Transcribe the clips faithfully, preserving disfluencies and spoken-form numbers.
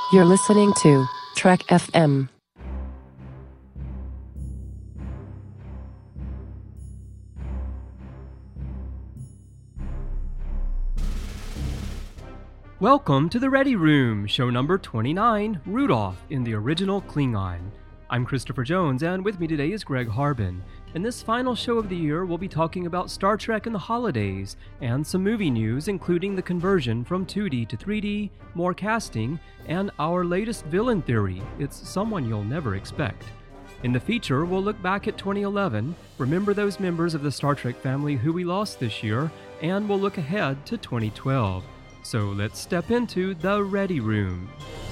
You're listening to Trek F M. Welcome to the Ready Room, show number twenty-nine, Rudolph in the original Klingon. I'm Christopher Jones, and with me today is Greg Harbin. In this final show of the year, we'll be talking about Star Trek and the holidays, and some movie news, including the conversion from two D to three D, more casting, and our latest villain theory. It's someone you'll never expect. In the feature, we'll look back at twenty eleven, remember those members of the Star Trek family who we lost this year, and we'll look ahead to twenty twelve. So let's step into the Ready Room.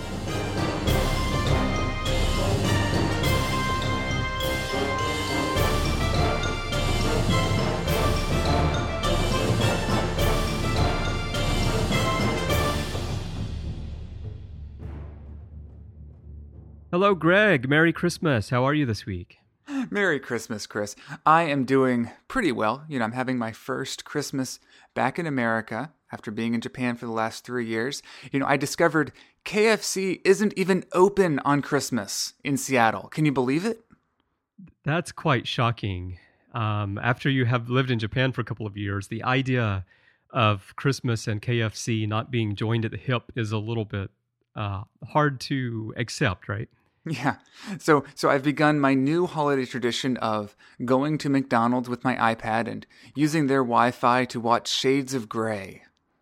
Hello, Greg. Merry Christmas. How are you this week? Merry Christmas, Chris. I am doing pretty well. You know, I'm having my first Christmas back in America after being in Japan for the last three years. You know, I discovered K F C isn't even open on Christmas in Seattle. Can you believe it? That's quite shocking. Um, after you have lived in Japan for a couple of years, the idea of Christmas and K F C not being joined at the hip is a little bit uh, hard to accept, right? Yeah. So so I've begun my new holiday tradition of going to McDonald's with my iPad and using their Wi-Fi to watch Shades of Grey.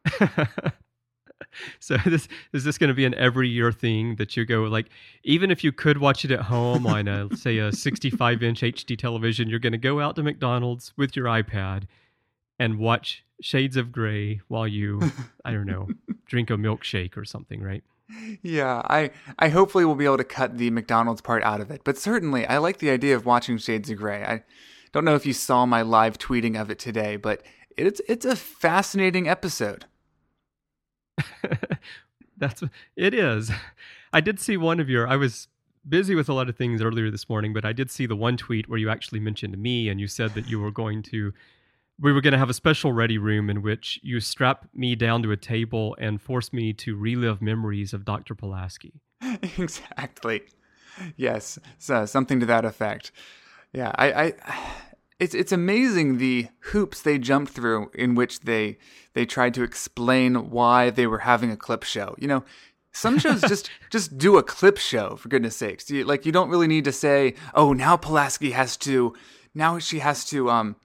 So this is this going to be an every year thing that you go, like, even if you could watch it at home on a, say, a sixty-five inch H D television, you're going to go out to McDonald's with your iPad and watch Shades of Grey while you, I don't know, drink a milkshake or something, right? Yeah, I, I hopefully will be able to cut the McDonald's part out of it. But certainly, I like the idea of watching Shades of Grey. I don't know if you saw my live tweeting of it today, but it's it's a fascinating episode. That's it is. I did see one of your. I was busy with a lot of things earlier this morning, but I did see the one tweet where you actually mentioned me, and you said that you were going to. We were going to have a special Ready Room in which you strap me down to a table and force me to relive memories of Doctor Pulaski. Exactly. Yes, so something to that effect. Yeah, I, I, it's it's amazing the hoops they jumped through in which they they tried to explain why they were having a clip show. You know, some shows just just do a clip show, for goodness sakes. You, like you don't really need to say, oh, now Pulaski has to, now she has to um.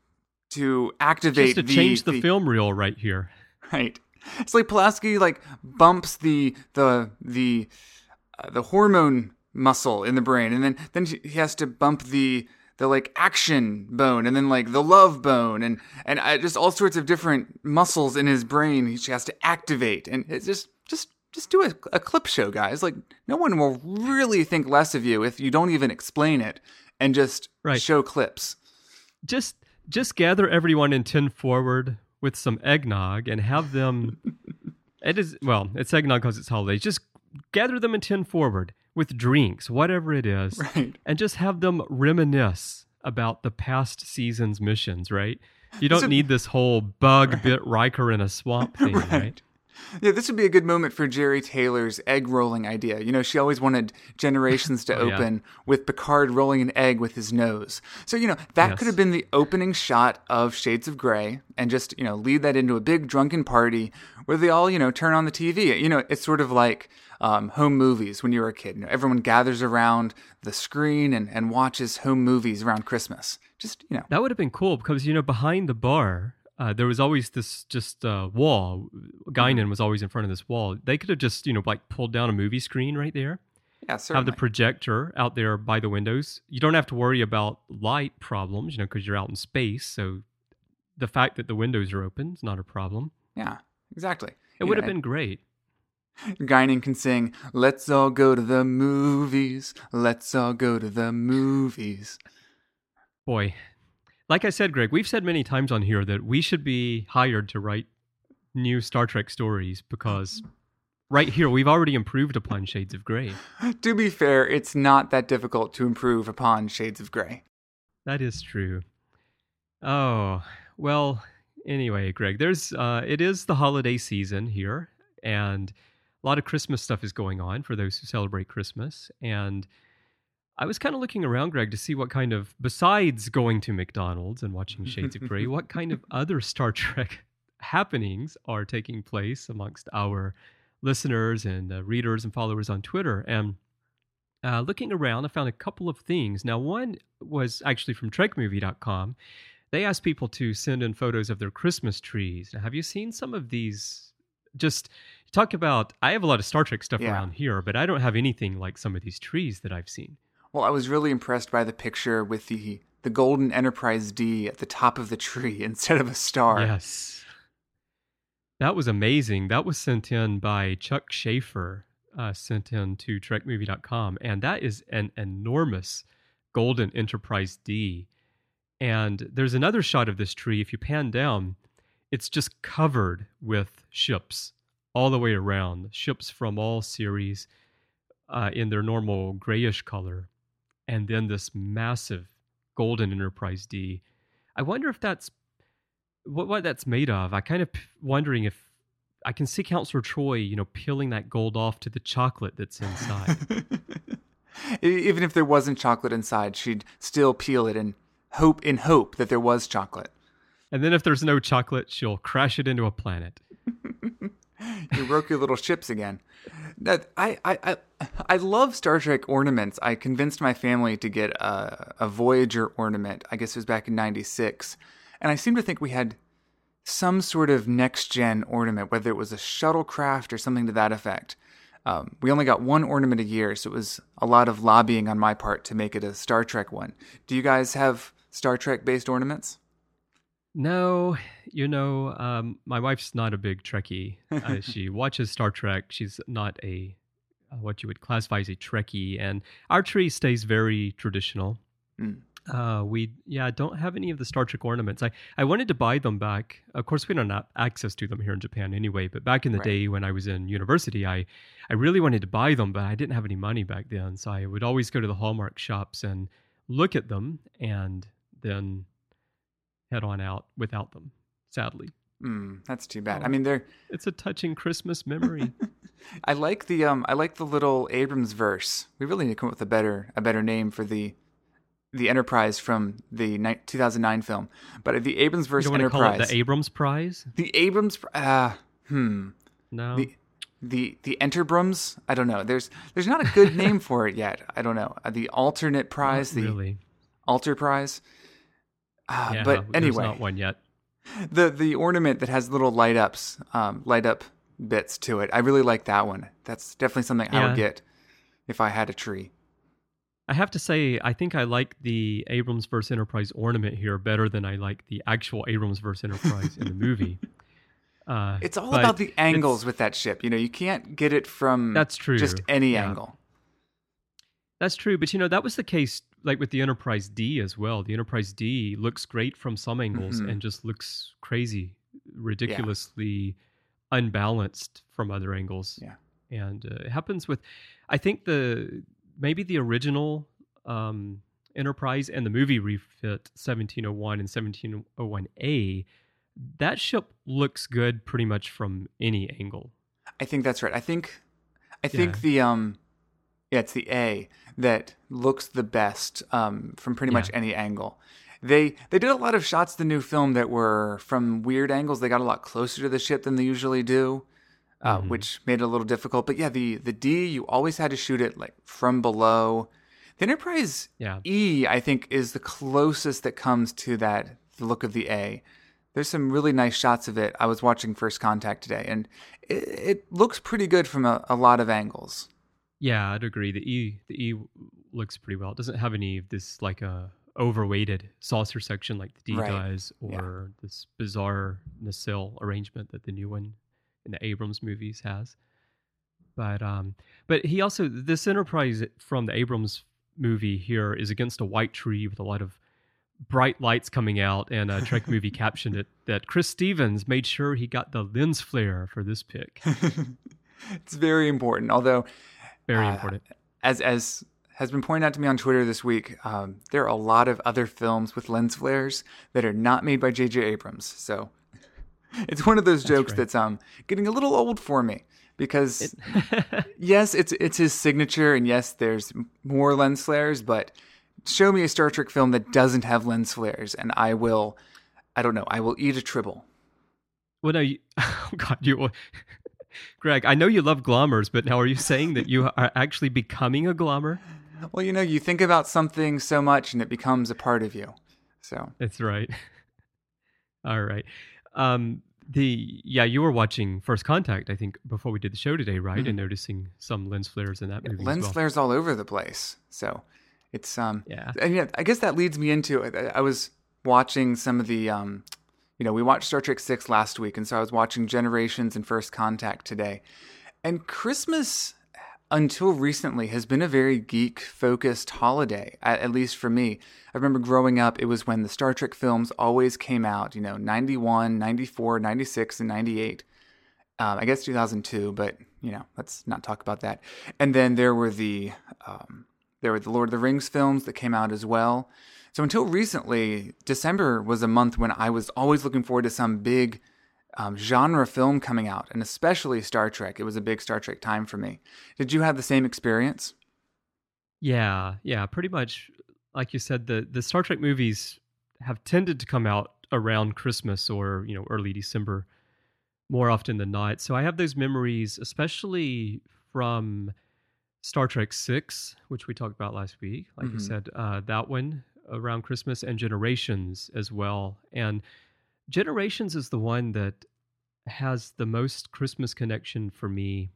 to activate just to the, change the, the film reel right here. Right. It's like Pulaski like bumps the the the uh, the hormone muscle in the brain, and then then he has to bump the the like action bone, and then like the love bone, and and uh, just all sorts of different muscles in his brain he has to activate, and it's just just just do a, a clip show, guys. Like no one will really think less of you if you don't even explain it and just right. show clips. Just Just gather everyone in ten forward with some eggnog and have them. It is well, it's eggnog because it's holidays. Just gather them in ten forward with drinks, whatever it is, right. And just have them reminisce about the past season's missions. Right? You don't a, need this whole bug right. bit Riker in a swamp thing, right. right? Yeah, this would be a good moment for Jerry Taylor's egg rolling idea. You know, she always wanted Generations to oh, open yeah. with Picard rolling an egg with his nose. So, you know, that yes. could have been the opening shot of Shades of Grey and just, you know, lead that into a big drunken party where they all, you know, turn on the T V. You know, it's sort of like um, home movies when you were a kid. You know, everyone gathers around the screen and, and watches home movies around Christmas. Just, you know. That would have been cool because, you know, behind the bar, Uh, there was always this just uh, wall. Guinan was always in front of this wall. They could have just, you know, like pulled down a movie screen right there. Yeah, certainly. Have the projector out there by the windows. You don't have to worry about light problems, you know, because you're out in space. So the fact that the windows are open is not a problem. Yeah, exactly. It you would know, have been great. Guinan can sing, "Let's all go to the movies. Let's all go to the movies." Boy. Like I said, Greg, we've said many times on here that we should be hired to write new Star Trek stories because right here, we've already improved upon Shades of Grey. To be fair, it's not that difficult to improve upon Shades of Grey. That is true. Oh, well, anyway, Greg, there's uh, it is the holiday season here, and a lot of Christmas stuff is going on for those who celebrate Christmas. And I was kind of looking around, Greg, to see what kind of, besides going to McDonald's and watching Shades of Grey, what kind of other Star Trek happenings are taking place amongst our listeners and uh, readers and followers on Twitter. And uh, looking around, I found a couple of things. Now, one was actually from Trek Movie dot com. They asked people to send in photos of their Christmas trees. Now, have you seen some of these? Just talk about, I have a lot of Star Trek stuff Yeah. around here, but I don't have anything like some of these trees that I've seen. Well, I was really impressed by the picture with the the golden Enterprise D at the top of the tree instead of a star. Yes. That was amazing. That was sent in by Chuck Schaefer, uh, sent in to Trek Movie dot com. And that is an enormous golden Enterprise D. And there's another shot of this tree. If you pan down, it's just covered with ships all the way around. Ships from all series uh, in their normal grayish color. And then this massive golden Enterprise D. I wonder if that's what, what that's made of. I kind of p- wondering if I can see Counselor Troy, you know, peeling that gold off to the chocolate that's inside. Even if there wasn't chocolate inside, she'd still peel it and hope in hope that there was chocolate. And then if there's no chocolate, she'll crash it into a planet. You broke your little ships again. That I, I, I, I love Star Trek ornaments. I convinced my family to get a, a Voyager ornament. I guess it was back in ninety-six. And I seem to think we had some sort of next-gen ornament, whether it was a shuttlecraft or something to that effect. Um, we only got one ornament a year, so it was a lot of lobbying on my part to make it a Star Trek one. Do you guys have Star Trek-based ornaments? No, you know, um, my wife's not a big Trekkie. Uh, she watches Star Trek. She's not a uh, what you would classify as a Trekkie, and our tree stays very traditional. Mm. Uh, we yeah don't have any of the Star Trek ornaments. I, I wanted to buy them back. Of course, we don't have access to them here in Japan anyway. But back in the Right. day when I was in university, I I really wanted to buy them, but I didn't have any money back then. So I would always go to the Hallmark shops and look at them, and then head on out without them, sadly. Mm, that's too bad. Oh. I mean, they're. It's a touching Christmas memory. I like the um. I like the little Abrams verse. We really need to come up with a better a better name for the the Enterprise from the ni- two thousand nine film. But the Abrams You verse don't want to call Enterprise. it the Abrams Prize? The Abrams. Uh, hmm. No. The the the Enterbrums. I don't know. There's there's not a good name for it yet. I don't know. Uh, the alternate prize. Not The really. alter prize. Uh, Yeah, but there's anyway, not one yet. the the ornament that has little light ups, um, light up bits to it. I really like that one. That's definitely something I Yeah. would get if I had a tree. I have to say, I think I like the Abrams versus Enterprise ornament here better than I like the actual Abrams versus Enterprise in the movie. Uh, It's all but about the angles it's- with that ship. You know, you can't get it from That's true. just any Yeah. angle. That's true, but you know, that was the case like with the Enterprise D as well. The Enterprise D looks great from some angles Mhm. and just looks crazy, ridiculously unbalanced from other angles. Yeah. And uh, it happens with, I think the maybe the original um, Enterprise and the movie refit seventeen oh one and seventeen oh one A, that ship looks good pretty much from any angle. I think that's right. I think I think Yeah. the um yeah, it's the A that looks the best um from pretty much Yeah. any angle. They they did a lot of shots in the new film that were from weird angles. They got a lot closer to the ship than they usually do, uh, Mhm. which made it a little difficult. But yeah, the the D, you always had to shoot it like from below. The Enterprise Yeah. E, I think, is the closest that comes to that the look of the A. There's some really nice shots of it. I was watching First Contact today, and it, it looks pretty good from a, a lot of angles. Yeah, I'd agree. The E the E looks pretty well. It doesn't have any of this like a overweighted saucer section like the D Right. does, or this bizarre nacelle arrangement that the new one in the Abrams movies has. But um, but he also this Enterprise from the Abrams movie here is against a white tree with a lot of bright lights coming out, and a Trek movie captioned it that Chris Stevens made sure he got the lens flare for this pick. It's very important. Although, Very Uh, important. as as has been pointed out to me on Twitter this week, um, there are a lot of other films with lens flares that are not made by J J Abrams. So it's one of those jokes right. that's um getting a little old for me. because It- yes, it's it's his signature, and yes, there's more lens flares, but show me a Star Trek film that doesn't have lens flares, and I will, I don't know, I will eat a tribble. well, no, you, oh God, you, Greg, I know you love glommers, but now are you saying that you are actually becoming a glommer? Well, you know, you think about something so much, and it becomes a part of you. So That's right. All right. Um, the yeah, you were watching First Contact, I think, before we did the show today, right? Mm-hmm. And noticing some lens flares in that movie. lens as well. flares all over the place. So it's um, Yeah. and yeah, I guess that leads me into it. I, I was watching some of the um, you know, we watched Star Trek six last week, and so I was watching Generations and First Contact today, and Christmas, until recently, has been a very geek-focused holiday, at, at least for me. I remember growing up, it was when the Star Trek films always came out, you know, ninety-one, ninety-four, ninety-six, and ninety-eight. Um, I guess two thousand two, but, you know, let's not talk about that. And then there were the um, there were the Lord of the Rings films that came out as well. So until recently, December was a month when I was always looking forward to some big Um, genre film coming out, and especially Star Trek. It was a big Star Trek time for me. Did you have the same experience? Yeah, yeah, pretty much. Like you said, the the Star Trek movies have tended to come out around Christmas or you know early December more often than not. So I have those memories, especially from Star Trek Six, which we talked about last week. Like Mm-hmm. you said, uh, that one around Christmas, and Generations as well. And Generations is the one that has the most Christmas connection for me.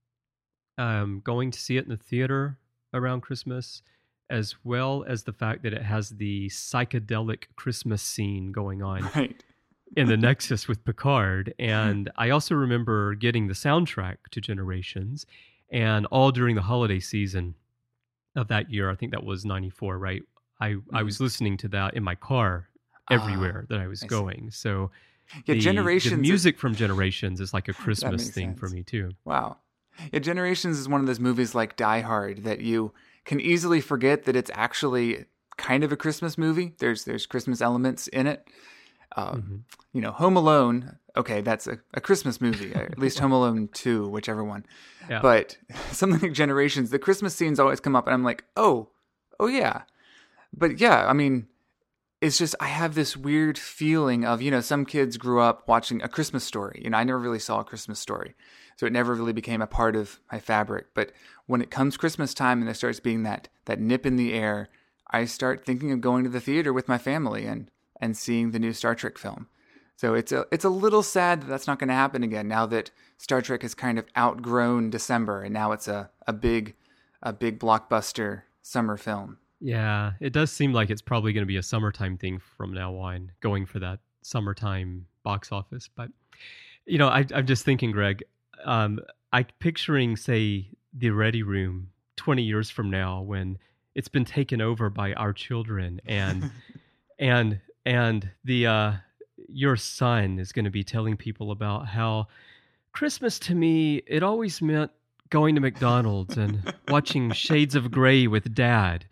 Um, going to see it in the theater around Christmas, as well as the fact that it has the psychedelic Christmas scene going on Right. in the Nexus with Picard. And I also remember getting the soundtrack to Generations, and all during the holiday season of that year. I think that was ninety-four, right? I, Mm-hmm. I was listening to that in my car everywhere Ah, that I was I see. going. So Yeah, the, Generations. the music from Generations is like a Christmas makes thing for sense. me too. Wow. Yeah, Generations is one of those movies like Die Hard that you can easily forget that it's actually kind of a Christmas movie. There's there's Christmas elements in it. Um, Mhm. You know, Home Alone. Okay, that's a, a Christmas movie. At least Home Alone two, whichever one. Yeah. But something like Generations, the Christmas scenes always come up, and I'm like, oh, oh yeah. But yeah, I mean, it's just I have this weird feeling of, you know, some kids grew up watching A Christmas Story. You know, I never really saw A Christmas Story, so it never really became a part of my fabric. But when it comes Christmas time and there starts being that that nip in the air, I start thinking of going to the theater with my family and and seeing the new Star Trek film. So it's a it's a little sad that that's not going to happen again now that Star Trek has kind of outgrown December, and now it's a, a big a big blockbuster summer film. Yeah, it does seem like it's probably going to be a summertime thing from now on, going for that summertime box office. But, you know, I, I'm just thinking, Greg, um, I'm picturing, say, the Ready Room twenty years from now when it's been taken over by our children, and and and the uh, your son is going to be telling people about how Christmas to me, it always meant going to McDonald's and watching Shades of Grey with Dad.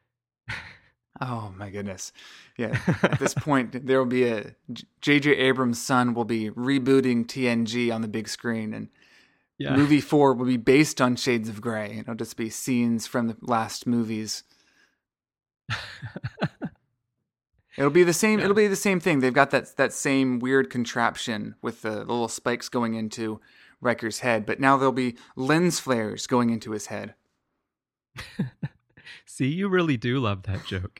Oh my goodness. Yeah. At this point, there will be a J J Abrams' son will be rebooting T N G on the big screen, and Yeah. movie four will be based on Shades of Grey. It'll just be scenes from the last movies. It'll be the same. Yeah. It'll be the same thing. They've got that that same weird contraption with the, the little spikes going into Riker's head, but now there'll be lens flares going into his head. See, you really do love that joke.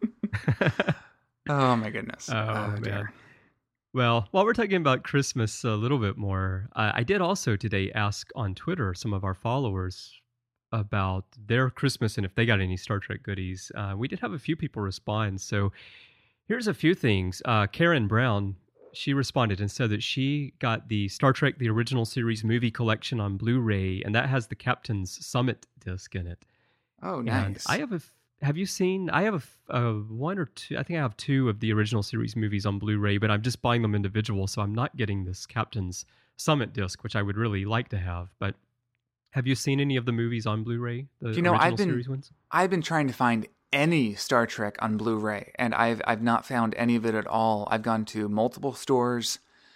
Oh my goodness. Oh, dear. man. Well, while we're talking about Christmas a little bit more, uh, I did also today ask on Twitter some of our followers about their Christmas and if they got any Star Trek goodies. Uh, we did have a few people respond. So here's a few things. Uh, Karen Brown, she responded and said that she got the Star Trek, the original series movie collection on Blu-ray, and that has the Captain's Summit disc in it. Oh, And nice. I have a. f- Have you seen? I have a, f- uh, one or two. I think I have two of the original series movies on Blu-ray, but I'm just buying them individual, so I'm not getting this Captain's Summit disc, which I would really like to have. But have you seen any of the movies on Blu-ray? The You know, original I've been- series ones. I've been trying to find any Star Trek on Blu-ray, and I've I've not found any of it at all. I've gone to multiple stores.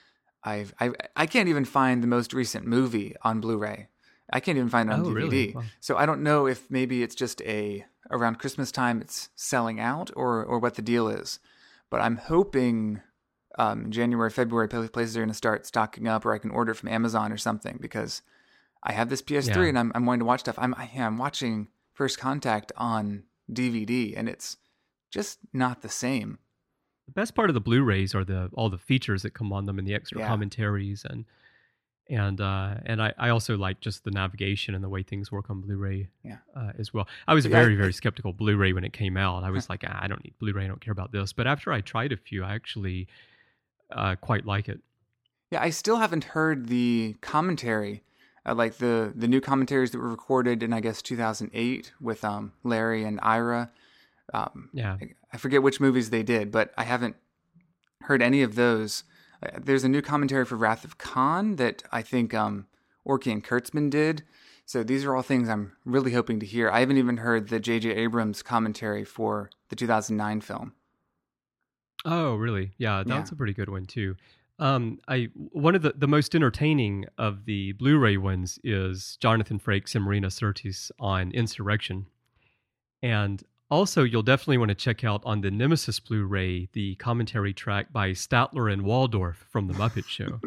I've, I I can't even find the most recent movie on Blu-ray. I can't even find it on Oh, D V D. really? Wow. So I don't know if maybe it's just a around Christmas time it's selling out or or what the deal is. But I'm hoping um, January, February places are going to start stocking up, or I can order it from Amazon or something, because I have this P S three Yeah. and I'm I'm wanting to watch stuff. I'm I, yeah, I'm watching First Contact on D V D and it's just not the same. The best part of the Blu-rays are the all the features that come on them and the extra Yeah. commentaries and and uh, and I, I also like just the navigation and the way things work on Blu-ray Yeah. uh, as well. I was Yeah, very I- very skeptical of Blu-ray when it came out. I was like, ah, I don't need Blu-ray. I don't care about this. But after I tried a few, I actually uh, quite like it. Yeah, I still haven't heard the commentary, uh, like the the new commentaries that were recorded in I guess two thousand eight with um Larry and Ira. Um, Yeah. I- I forget which movies they did, but I haven't heard any of those. Uh, There's a new commentary for Wrath of Khan that I think um Orky and Kurtzman did. So these are all things I'm really hoping to hear. I haven't even heard the J J Abrams commentary for the two thousand nine film. Oh, really? Yeah, that's Yeah. a pretty good one too. Um, I one of the, the most entertaining of the Blu-ray ones is Jonathan Frakes and Marina Sirtis on Insurrection, and also you'll definitely want to check out on the Nemesis Blu-ray the commentary track by Statler and Waldorf from The Muppet Show.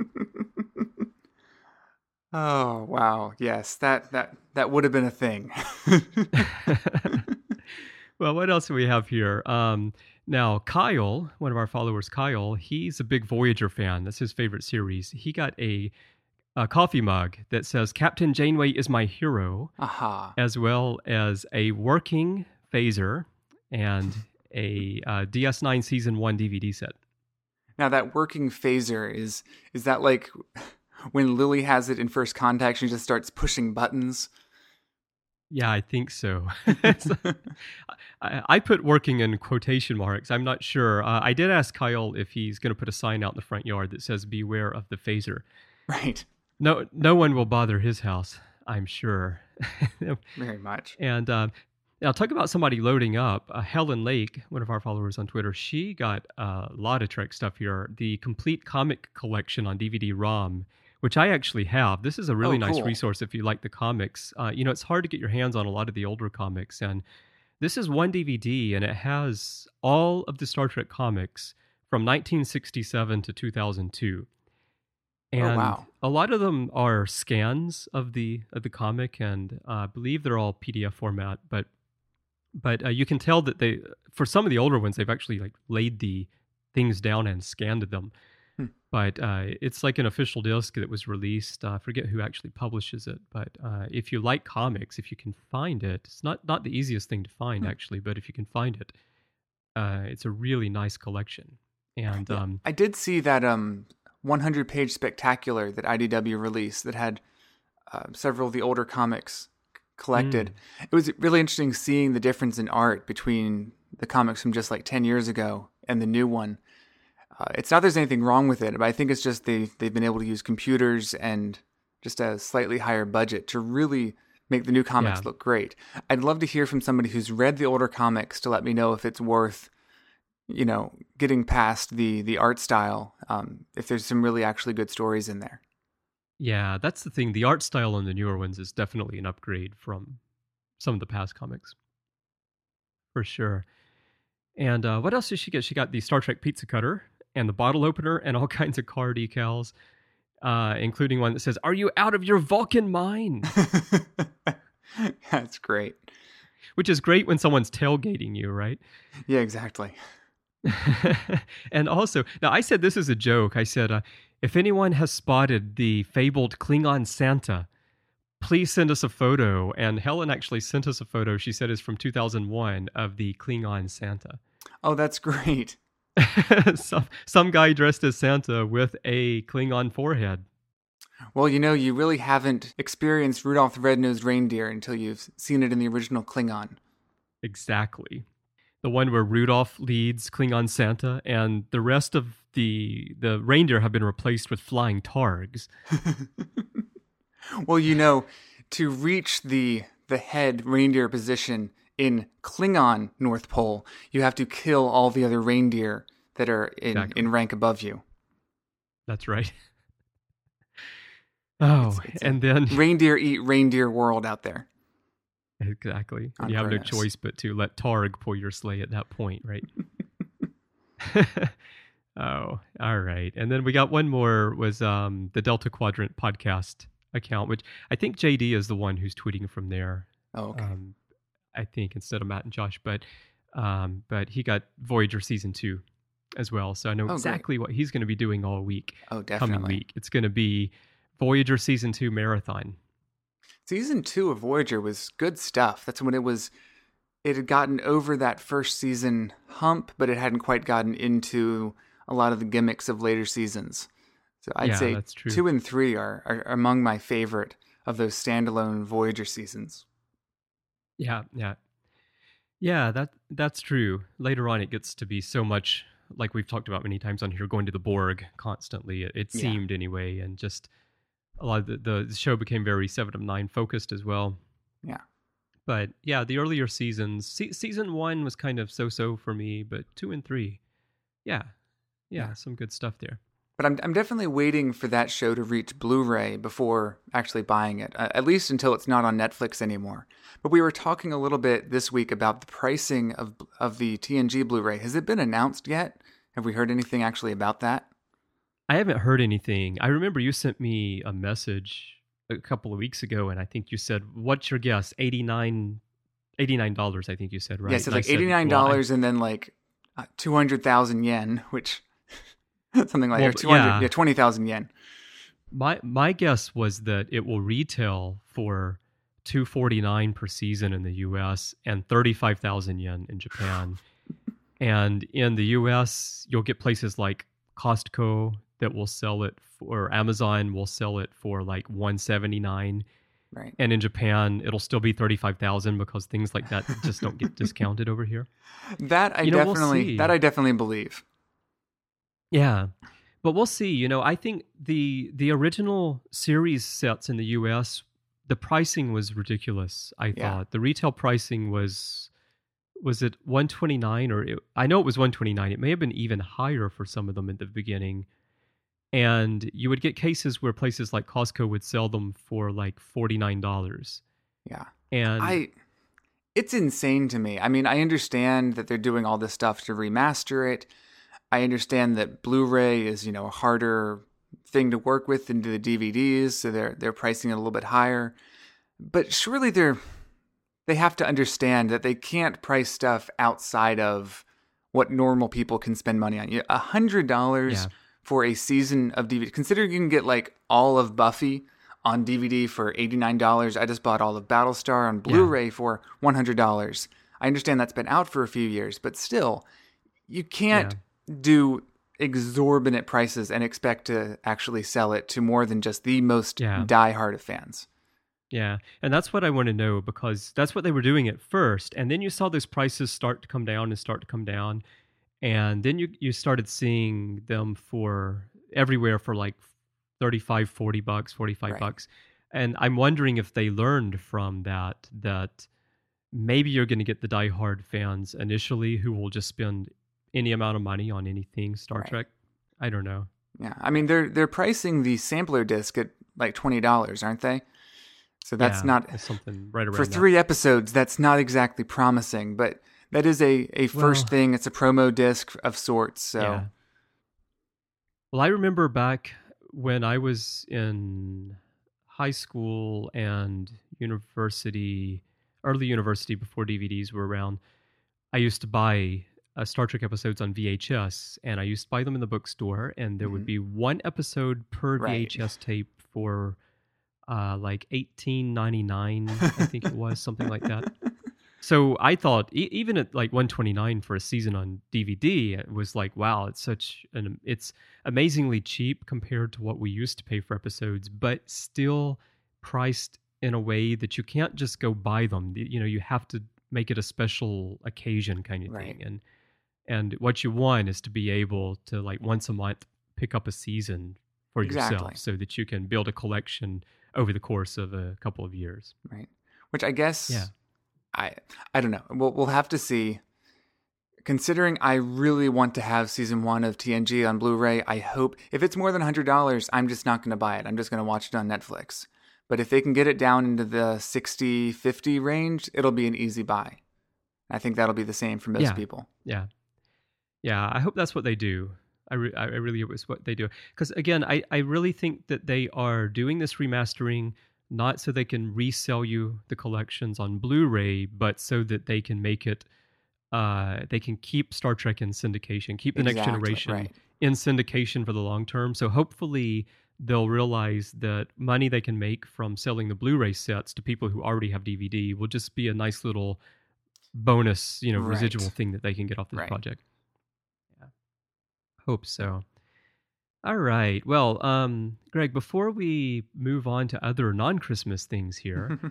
Oh wow, yes, that that that would have been a thing. Well, what else do we have here? Um, now, Kyle, one of our followers, Kyle, he's a big Voyager fan. That's his favorite series. He got a, a coffee mug that says Captain Janeway is my hero, Aha. as well as a working phaser and a uh, D S nine Season one D V D set. Now that working phaser is is that like when Lily has it in First Contact, she just starts pushing buttons? Yeah, I think so. It's- I, I put working in quotation marks. I'm not sure. Uh, I did ask Kyle if he's going to put a sign out in the front yard that says beware of the phaser. Right. No, no one will bother his house, I'm sure. Very much. And uh, now, talk about somebody loading up. Uh, Helen Lake, one of our followers on Twitter, she got a lot of Trek stuff here. The complete comic collection on D V D ROM, which I actually have. This is a really Oh, nice cool. resource if you like the comics. Uh, you know, it's hard to get your hands on a lot of the older comics, and this is one D V D, and it has all of the Star Trek comics from nineteen sixty-seven to two thousand two. And Oh, wow. a lot of them are scans of the of the comic, and uh, I believe they're all P D F format. But but uh, you can tell that they, for some of the older ones, they've actually like laid the things down and scanned them. Hmm. But uh, it's like an official disc that was released. Uh, I forget who actually publishes it. But uh, if you like comics, if you can find it, it's not not the easiest thing to find Hmm. actually. But if you can find it, uh, it's a really nice collection. And Yeah. um, I did see that um one hundred page spectacular that I D W released that had uh, several of the older comics c- collected. It was really interesting seeing the difference in art between the comics from just like ten years ago and the new one. Uh, it's not there's anything wrong with it, but I think it's just they, they've been able to use computers and just a slightly higher budget to really make the new comics Yeah. look great. I'd love to hear from somebody who's read the older comics to let me know if it's worth, you know, getting past the, the art style, um, if there's some really actually good stories in there. yeah, that's the thing. The art style on the newer ones is definitely an upgrade from some of the past comics, for sure. And uh, what else did she get? She got the Star Trek pizza cutter and the bottle opener and all kinds of car decals, uh, including one that says, "Are you out of your Vulcan mind?" That's great. Which is great when someone's tailgating you, right? Yeah, exactly. And also, now I said this is a joke. I said, uh, if anyone has spotted the fabled Klingon Santa, please send us a photo. And Helen actually sent us a photo. She said it's from two thousand one of the Klingon Santa. Oh, that's great. some, some guy dressed as Santa with a Klingon forehead. Well, you know, you really haven't experienced Rudolph the Red-Nosed Reindeer until you've seen it in the original Klingon. Exactly. The one where Rudolph leads Klingon Santa, and the rest of the the reindeer have been replaced with flying targs. Well, you know, to reach the the head reindeer position in Klingon North Pole, you have to kill all the other reindeer that are in, Exactly. in rank above you. That's right. Oh, It's, it's and a then reindeer eat reindeer world out there. exactly. On You have no Kronos. choice but to let Targ pull your sleigh at that point, right? Oh, all right. And then we got one more was um, the Delta Quadrant podcast account, which I think J D is the one who's tweeting from there. Oh, okay. Um, I think instead of Matt and Josh, but um, but he got Voyager season two as well, so I know Oh, exactly what he's going to be doing all week. Oh, Coming definitely. week, it's going to be Voyager season two marathon. Season two of Voyager was good stuff. That's when it was. It had gotten over that first season hump, but it hadn't quite gotten into a lot of the gimmicks of later seasons. So I'd Yeah, say that's true. two and three are, are among my favorite of those standalone Voyager seasons. Yeah, yeah, yeah. That that's true. Later on, it gets to be so much like we've talked about many times on here, going to the Borg constantly. It, it Yeah. seemed anyway, and just a lot of the, the show became very Seven of Nine focused as well. Yeah. But yeah, the earlier seasons, se- season one was kind of so-so for me, but two and three, yeah, yeah, Yeah. some good stuff there. But I'm I'm definitely waiting for that show to reach Blu-ray before actually buying it, uh, at least until it's not on Netflix anymore. But we were talking a little bit this week about the pricing of of the T N G Blu-ray. Has it been announced yet? Have we heard anything actually about that? I haven't heard anything. I remember you sent me a message a couple of weeks ago, and I think you said, "What's your guess?" eighty-nine dollars, I think you said, right? Yeah, so And I like said, eighty-nine well, I- dollars and then like uh, two hundred thousand yen, which something like Well, or two hundred, yeah. yeah, twenty thousand yen. My my guess was that it will retail for two forty-nine per season in the U S and thirty-five thousand yen in Japan. And in the U S, you'll get places like Costco that will sell it for, or Amazon will sell it for like one seventy-nine. Right. And in Japan, it'll still be thirty-five thousand because things like that just don't get discounted over here. That I You know, we'll definitely see. that I definitely believe. Yeah. But we'll see. You know, I think the the original series sets in the U S, the pricing was ridiculous, I Yeah. thought. The retail pricing was was it one twenty-nine or it, I know it was one twenty-nine. It may have been even higher for some of them at the beginning. And you would get cases where places like Costco would sell them for like forty-nine dollars. Yeah. And I it's insane to me. I mean, I understand that they're doing all this stuff to remaster it. I understand that Blu-ray is, you know, a harder thing to work with than the D V Ds, so they're they're pricing it a little bit higher. But surely they're they have to understand that they can't price stuff outside of what normal people can spend money on. A hundred dollars Yeah. for a season of D V D. Consider you can get like all of Buffy on D V D for eighty-nine dollars. I just bought all of Battlestar on Blu-ray for one hundred dollars. I understand that's been out for a few years, but still, you can't do exorbitant prices and expect to actually sell it to more than just the most Yeah. diehard of fans. Yeah, and that's what I want to know because that's what they were doing at first. And then you saw those prices start to come down and start to come down. And then you, you started seeing them for everywhere for like thirty-five, forty bucks, forty-five Right. bucks. And I'm wondering if they learned from that, that maybe you're going to get the diehard fans initially who will just spend any amount of money on anything Star Right. Trek. I don't know. Yeah, I mean they're they're pricing the sampler disc at like twenty dollars, aren't they? So that's Yeah, not it's something right around for that. three episodes. That's not exactly promising, but that is a a first Well- thing. It's a promo disc of sorts. So Yeah. Well, I remember back when I was in high school and university, early university before D V Ds were around, I used to buy uh, Star Trek episodes on V H S, and I used to buy them in the bookstore, and there would Mhm. be one episode per Right. V H S tape for uh, like eighteen ninety-nine, I think it was, something like that. So I thought, e- even at like one twenty-nine for a season on D V D, it was like, wow, it's such an, it's amazingly cheap compared to what we used to pay for episodes, but still priced in a way that you can't just go buy them. You know, you have to make it a special occasion kind of Right. thing. And and what you want is to be able to like once a month pick up a season for Exactly. yourself so that you can build a collection over the course of a couple of years. right, which I guess Yeah. I I don't know. We'll we'll have to see. considering I really want to have season one of T N G on Blu-ray, I hope if it's more than one hundred dollars, I'm just not going to buy it. I'm just going to watch it on Netflix. But if they can get it down into the sixty, fifty range, it'll be an easy buy. I think that'll be the same for most yeah. people. Yeah. Yeah, I hope that's what they do. I, re- I really hope it's what they do. Because again, I, I really think that they are doing this remastering not so they can resell you the collections on Blu-ray, but so that they can make it, uh, they can keep Star Trek in syndication, keep the Exactly, next generation right. in syndication for the long term. So hopefully they'll realize that money they can make from selling the Blu-ray sets to people who already have D V D will just be a nice little bonus, you know, Right. residual thing that they can get off this Right. project. Yeah. Hope so. All right. Well, um, Greg, before we move on to other non-Christmas things here,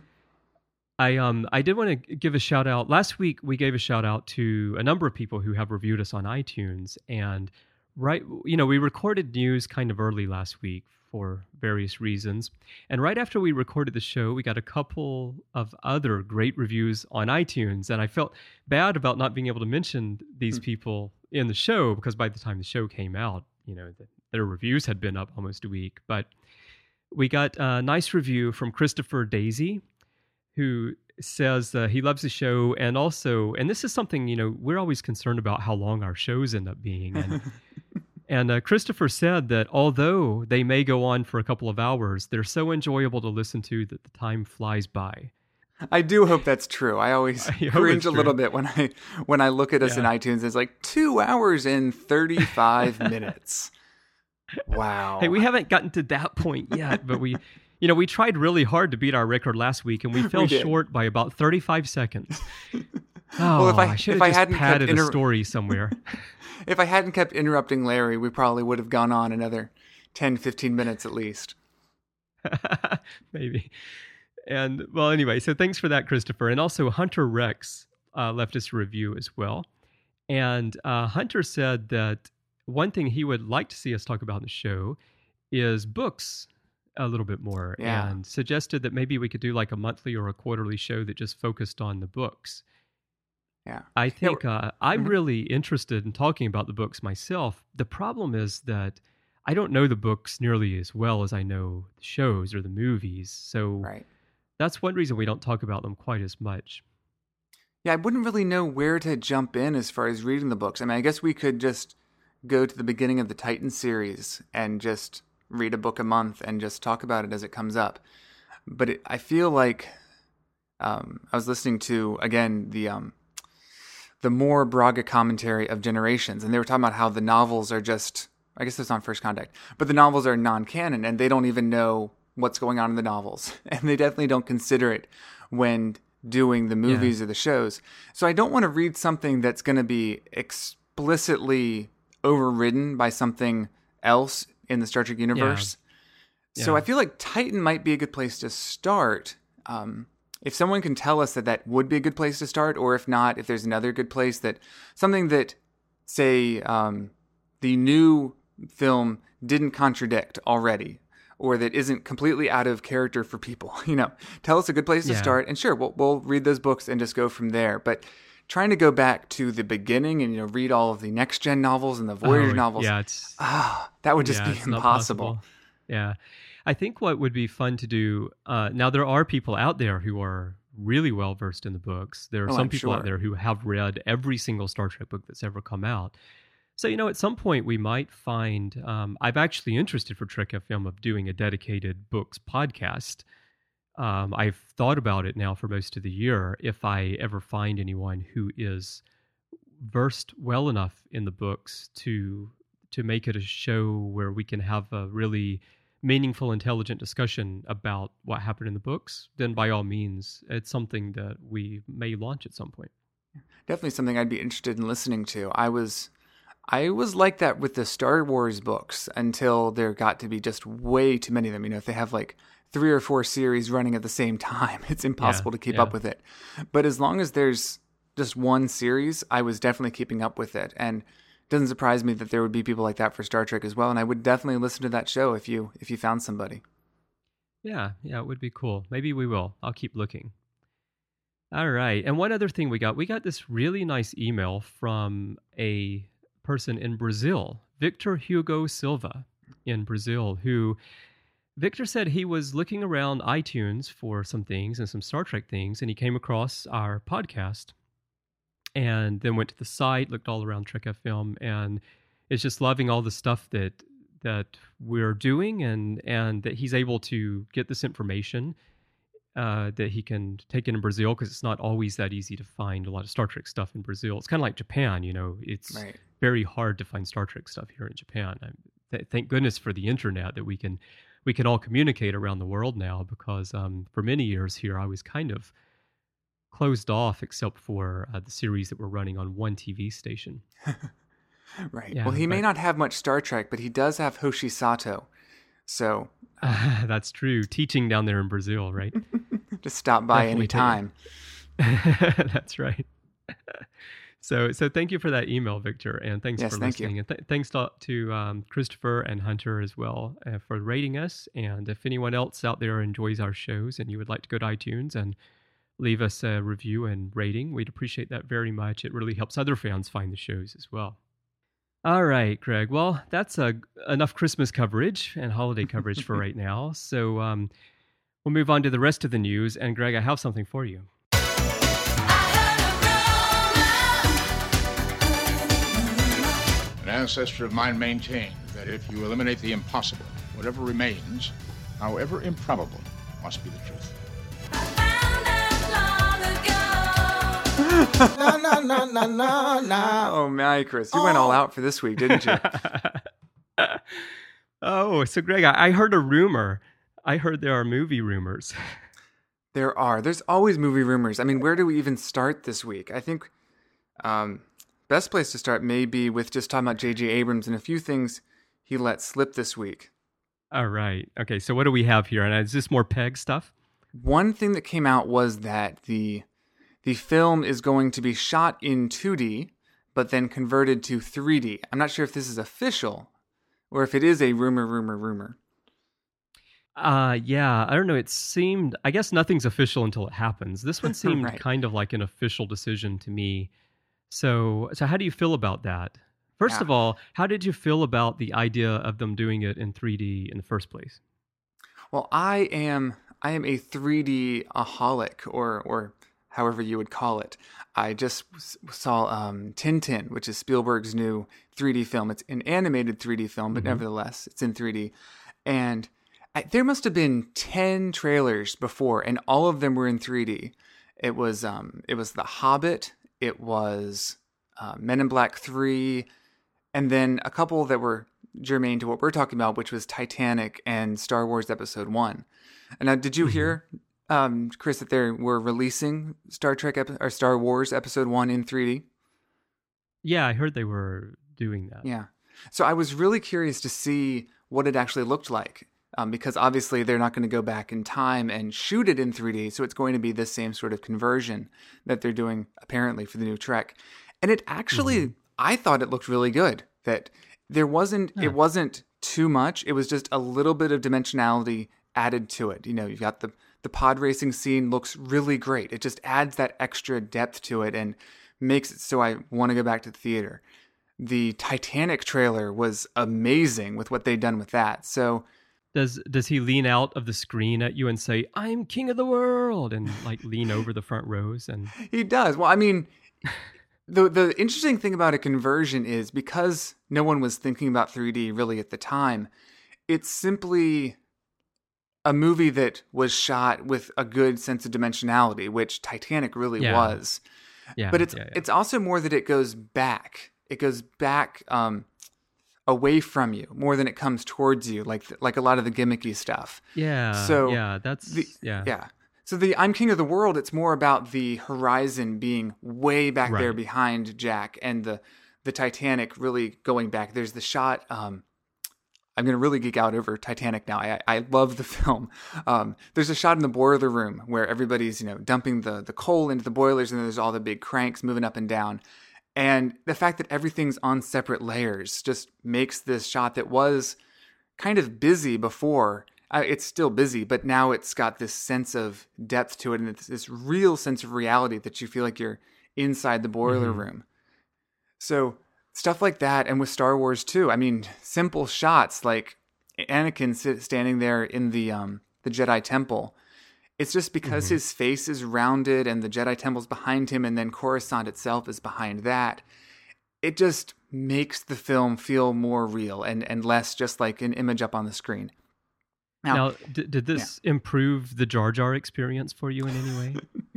I um I did want to give a shout out. Last week we gave a shout out to a number of people who have reviewed us on iTunes, and right, you know, we recorded news kind of early last week for various reasons. And right after we recorded the show, we got a couple of other great reviews on iTunes. And I felt bad about not being able to mention these people in the show because by the time the show came out, you know, the, their reviews had been up almost a week. But we got a nice review from Christopher Daisy, who says uh, he loves the show. And also, and this is something, you know, we're always concerned about how long our shows end up being. And And uh, Christopher said that although they may go on for a couple of hours, they're so enjoyable to listen to that the time flies by. I do hope that's true. I always I hope cringe it's a little true. bit when I when I look at us Yeah. in iTunes. It's like two hours and thirty-five minutes. Wow. Hey, we haven't gotten to that point yet, but we, you know, we tried really hard to beat our record last week, and we fell did. short by about thirty-five seconds. Oh, Well, if I- I should if have I just hadn't kept padded inter- a story somewhere. If I hadn't kept interrupting Larry, we probably would have gone on another ten, fifteen minutes at least. Maybe. And well, anyway, so thanks for that, Christopher. And also Hunter Rex uh, left us a review as well. And uh, Hunter said that one thing he would like to see us talk about in the show is books a little bit more, Yeah. and suggested that maybe we could do like a monthly or a quarterly show that just focused on the books. Yeah. I think Yeah, uh, I'm mhm. really interested in talking about the books myself. The problem is that I don't know the books nearly as well as I know the shows or the movies. So Right. that's one reason we don't talk about them quite as much. Yeah, I wouldn't really know where to jump in as far as reading the books. I mean, I guess we could just go to the beginning of the Titan series and just read a book a month and just talk about it as it comes up. But it, I feel like um, I was listening to, again, the um, the more Braga commentary of Generations, and they were talking about how the novels are just, I guess it's on First Contact, but the novels are non-canon, and they don't even know what's going on in the novels. And they definitely don't consider it when doing the movies or the shows. So I don't want to read something that's going to be explicitly overridden by something else in the Star Trek universe. So Yeah. I feel like Titan might be a good place to start. Um, if someone can tell us that that would be a good place to start, or if not, if there's another good place that something that, say, um, the new film didn't contradict already, or that isn't completely out of character for people, you know, tell us a good place to Yeah. start. And sure, we'll, we'll read those books and just go from there. But trying to go back to the beginning and, you know, read all of the Next Gen novels and the Voyager Oh, novels, Yeah, it's ah, that would just yeah, be it's not impossible. possible. Yeah. I think what would be fun to do, uh, now there are people out there who are really well versed in the books. There are Oh, some I'm people out sure. there who have read every single Star Trek book that's ever come out. So, you know, at some point we might find, um, I'm actually interested for Trek F M of doing a dedicated books podcast. Um, I've thought about it now for most of the year. If I ever find anyone who is versed well enough in the books to to make it a show where we can have a really meaningful, intelligent discussion about what happened in the books, then by all means, it's something that we may launch at some point. Definitely something I'd be interested in listening to. I was I was like that with the Star Wars books until there got to be just way too many of them. You know, if they have like three or four series running at the same time, it's impossible Yeah, to keep yeah. up with it. But as long as there's just one series, I was definitely keeping up with it. And it doesn't surprise me that there would be people like that for Star Trek as well. And I would definitely listen to that show if you if you found somebody. Yeah, yeah, it would be cool. Maybe we will. I'll keep looking. All right. And one other thing we got, we got this really nice email from a person in Brazil, Victor Hugo Silva in Brazil, who Victor said he was looking around iTunes for some things and some Star Trek things, and he came across our podcast and then went to the site, looked all around Trek F M, and is just loving all the stuff that that we're doing, and and that he's able to get this information uh, that he can take in Brazil, because it's not always that easy to find a lot of Star Trek stuff in Brazil. It's kind of like Japan, you know, it's Right. very hard to find Star Trek stuff here in Japan. I, th- thank goodness for the internet that we can we can all communicate around the world now, because um, for many years here I was kind of closed off except for uh, the series that were running on one T V station. Right. Yeah, well, he may but- not have much Star Trek, but he does have Hoshi Sato. So Uh, that's true. Teaching down there in Brazil, right? just stop by Definitely anytime. That's right. So, so thank you for that email, Victor, and thanks Yes, for thank you. listening. And th- thanks to, to um, Christopher and Hunter as well uh, for rating us. And if anyone else out there enjoys our shows and you would like to go to iTunes and leave us a review and rating, we'd appreciate that very much. It really helps other fans find the shows as well. All right, Greg. Well, that's uh, enough Christmas coverage and holiday coverage for right now. So um, we'll move on to the rest of the news. And Greg, I have something for you. An ancestor of mine maintained that if you eliminate the impossible, whatever remains, however improbable, must be the truth. Na, na, na, na, na, na. Oh, my, Chris. You went all out for this week, didn't you? Oh, so Greg, I, I heard a rumor. I heard there are movie rumors. There are. There's always movie rumors. I mean, where do we even start this week? I think um, best place to start may be with just talking about J J Abrams and a few things he let slip this week. All right. Okay, so what do we have here? And is this more Peg stuff? One thing that came out was that the the film is going to be shot in two D, but then converted to three D. I'm not sure if this is official or if it is a rumor, rumor, rumor. Uh, yeah, I don't know. It seemed, I guess nothing's official until it happens. This one seemed Right. kind of like an official decision to me. So, so how do you feel about that? First Yeah. of all, how did you feel about the idea of them doing it in three D in the first place? Well, I am I am a three D aholic, or or however you would call it. I just s- saw um, Tintin, which is Spielberg's new three D film. It's an animated three D film, but Mhm. nevertheless, it's in three D. And I, there must have been ten trailers before, and all of them were in three D. It was um, it was The Hobbit. It was uh, Men in Black three, and then a couple that were germane to what we're talking about, which was Titanic and Star Wars Episode one. And now, did you Mhm. hear, um, Chris, that they were releasing Star Trek ep- or Star Wars Episode one in three D? Yeah, I heard they were doing that. Yeah. So I was really curious to see what it actually looked like, um, because obviously they're not going to go back in time and shoot it in three D, so it's going to be the same sort of conversion that they're doing apparently for the new Trek. And it actually, I thought it looked really good. That there wasn't, Yeah. it wasn't too much. It was just a little bit of dimensionality added to it. You know, you've got the the pod racing scene looks really great. It just adds that extra depth to it and makes it so I want to go back to the theater. The Titanic trailer was amazing with what they'd done with that. So Does does he lean out of the screen at you and say, "I'm king of the world," and like lean over the front rows? And he does. Well, I mean, the the interesting thing about a conversion is because no one was thinking about three D really at the time, it's simply a movie that was shot with a good sense of dimensionality, which Titanic really Yeah. was. yeah, But it's yeah, yeah. it's also more that it goes back. It goes back um, away from you more than it comes towards you, like like a lot of the gimmicky stuff. yeah. so yeah, that's The, yeah, yeah. So the I'm King of the World, it's more about the horizon being way back there Right. behind Jack, and the the Titanic really going back. There's the shot. Um, I'm going to really geek out over Titanic now. I, I love the film. Um, there's a shot in the boiler room where everybody's, you know, dumping the, the coal into the boilers, and there's all the big cranks moving up and down. And the fact that everything's on separate layers just makes this shot that was kind of busy before uh, it's still busy, but now it's got this sense of depth to it, and it's this real sense of reality that you feel like you're inside the boiler Mm-hmm. room. So stuff like that, and with Star Wars too. I mean, simple shots like Anakin sit, standing there in the um, the Jedi Temple. It's just because Mm-hmm. his face is rounded and the Jedi Temple's behind him, and then Coruscant itself is behind that. It just makes the film feel more real and, and less just like an image up on the screen. Now, Now, d- did this improve the Jar Jar experience for you in any way?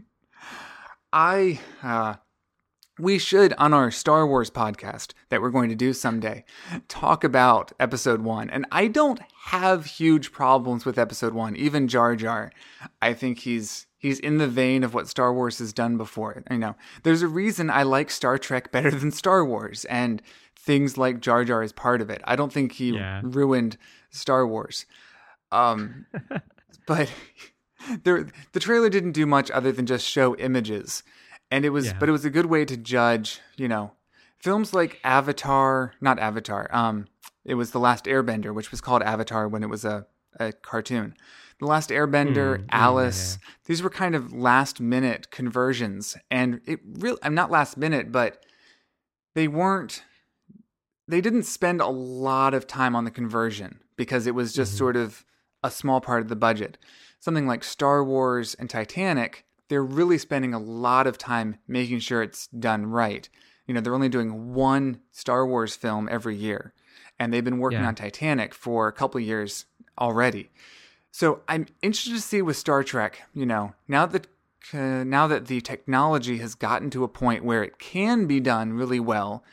I, uh, we should, on our Star Wars podcast that we're going to do someday, talk about episode one. And I don't have huge problems with episode one, even Jar Jar. I think he's he's in the vein of what Star Wars has done before. I know there's a reason I like Star Trek better than Star Wars, and things like Jar Jar is part of it. I don't think he Yeah. ruined Star Wars. Um, but there, the trailer didn't do much other than just show images. And it was, Yeah. but it was a good way to judge, you know, films like Avatar, not Avatar. Um, it was The Last Airbender, which was called Avatar when it was a, a cartoon. The Last Airbender, Mm, mm, Alice, these were kind of last minute conversions. And it really, I'm not last minute, but they weren't, they didn't spend a lot of time on the conversion because it was just Mhm. sort of a small part of the budget. Something like Star Wars and Titanic, they're really spending a lot of time making sure it's done right. You know, they're only doing one Star Wars film every year, and they've been working Yeah. on Titanic for a couple of years already. So I'm interested to see with Star Trek, you know, now that uh, now that the technology has gotten to a point where it can be done really well,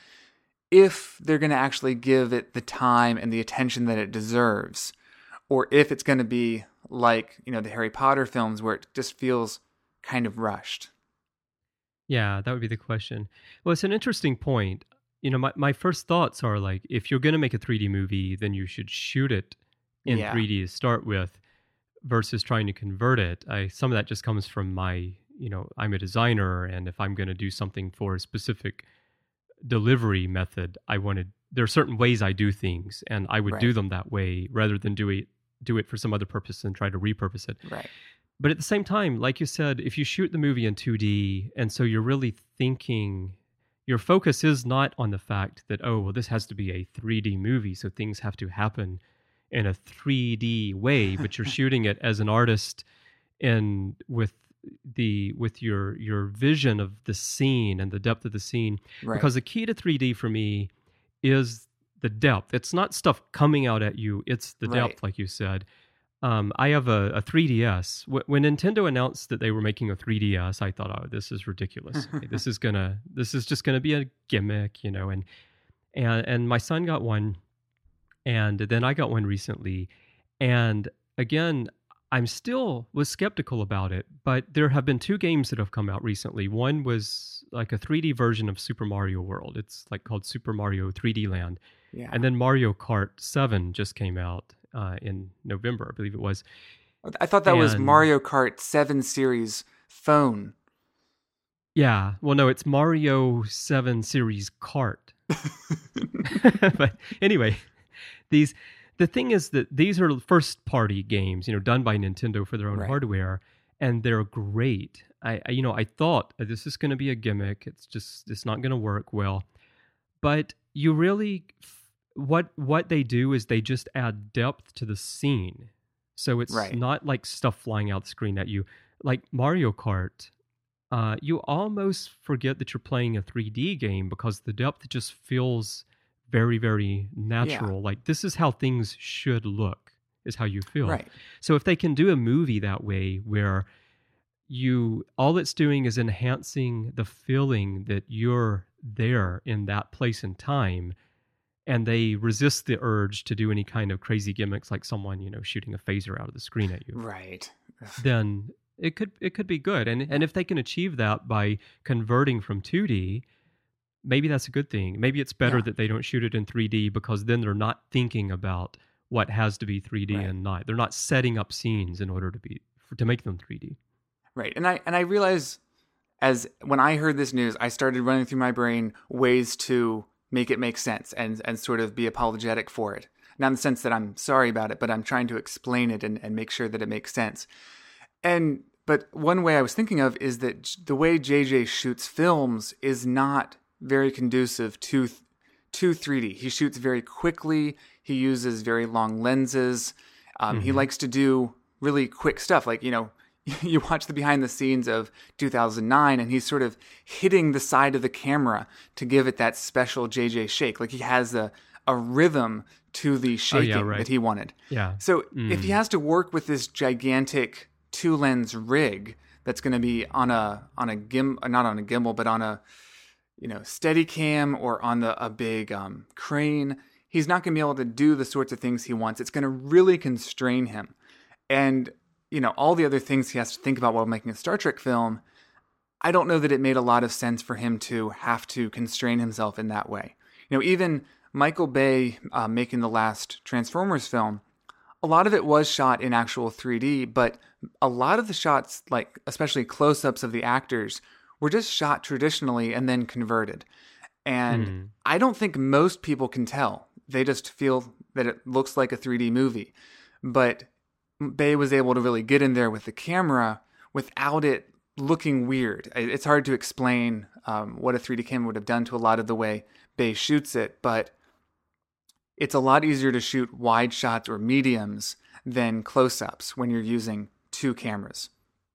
if they're going to actually give it the time and the attention that it deserves, or if it's going to be like, you know, the Harry Potter films where it just feels kind of rushed. Yeah, that would be the question. Well, it's an interesting point. You know, my, my first thoughts are like, if you're going to make a three D movie, then you should shoot it in Yeah. three D to start with versus trying to convert it. I Some of that just comes from my, you know, I'm a designer, and if I'm going to do something for a specific delivery method, I wanted, there are certain ways I do things, and I would do Right. them that way rather than do it, do it for some other purpose and try to repurpose it. Right. But at the same time, like you said, if you shoot the movie in two D, and so you're really thinking, your focus is not on the fact that, oh, well, this has to be a three D movie, so things have to happen in a three D way, but you're shooting it as an artist and with the with your your vision of the scene and the depth of the scene. Right. Because the key to three D for me is the depth. It's not stuff coming out at you, it's the depth, Right. like you said. Um, I have a, a three D S. Wh- When Nintendo announced that they were making a three D S, I thought, "Oh, this is ridiculous. Okay, this is gonna, this is just gonna be a gimmick," you know. And and and my son got one, and then I got one recently. And again, I'm still was skeptical about it, but there have been two games that have come out recently. One was like a three D version of Super Mario World. It's like called Super Mario three D Land. Yeah. And then Mario Kart seven just came out uh, in November, I believe it was. I thought that was and- Mario Kart seven Series phone. Yeah. Well, no, it's Mario seven Series Kart. But anyway, these the thing is that these are first party games, you know, done by Nintendo for their own Right. hardware, and they're great. I, I you know, I thought uh, this is going to be a gimmick. It's just it's not going to work well. But you really what what they do is they just add depth to the scene. So it's Right. not like stuff flying out the screen at you. Like Mario Kart, uh, you almost forget that you're playing a three D game because the depth just feels very, very natural. Like this is how things should look, is how you feel. Right. So if they can do a movie that way where you all it's doing is enhancing the feeling that you're there in that place and time, and they resist the urge to do any kind of crazy gimmicks like someone, you know, shooting a phaser out of the screen at you, Right. then it could it could be good. And and if they can achieve that by converting from two D, maybe that's a good thing. Maybe it's better Yeah. that they don't shoot it in three D because then they're not thinking about what has to be three D Right. and not. They're not setting up scenes in order to be for, to make them three D. Right. And I and I realize as when I heard this news, I started running through my brain ways to make it make sense and and sort of be apologetic for it. Not in the sense that I'm sorry about it, but I'm trying to explain it and, and make sure that it makes sense. And but one way I was thinking of is that the way J J shoots films is not very conducive to to three D. He shoots very quickly. He uses very long lenses. Um, mm-hmm. He likes to do really quick stuff. Like, you know, you watch the behind the scenes of two thousand nine and he's sort of hitting the side of the camera to give it that special J J shake. Like he has a, a rhythm to the shaking oh, yeah, right. that he wanted. Yeah. So mm. if he has to work with this gigantic two lens rig that's going to be on a on a gim not on a gimbal but on a you know Steadicam or on the a big um, crane, he's not going to be able to do the sorts of things he wants. It's going to really constrain him, and you know all the other things he has to think about while making a Star Trek film. I don't know that it made a lot of sense for him to have to constrain himself in that way. You know, even Michael Bay uh, making the last Transformers film, a lot of it was shot in actual three D, but a lot of the shots, like especially close-ups of the actors, were just shot traditionally and then converted. And mm. I don't think most people can tell. They just feel that it looks like a three D movie. But Bay was able to really get in there with the camera without it looking weird. It's hard to explain um, what a three D camera would have done to a lot of the way Bay shoots it, but it's a lot easier to shoot wide shots or mediums than close-ups when you're using two cameras.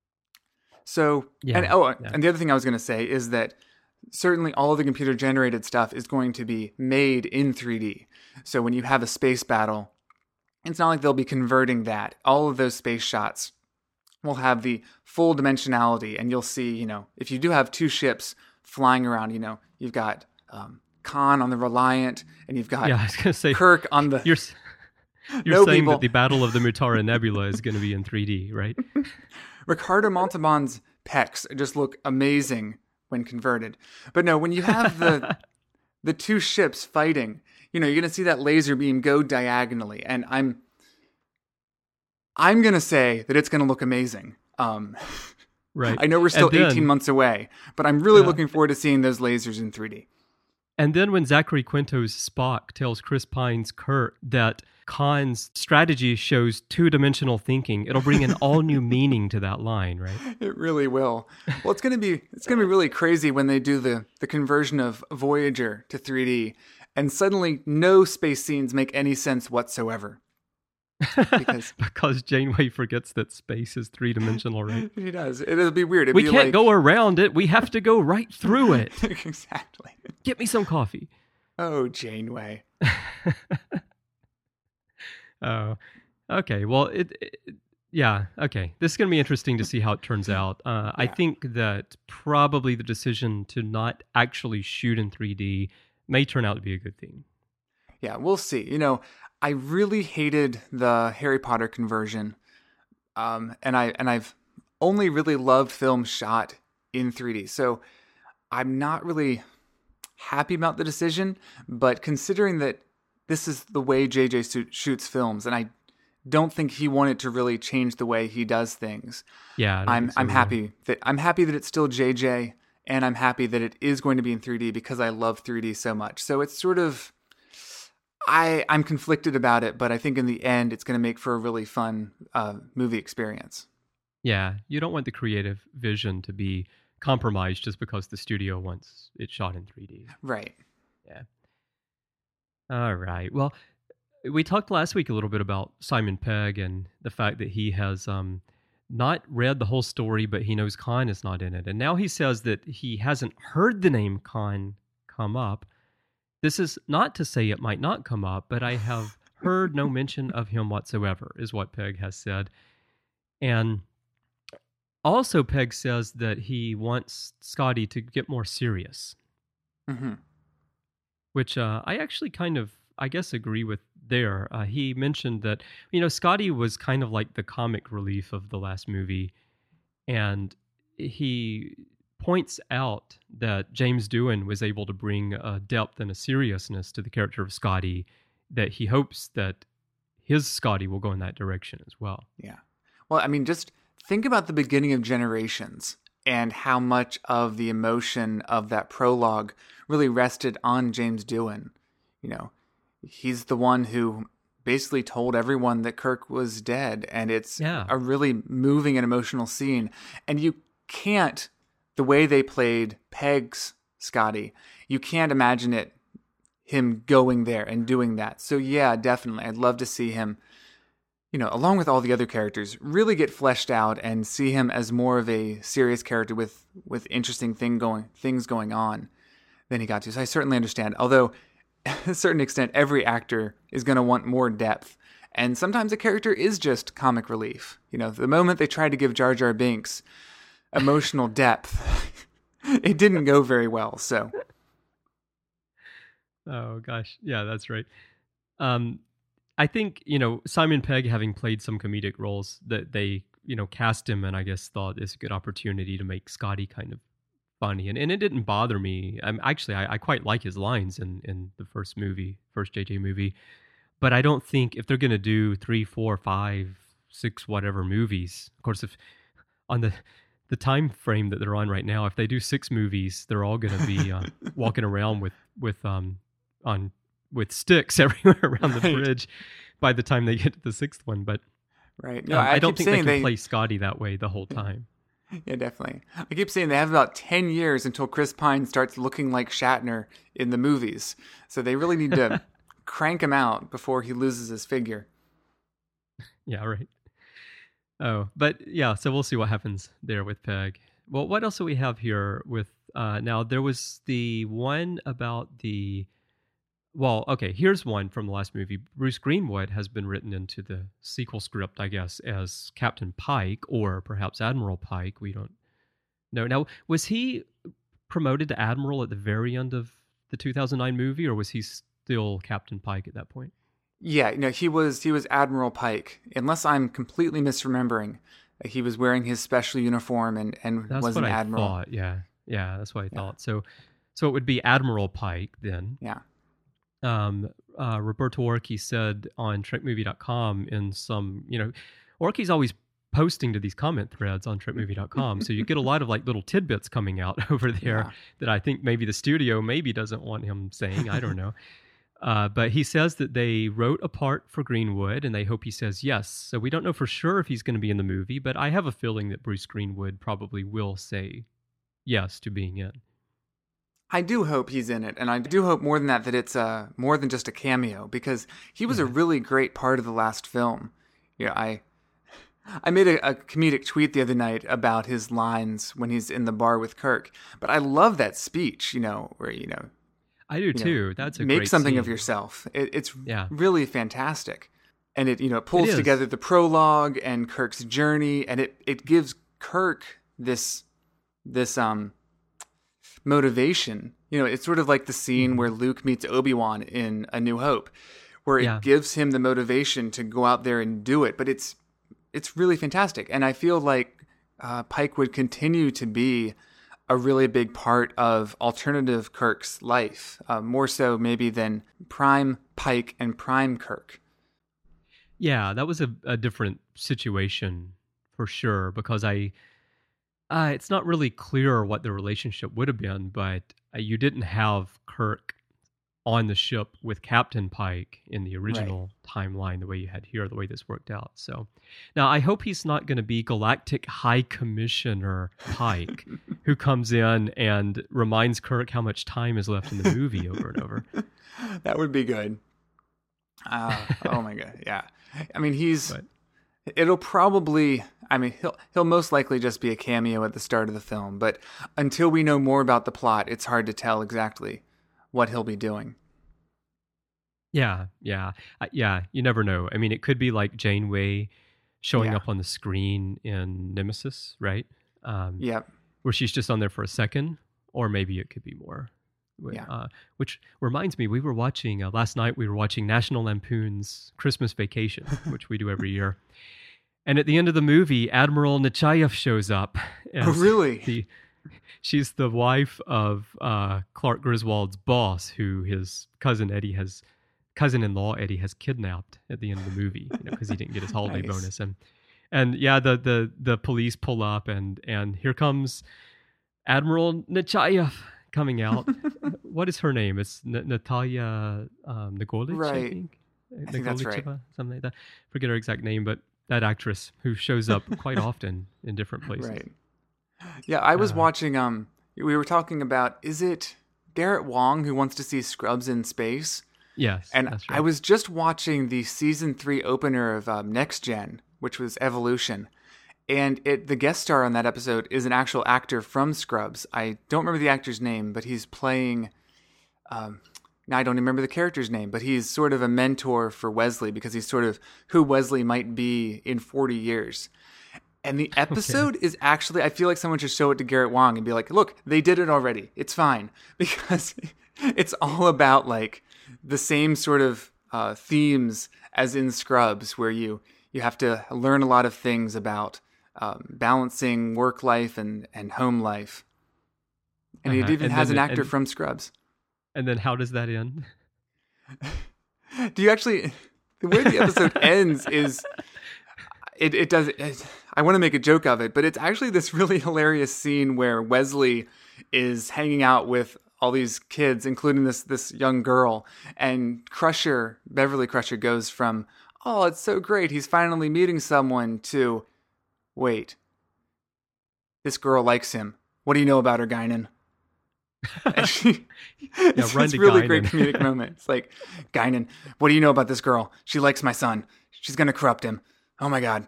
So, yeah, and oh, yeah. and the other thing I was going to say is that certainly all of the computer-generated stuff is going to be made in three D. So when you have a space battle, it's not like they'll be converting that. All of those space shots will have the full dimensionality, and you'll see, you know, if you do have two ships flying around, you know, you've got um, Khan on the Reliant, and you've got yeah, I was gonna say, Kirk on the... You're, you're no saying people. that the Battle of the Mutara Nebula is going to be in three D, right? Ricardo Montalban's pecs just look amazing when converted. But no, when you have the the two ships fighting, you know, you're going to see that laser beam go diagonally, and I'm I'm going to say that it's going to look amazing. Um, right. I know we're still then, eighteen months away, but I'm really yeah. looking forward to seeing those lasers in three D. And then when Zachary Quinto's Spock tells Chris Pine's Kirk that Khan's strategy shows two-dimensional thinking, it'll bring an all-new meaning to that line, right? It really will. Well, it's going to be it's going to be really crazy when they do the the conversion of Voyager to three D, and suddenly no space scenes make any sense whatsoever. Because, because Janeway forgets that space is three-dimensional, right? She does. It'll be weird. It'd we be can't like... go around it. We have to go right through it. Exactly. Get me some coffee. Oh, Janeway. Oh, okay. Well, it, it, yeah, okay. This is going to be interesting to see how it turns out. Uh, yeah. I think that probably the decision to not actually shoot in three D may turn out to be a good thing. Yeah, we'll see. You know, I really hated the Harry Potter conversion, um, and I and I've only really loved films shot in three D. So I'm not really happy about the decision. But considering that this is the way J J shoots films, and I don't think he wanted to really change the way he does things. Yeah, I'm so I'm either. happy that I'm happy that it's still J J, and I'm happy that it is going to be in three D because I love three D so much. So it's sort of. I, I'm conflicted about it, but I think in the end, it's going to make for a really fun uh, movie experience. Yeah, you don't want the creative vision to be compromised just because the studio wants it shot in three D. Right. Yeah. All right. Well, we talked last week a little bit about Simon Pegg and the fact that he has um, not read the whole story, but he knows Khan is not in it. And now he says that he hasn't heard the name Khan come up. This is not to say it might not come up, but I have heard no mention of him whatsoever, is what Pegg has said. And also Pegg says that he wants Scotty to get more serious. Mm-hmm. Which uh, I actually kind of, I guess, agree with there. Uh, he mentioned that, you know, Scotty was kind of like the comic relief of the last movie. And he points out that James Doohan was able to bring a depth and a seriousness to the character of Scotty that he hopes that his Scotty will go in that direction as well. Yeah. Well, I mean, just think about the beginning of Generations and how much of the emotion of that prologue really rested on James Doohan. You know, he's the one who basically told everyone that Kirk was dead. And it's Yeah. a really moving and emotional scene. And you can't, the way they played Peg's Scotty, you can't imagine it, him going there and doing that. So yeah, definitely. I'd love to see him, you know, along with all the other characters, really get fleshed out and see him as more of a serious character with, with interesting thing going, things going on than he got to. So I certainly understand. Although, to a certain extent, every actor is going to want more depth. And sometimes a character is just comic relief. You know, the moment they tried to give Jar Jar Binks emotional depth, it didn't go very well. So, oh gosh, yeah, that's right. Um, I think, you know, Simon Pegg, having played some comedic roles, that they, you know, cast him and I guess thought it's a good opportunity to make Scotty kind of funny. And, and it didn't bother me. I'm actually, I, I quite like his lines in, in the first movie, first J J movie. But I don't think if they're going to do three, four, five, six, whatever movies, of course, if on the the time frame that they're on right now, if they do six movies, they're all going to be uh, walking around with with um on with sticks everywhere around the Right. bridge by the time they get to the sixth one. But right. um, No, I, I, don't keep think they saying can they, play Scotty that way the whole time. Yeah, definitely. I keep saying they have about ten years until Chris Pine starts looking like Shatner in the movies. So they really need to crank him out before he loses his figure. Yeah, right. Oh, but yeah, so we'll see what happens there with Peg. Well, what else do we have here with, uh, now there was the one about the, well, okay, here's one from the last movie. Bruce Greenwood has been written into the sequel script, I guess, as Captain Pike or perhaps Admiral Pike. We don't know. Now, was he promoted to Admiral at the very end of the two thousand nine movie, or was he still Captain Pike at that point? Yeah, no, he was he was Admiral Pike. Unless I'm completely misremembering, he was wearing his special uniform and, and That's was what an I admiral. thought. Yeah, yeah, that's what I Yeah. thought. So, so it would be Admiral Pike then. Yeah. Um, uh, Roberto Orci said on Trek Movie dot com in some, you know, Orci's always posting to these comment threads on Trek Movie dot com, so you get a lot of like little tidbits coming out over there Yeah. that I think maybe the studio maybe doesn't want him saying. I don't know. Uh, but he says that they wrote a part for Greenwood, and they hope he says yes. So we don't know for sure if he's going to be in the movie, but I have a feeling that Bruce Greenwood probably will say yes to being in. I do hope he's in it, and I do hope more than that that it's uh, more than just a cameo, because he was a really great part of the last film. You know, I I made a, a comedic tweet the other night about his lines when he's in the bar with Kirk, but I love that speech, you know, where, you know, I do you too. know, That's a make great something scene. of yourself. It, it's Yeah. really fantastic, and it you know it pulls is. together the prologue and Kirk's journey, and it it gives Kirk this this um motivation. You know, it's sort of like the scene Mm-hmm. where Luke meets Obi-Wan in A New Hope, where it Yeah. gives him the motivation to go out there and do it. But it's it's really fantastic, and I feel like uh, Pike would continue to be a really big part of alternative Kirk's life, uh, more so maybe than Prime Pike and Prime Kirk. Yeah, that was a, a different situation for sure, because I, uh, it's not really clear what the relationship would have been, but uh, you didn't have Kirk on the ship with Captain Pike in the original timeline the way you had here, the way this worked out. So now I hope he's not going to be Galactic High Commissioner Pike, who comes in and reminds Kirk how much time is left in the movie over and over. That would be good. Uh, oh my god, yeah. I mean, he's. But, It'll probably. I mean, he'll he'll most likely just be a cameo at the start of the film. But until we know more about the plot, it's hard to tell exactly what he'll be doing. yeah, yeah, uh, yeah. You never know. I mean, it could be like Janeway showing Yeah. up on the screen in Nemesis, right? Um, Yep. Where she's just on there for a second, or maybe it could be more. Wh- Yeah. Uh, which reminds me, we were watching uh, last night. We were watching National Lampoon's Christmas Vacation, which we do every year. And at the end of the movie, Admiral Nechayev shows up. Oh, as really? The, she's the wife of uh, Clark Griswold's boss, who his cousin Eddie has, cousin-in-law Eddie has kidnapped at the end of the movie, you know, because he didn't get his holiday Nice. bonus. And and yeah, the the the police pull up, and and here comes Admiral Nechayev coming out. What is her name? It's N- Natalia um, Nigolich, I Right. think. I think that's right. Something like that. Forget her exact name, but that actress who shows up quite often in different places. Right. Yeah, I was uh, watching, um, we were talking about, is it Garrett Wang who wants to see Scrubs in space? Yes, and that's right. I was just watching the season three opener of um, Next Gen, which was Evolution, and it the guest star on that episode is an actual actor from Scrubs. I don't remember the actor's name, but he's playing. Um, now I don't remember the character's name, but he's sort of a mentor for Wesley because he's sort of who Wesley might be in forty years. And the episode okay. is actually, I feel like someone should show it to Garrett Wang and be like, look, they did it already. It's fine. Because it's all about like the same sort of uh, themes as in Scrubs, where you, you have to learn a lot of things about um, balancing work life and, and home life. And uh-huh. it even and has an actor and, from Scrubs. And then how does that end? Do you actually, the way the episode ends is, it, it does, it, I want to make a joke of it, but it's actually this really hilarious scene where Wesley is hanging out with all these kids, including this this young girl, and Crusher, Beverly Crusher, goes from, oh, it's so great, he's finally meeting someone, to, wait, this girl likes him. What do you know about her, Guinan? And she, yeah, it's run this to really Guinan. Great comedic moment. It's like, Guinan, what do you know about this girl? She likes my son. She's going to corrupt him. Oh my God.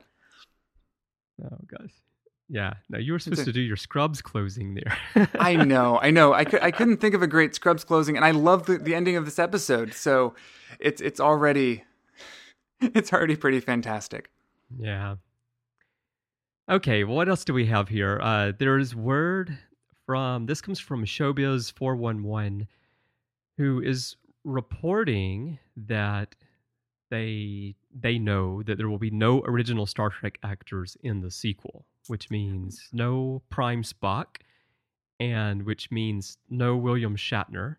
Oh gosh. Yeah. No, you were supposed a, to do your Scrubs closing there. I know. I know. I, could, I couldn't think of a great Scrubs closing, and I love the, the ending of this episode. So it's it's already it's already pretty fantastic. Yeah. Okay. Well, what else do we have here? Uh, there's word from, this comes from Showbiz four one one, who is reporting that they they know that there will be no original Star Trek actors in the sequel, which means no Prime Spock, and which means no William Shatner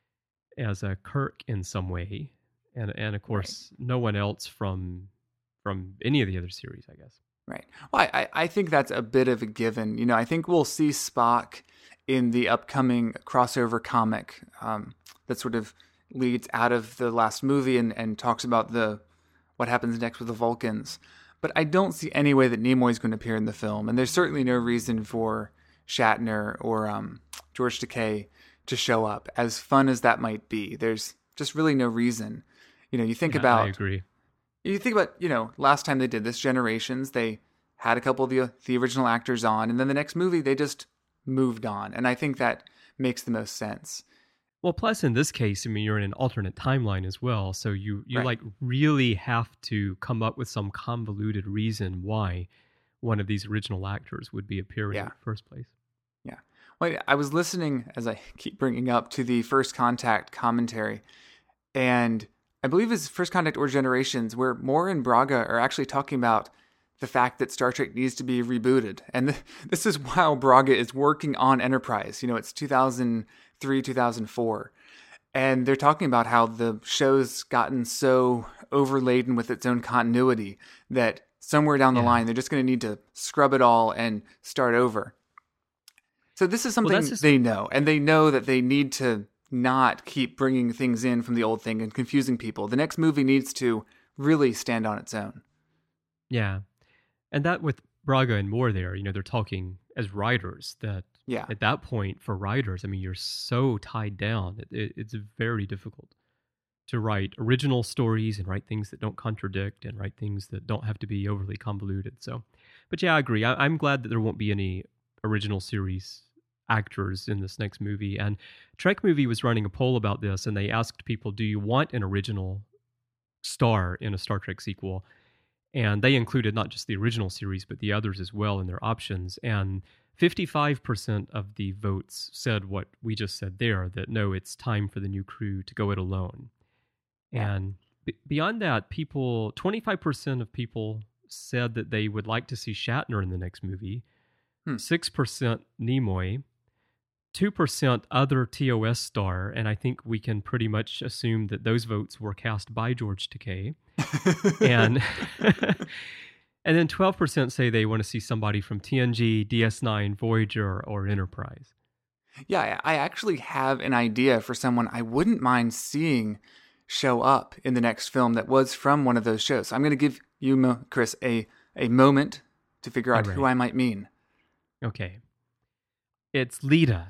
as a Kirk in some way, and and of course right. no one else from from any of the other series, I guess. Right. Well, I I think that's a bit of a given. You know, I think we'll see Spock in the upcoming crossover comic um, that sort of leads out of the last movie and, and talks about the what happens next with the Vulcans. But I don't see any way that Nimoy's going to appear in the film, and there's certainly no reason for Shatner or um, George Takei to show up. As fun as that might be, there's just really no reason. You know, you think yeah, about. I agree. You think about, you know, last time they did this, Generations, they had a couple of the the original actors on, and then the next movie they just moved on, and I think that makes the most sense. Well, plus in this case, I mean, you're in an alternate timeline as well, so you, you right. like really have to come up with some convoluted reason why one of these original actors would be appearing yeah. in the first place. Yeah. Well, I was listening, as I keep bringing up, to the First Contact commentary, and I believe it's First Contact or Generations, where Moore and Braga are actually talking about the fact that Star Trek needs to be rebooted. And th- this is while Braga is working on Enterprise. You know, it's two thousand three, two thousand four. And they're talking about how the show's gotten so overladen with its own continuity that somewhere down the yeah. line, they're just going to need to scrub it all and start over. So this is something well, just... they know. And they know that they need to not keep bringing things in from the old thing and confusing people. The next movie needs to really stand on its own. Yeah. And that with Braga and Moore there, you know, they're talking as writers that yeah. at that point for writers, I mean, you're so tied down. It, it, it's very difficult to write original stories and write things that don't contradict and write things that don't have to be overly convoluted. So, but yeah, I agree. I, I'm glad that there won't be any original series actors in this next movie. And Trek Movie was running a poll about this, and they asked people, do you want an original star in a Star Trek sequel? And they included not just the original series, but the others as well in their options. And fifty-five percent of the votes said what we just said there, that no, it's time for the new crew to go it alone. Yeah. And b- beyond that, people, twenty-five percent of people said that they would like to see Shatner in the next movie, hmm. six percent Nimoy, two percent other T O S star, and I think we can pretty much assume that those votes were cast by George Takei. and and then twelve percent say they want to see somebody from T N G, D S nine, Voyager, or Enterprise. Yeah, I actually have an idea for someone I wouldn't mind seeing show up in the next film that was from one of those shows. So I'm going to give you, Mo- Chris, a, a moment to figure out All right. who I might mean. Okay. It's Lita.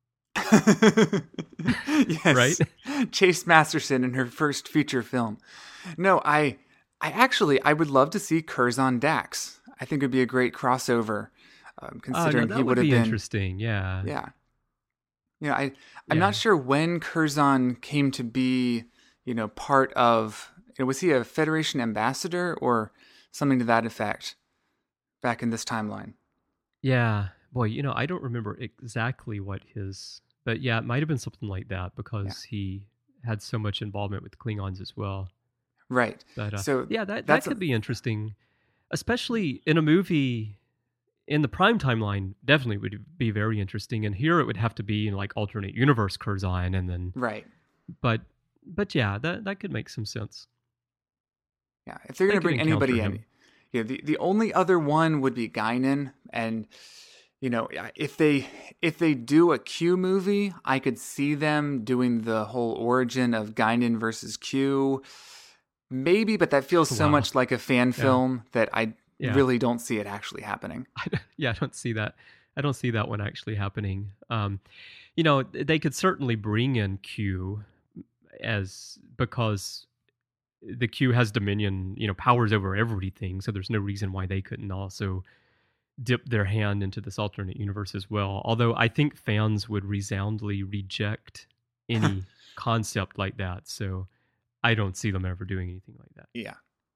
Yes. Right? Chase Masterson in her first feature film. No, I I actually, I would love to see Curzon Dax. I think it would be a great crossover, um, considering oh, no, that he would would have be been... interesting, yeah. Yeah. Yeah, I, I'm Yeah. not sure when Curzon came to be, you know, part of... You know, was he a Federation ambassador or something to that effect back in this timeline? Yeah. Boy, you know, I don't remember exactly what his... But yeah, it might have been something like that because yeah. he had so much involvement with Klingons as well. Right. But, uh, so yeah, that, that that's could a... be interesting, especially in a movie in the Prime timeline. Definitely would be very interesting. And here it would have to be in like alternate universe Curzon, and then right. But but yeah, that that could make some sense. Yeah, if they're going to bring anybody in, yeah, the the only other one would be Guinan, and you know, if they if they do a Q movie, I could see them doing the whole origin of Guinan versus Q. Maybe, but that feels so wow. much like a fan film yeah. that I yeah. really don't see it actually happening. I, yeah, I don't see that. I don't see that one actually happening. Um, you know, they could certainly bring in Q as because the Q has dominion, you know, powers over everything. So there's no reason why they couldn't also dip their hand into this alternate universe as well. Although I think fans would resoundingly reject any concept like that. So I don't see them ever doing anything like that. Yeah.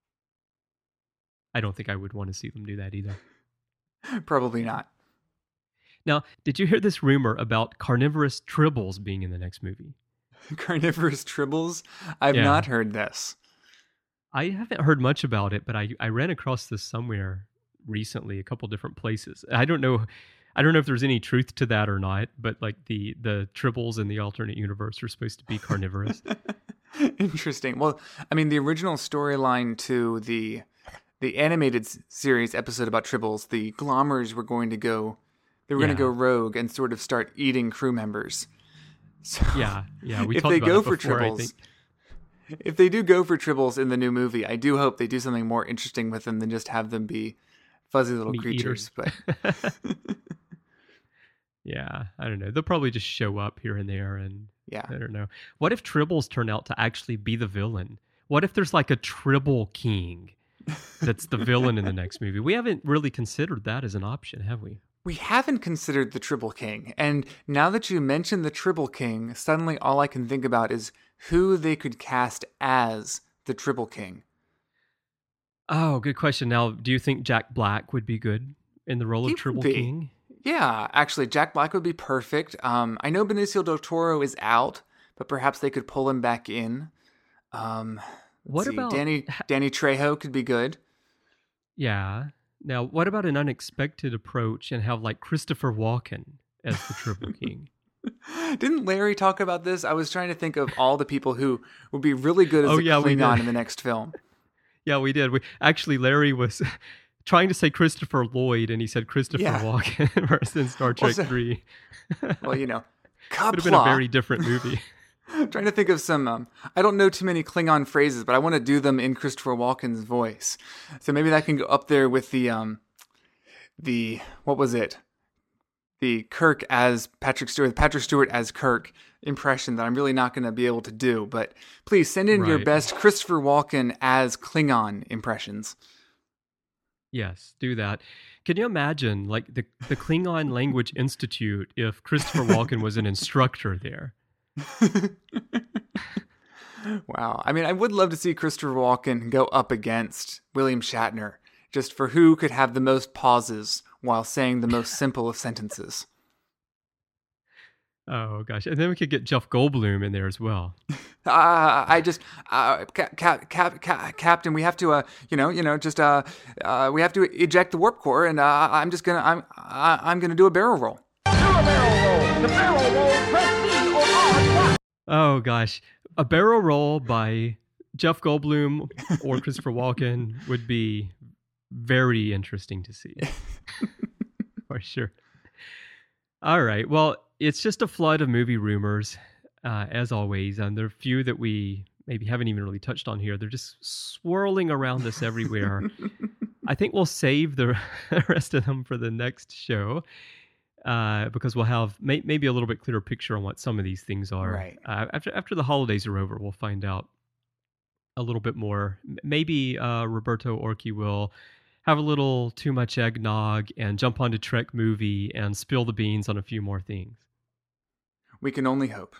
I don't think I would want to see them do that either. Probably not. Now, did you hear this rumor about carnivorous tribbles being in the next movie? Carnivorous tribbles? I've yeah. not heard this. I haven't heard much about it, but I, I ran across this somewhere recently, a couple different places. I don't know I don't know if there's any truth to that or not, but like the, the tribbles in the alternate universe are supposed to be carnivorous. Interesting. Well, I mean, the original storyline to the the animated series episode about tribbles, the Glommers were going to go, they were yeah. going to go rogue and sort of start eating crew members. So yeah, yeah. We if talked they about go it for before, tribbles, I think. If they do go for tribbles in the new movie, I do hope they do something more interesting with them than just have them be fuzzy little Meat creatures. eaters. But yeah, I don't know. They'll probably just show up here and there, and yeah, I don't know. What if tribbles turn out to actually be the villain? What if there's like a tribble king that's the villain in the next movie? We haven't really considered that as an option, have we? We haven't considered the Tribble King, and now that you mention the Tribble King, suddenly all I can think about is who they could cast as the Tribble King. Oh, good question. Now, do you think Jack Black would be good in the role He of Tribble would be. King? Yeah, actually, Jack Black would be perfect. Um, I know Benicio del Toro is out, but perhaps they could pull him back in. Um, what see. about Danny? Danny Trejo could be good. Yeah. Now, what about an unexpected approach and have like Christopher Walken as the Tribble King? Didn't Larry talk about this? I was trying to think of all the people who would be really good as oh, a yeah, Klingon in the next film. Yeah, we did. We actually, Larry was trying to say Christopher Lloyd, and he said Christopher yeah. Walken versus in Star Trek well, so, three. Well, you know, would have been a very different movie. I'm trying to think of some, um, I don't know too many Klingon phrases, but I want to do them in Christopher Walken's voice. So maybe that can go up there with the, um, the, what was it? The Kirk as Patrick Stewart, Patrick Stewart as Kirk impression that I'm really not going to be able to do. But please send in right. your best Christopher Walken as Klingon impressions. Yes, do that. Can you imagine, like, the, the Klingon Language Institute if Christopher Walken was an instructor there? Wow. I mean, I would love to see Christopher Walken go up against William Shatner, just for who could have the most pauses while saying the most simple of sentences. Oh, gosh. And then we could get Jeff Goldblum in there as well. Uh, I just, uh, cap, cap, cap, cap, Captain, we have to, uh, you know, you know, just, uh, uh, we have to eject the warp core, and uh, I'm just gonna, I'm, I, I'm gonna do a barrel roll. Do a barrel roll. The barrel roll. Press B or R. Oh gosh, a barrel roll by Jeff Goldblum or Christopher Walken would be very interesting to see, for sure. All right, well, it's just a flood of movie rumors. Uh, as always, and there are few that we maybe haven't even really touched on here. They're just swirling around us everywhere. I think we'll save the rest of them for the next show uh, because we'll have may- maybe a little bit clearer picture on what some of these things are. Right. Uh, after after the holidays are over, we'll find out a little bit more. M- Maybe uh, Roberto Orci will have a little too much eggnog and jump onto Trek movie and spill the beans on a few more things. We can only hope.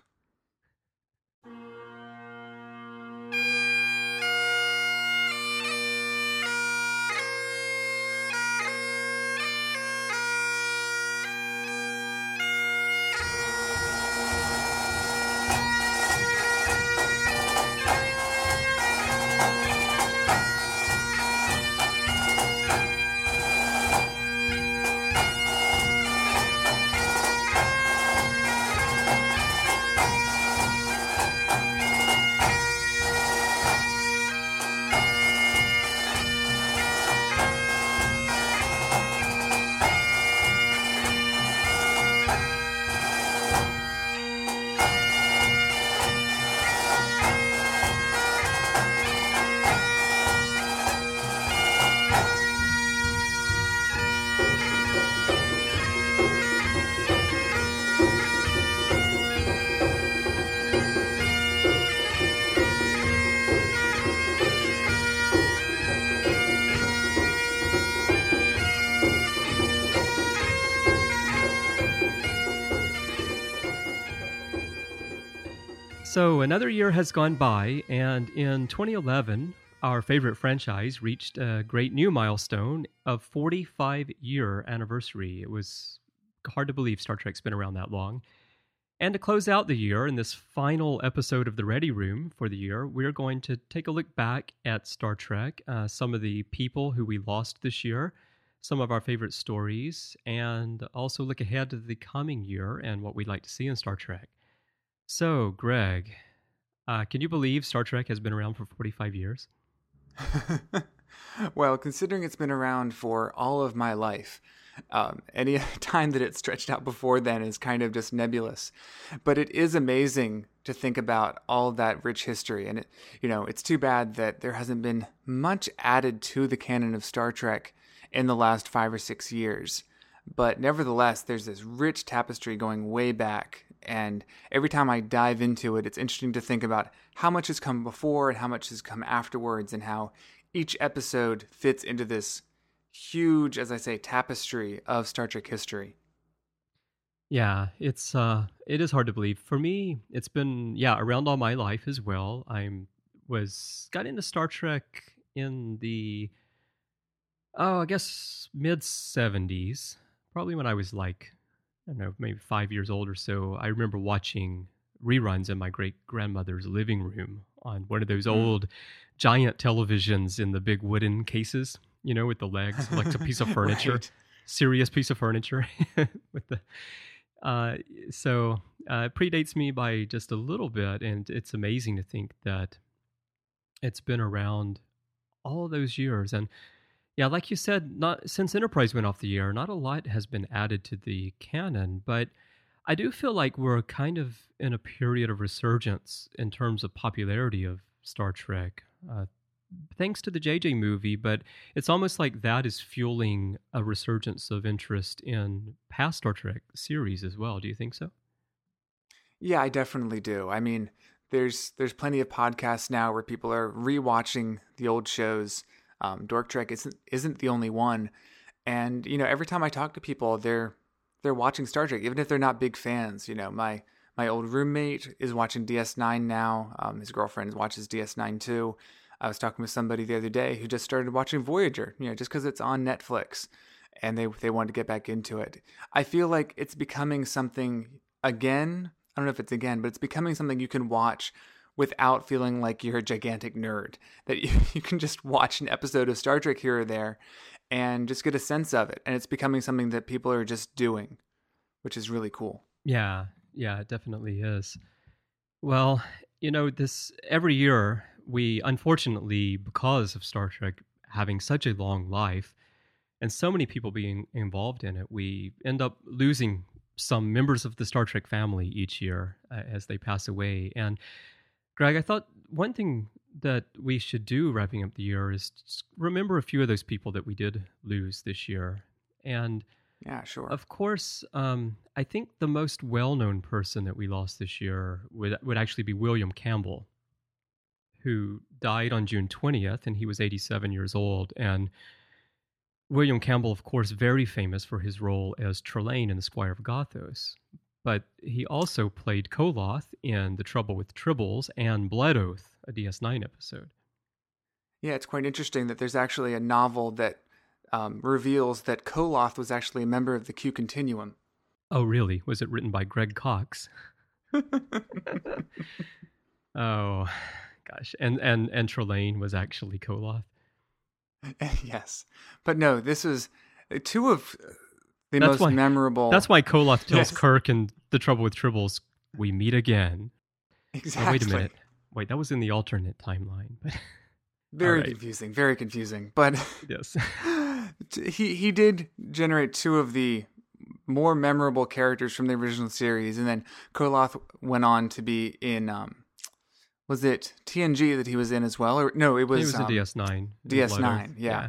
So another year has gone by, and in twenty eleven, our favorite franchise reached a great new milestone of forty-five year anniversary. It was hard to believe Star Trek's been around that long. And to close out the year, in this final episode of the Ready Room for the year, we're going to take a look back at Star Trek, uh, some of the people who we lost this year, some of our favorite stories, and also look ahead to the coming year and what we'd like to see in Star Trek. So, Greg, uh, can you believe Star Trek has been around for forty-five years? Well, considering it's been around for all of my life, um, any time that it stretched out before then is kind of just nebulous. But it is amazing to think about all that rich history. And, it, you know, it's too bad that there hasn't been much added to the canon of Star Trek in the last five or six years. But nevertheless, there's this rich tapestry going way back. And every time I dive into it, it's interesting to think about how much has come before and how much has come afterwards, and how each episode fits into this huge, as I say, tapestry of Star Trek history. Yeah, it's uh, it is hard to believe. For me, it's been yeah around all my life as well. I'm was got into Star Trek in the oh I guess mid seventies, probably when I was like I don't know maybe five years old or so. I remember watching reruns in my great grandmother's living room on one of those Mm. old giant televisions in the big wooden cases, you know, with the legs, like a piece of furniture. Right. Serious piece of furniture with the uh so uh it predates me by just a little bit, and it's amazing to think that it's been around all those years. And yeah, like you said, not since Enterprise went off the air, not a lot has been added to the canon, but I do feel like we're kind of in a period of resurgence in terms of popularity of Star Trek, uh, thanks to the J J movie, but it's almost like that is fueling a resurgence of interest in past Star Trek series as well. Do you think so? Yeah, I definitely do. I mean, there's there's plenty of podcasts now where people are rewatching the old shows. Um, Dork Trek isn't isn't the only one, and you know, every time I talk to people, they're they're watching Star Trek, even if they're not big fans. You know, my my old roommate is watching D S nine now. Um, his girlfriend watches D S nine too. I was talking with somebody the other day who just started watching Voyager, you know, just because it's on Netflix, and they they wanted to get back into it. I feel like it's becoming something again. I don't know if it's again, but it's becoming something you can watch without feeling like you're a gigantic nerd. That you, you can just watch an episode of Star Trek here or there and just get a sense of it. And it's becoming something that people are just doing, which is really cool. Yeah, yeah, it definitely is. Well, you know, this every year we, unfortunately, because of Star Trek having such a long life and so many people being involved in it, we end up losing some members of the Star Trek family each year uh, as they pass away. And Greg, I thought one thing that we should do wrapping up the year is just remember a few of those people that we did lose this year. And Yeah, sure. of course, um, I think the most well-known person that we lost this year would would actually be William Campbell, who died on June twentieth, and he was eighty-seven years old. And William Campbell, of course, very famous for his role as Trelane in The Squire of Gothos. But he also played Koloth in The Trouble with Tribbles and Blood Oath, a D S nine episode. Yeah, it's quite interesting that there's actually a novel that um, reveals that Koloth was actually a member of the Q Continuum. Oh, really? Was it written by Greg Cox? Oh, gosh. And, and, and Trelane was actually Koloth. Yes. But no, this was two of the That's most why- memorable... That's why Koloth tells Yes. Kirk in The Trouble with Tribbles, we meet again. Exactly. Oh, wait a minute. Wait, that was in the alternate timeline. But Very All right. confusing, very confusing. But yes. he he did generate two of the more memorable characters from the original series, and then Koloth went on to be in um, was it T N G that he was in as well, or no, it was it was um, a D S nine. D S nine, Blood Oath. yeah.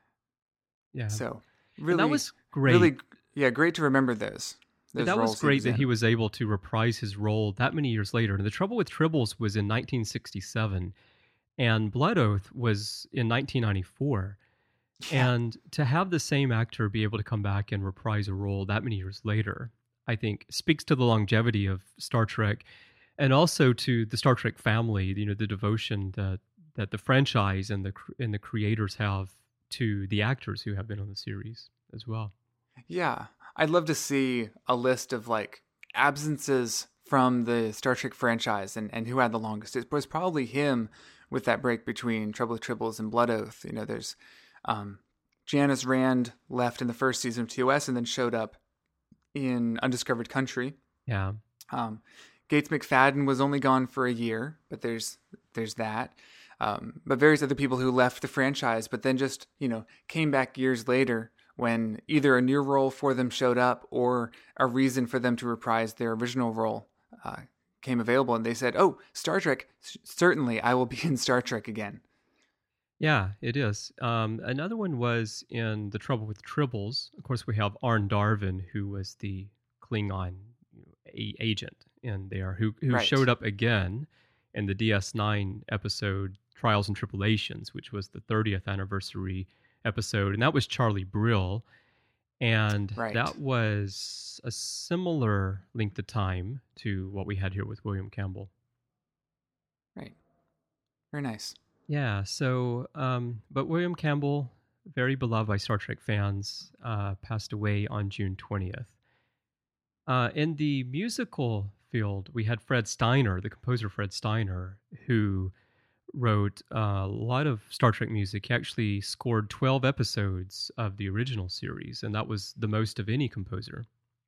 Yeah. So And really, that was great. really, yeah, great to remember those. those that roles was great that in. he was able to reprise his role that many years later. And The Trouble with Tribbles was in nineteen sixty-seven, and Blood Oath was in nineteen ninety-four. Yeah. And to have the same actor be able to come back and reprise a role that many years later, I think speaks to the longevity of Star Trek, and also to the Star Trek family. You know, the devotion that that the franchise and the cr- and the creators have to the actors who have been on the series as well. Yeah, I'd love to see a list of like absences from the Star Trek franchise and, and who had the longest. It was probably him with that break between Trouble with Tribbles and Blood Oath. You know, there's um, Janice Rand left in the first season of T O S and then showed up in Undiscovered Country. Yeah. Um, Gates McFadden was only gone for a year, but there's there's that. Um, but various other people who left the franchise, but then just, you know, came back years later when either a new role for them showed up or a reason for them to reprise their original role uh, came available. And they said, oh, Star Trek, c- certainly I will be in Star Trek again. Yeah, it is. Um, another one was in The Trouble with Tribbles. Of course, we have Arn Darvin, who was the Klingon a- agent in there, who who Right. showed up again in the D S nine episode Trials and Tribulations, which was the thirtieth anniversary episode, and that was Charlie Brill. And Right. that was a similar length of time to what we had here with William Campbell. Right. Very nice. Yeah, so, um, but William Campbell, very beloved by Star Trek fans, uh, passed away on June twentieth. Uh, in the musical field, we had Fred Steiner, the composer Fred Steiner, who wrote uh, a lot of Star Trek music. He actually scored twelve episodes of the original series, and that was the most of any composer.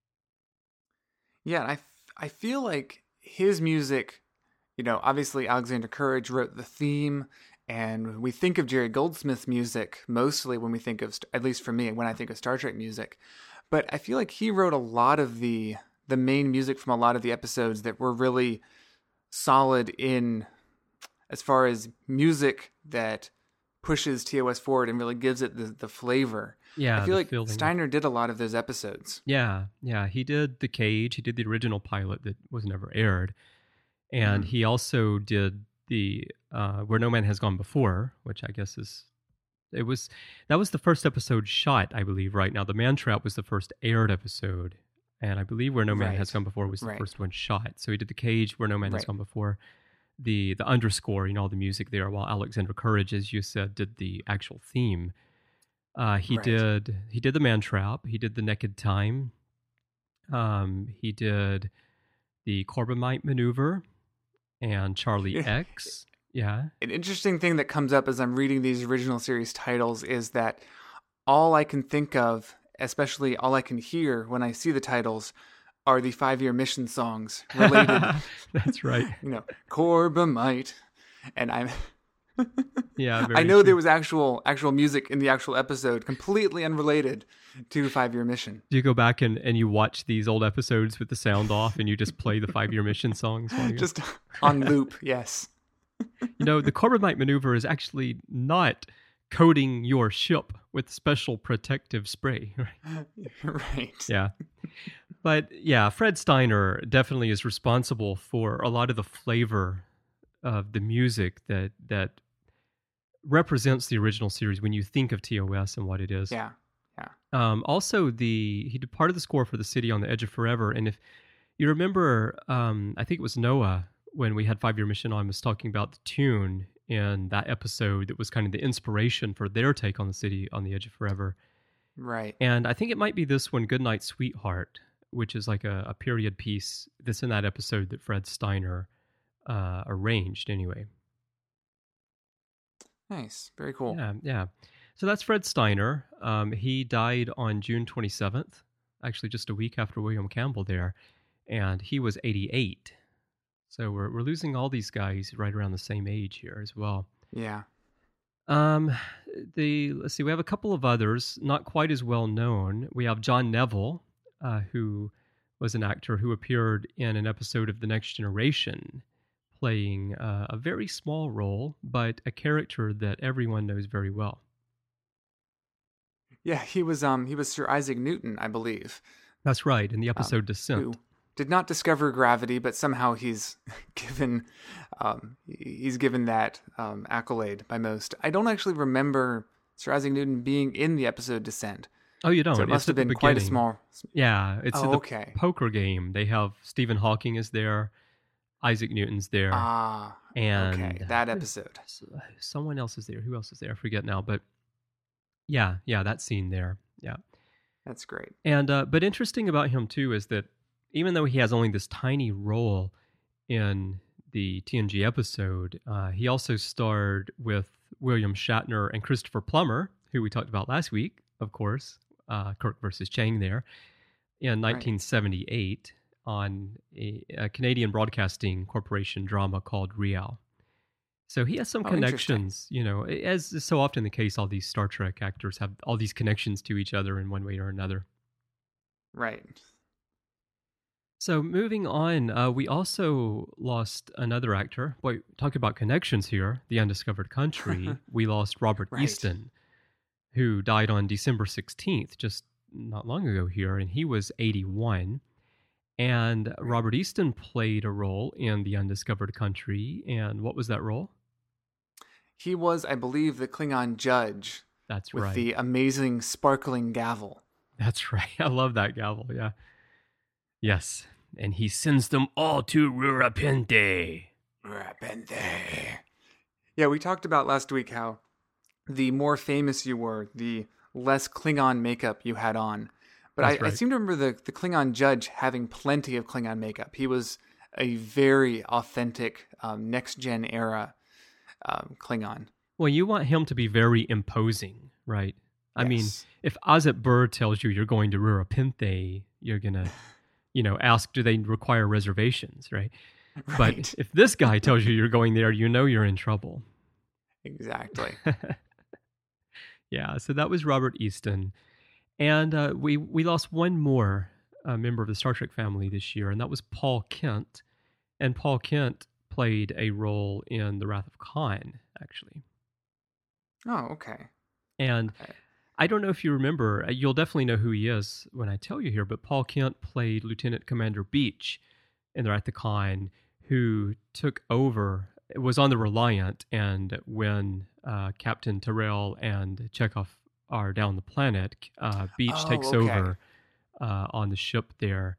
Yeah, and I, f- I feel like his music, you know, obviously Alexander Courage wrote the theme, and we think of Jerry Goldsmith's music mostly when we think of, st- at least for me, when I think of Star Trek music. But I feel like he wrote a lot of the the main music from a lot of the episodes that were really solid in as far as music that pushes T O S forward and really gives it the, the flavor. Yeah, I feel the like feeling. Steiner did a lot of those episodes. Yeah, yeah. He did The Cage. He did the original pilot that was never aired. And Mhm. he also did the uh, Where No Man Has Gone Before, which I guess is, it was, that was the first episode shot, I believe, right? Now, The Man Trap was the first aired episode. And I believe Where No Man Right. Has Gone Before was the Right. first one shot. So he did The Cage, Where No Man Has Right. Gone Before. The the underscore, you know, all the music there, while Alexander Courage, as you said, did the actual theme. Uh, he Right. did he did The Man Trap. He did The Naked Time. Um, he did the Corbomite Maneuver and Charlie Yeah. X. Yeah. An interesting thing that comes up as I'm reading these original series titles is that all I can think of, especially all I can hear when I see the titles, are the five-year mission songs related. That's right. You know, Corbomite, and I'm. Yeah. Very I know true. there was actual actual music in the actual episode, completely unrelated to Five-Year Mission. Do you go back and, and you watch these old episodes with the sound off and you just play the five year mission songs? While you Just on loop, yes. You know, the Corbomite maneuver is actually not coating your ship with special protective spray. Right. Right. Yeah. But yeah, Fred Steiner definitely is responsible for a lot of the flavor of the music that that represents the original series when you think of T O S and what it is. Yeah. Yeah. Um, also, the he did part of the score for the City on the Edge of Forever. And if you remember, um, I think it was Noah, when we had Five Year Mission on, was talking about the tune in that episode that was kind of the inspiration for their take on the City on the Edge of Forever. Right. And I think it might be this one, Goodnight Sweetheart, which is like a, a period piece that's in that episode that Fred Steiner uh, arranged anyway. Nice. Very cool. Yeah, yeah. So that's Fred Steiner. Um, he died on June twenty-seventh, actually just a week after William Campbell there, and he was eighty-eight. So we're we're losing all these guys right around the same age here as well. Yeah. Um, the let's see, we have a couple of others not quite as well known. We have John Neville, uh, who was an actor who appeared in an episode of The Next Generation, playing uh, a very small role, but a character that everyone knows very well. Yeah, he was um he was Sir Isaac Newton, I believe. That's right, in the episode um, Descent. Who did not discover gravity, but somehow he's given um he's given that um accolade by most. I don't actually remember Sir Isaac Newton being in the episode Descent. Oh, you don't? So it must It's have at the been quite a beginning. small. Yeah, it's Oh, in the okay. poker game. They have Stephen Hawking is there, Isaac Newton's there, Ah, and okay, that episode. someone else is there. Who else is there? I forget now, but yeah, yeah, that scene there. Yeah. That's great. And uh, but interesting about him too is that even though he has only this tiny role in the T N G episode, uh, he also starred with William Shatner and Christopher Plummer, who we talked about last week, of course, uh, Kirk versus Chang there, in nineteen seventy-eight on a, a Canadian Broadcasting Corporation drama called Real. So he has some Oh, connections, you know, as is so often the case, all these Star Trek actors have all these connections to each other in one way or another. Right. So moving on, uh, we also lost another actor. Boy, talk about connections here, The Undiscovered Country. We lost Robert Right. Easton, who died on December sixteenth, just not long ago here, and he was eighty-one. And Robert Easton played a role in The Undiscovered Country. And what was that role? He was, I believe, the Klingon judge That's with right. the amazing sparkling gavel. That's right. I love that gavel, yeah. Yes. And he sends them all to Rurapente. Repente. Yeah, we talked about last week how the more famous you were, the less Klingon makeup you had on. But I, That's right. I seem to remember the, the Klingon judge having plenty of Klingon makeup. He was a very authentic um, next-gen era um, Klingon. Well, you want him to be very imposing, right? I mean, Yes. if Ozet Burr tells you you're going to Rurapente, you're going to, you know, ask, do they require reservations, right? Right. But if this guy tells you you're going there, you know you're in trouble. Exactly. Yeah, so that was Robert Easton. And uh, we, we lost one more uh, member of the Star Trek family this year, and that was Paul Kent. And Paul Kent played a role in The Wrath of Khan, actually. Oh, okay. And Okay. I don't know if you remember, uh, you'll definitely know who he is when I tell you here, but Paul Kent played Lieutenant Commander Beach in The Wrath of Khan, who took over, was on the Reliant, and when uh, Captain Terrell and Chekhov are down the planet, uh, Beach Oh, takes okay. over uh, on the ship there.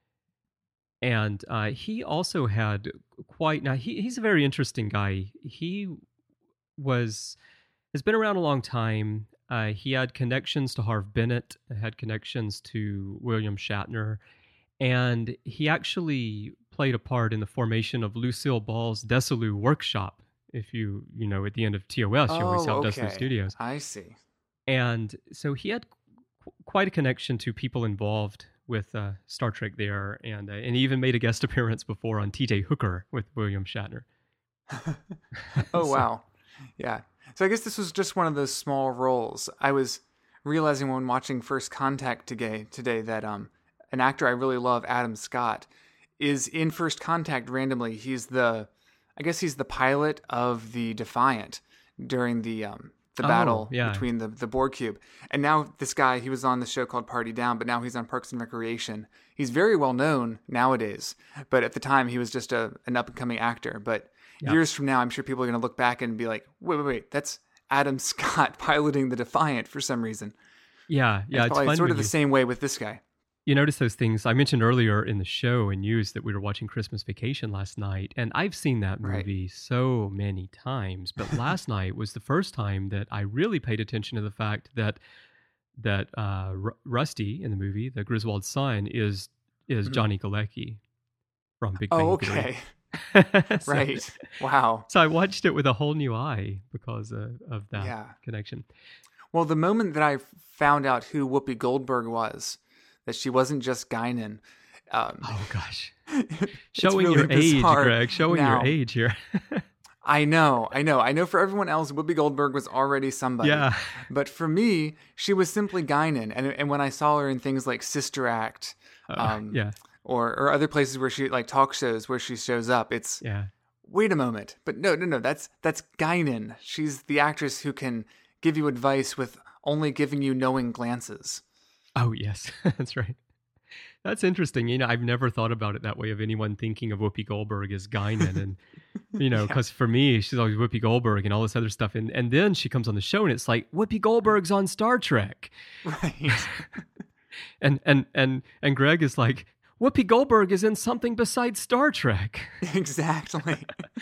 And uh, he also had quite, now he, he's a very interesting guy. He was, has been around a long time. Uh, he had connections to Harve Bennett, had connections to William Shatner, and he actually played a part in the formation of Lucille Ball's Desilu Workshop. If you, you know, at the end of T O S, you always Oh, have Desilu okay. Studios. I see. And so he had qu- quite a connection to people involved with uh, Star Trek there, and uh, and he even made a guest appearance before on T J Hooker with William Shatner. Oh, So- wow. Yeah. So I guess this was just one of those small roles. I was realizing when watching First Contact today, today that um, an actor I really love, Adam Scott, is in First Contact randomly. He's the I guess he's the pilot of the Defiant during the um, the Oh, battle yeah. between the, the Borg cube. And now this guy, he was on the show called Party Down, but now he's on Parks and Recreation. He's very well known nowadays, but at the time he was just a an up-and-coming actor. But Yeah. years from now, I'm sure people are going to look back and be like, wait, wait, wait, that's Adam Scott piloting the Defiant for some reason. Yeah, yeah, it's it's probably fun sort when of the you- same way with this guy. You notice those things. I mentioned earlier in the show and news that we were watching Christmas Vacation last night, and I've seen that Right. movie so many times. But last night was the first time that I really paid attention to the fact that that uh, R- Rusty in the movie, the Griswold's son, is is Mhm. Johnny Galecki from Big Bang Oh, Theory. okay. So- Right. Wow. So I watched it with a whole new eye because uh, of that Yeah. connection. Well, the moment that I found out who Whoopi Goldberg was, that she wasn't just Guinan. Um, Oh gosh, it's showing really your age, bizarre Greg. Showing now. your age here. I know, I know. I know for everyone else, Whoopi Goldberg was already somebody. Yeah. But for me, she was simply Guinan. And and when I saw her in things like Sister Act, Uh, um, yeah, or, or other places where she, like talk shows where she shows up, it's, yeah. wait a moment. But no, no, no, that's, that's Guinan. She's the actress who can give you advice with only giving you knowing glances. Oh, yes, that's right. That's interesting. You know, I've never thought about it that way of anyone thinking of Whoopi Goldberg as Guinan. And, you know, because for me, she's always Whoopi Goldberg and all this other stuff. And, and then she comes on the show and it's like, Whoopi Goldberg's on Star Trek. Right. And, and, and, and Greg is like, Whoopi Goldberg is in something besides Star Trek. Exactly.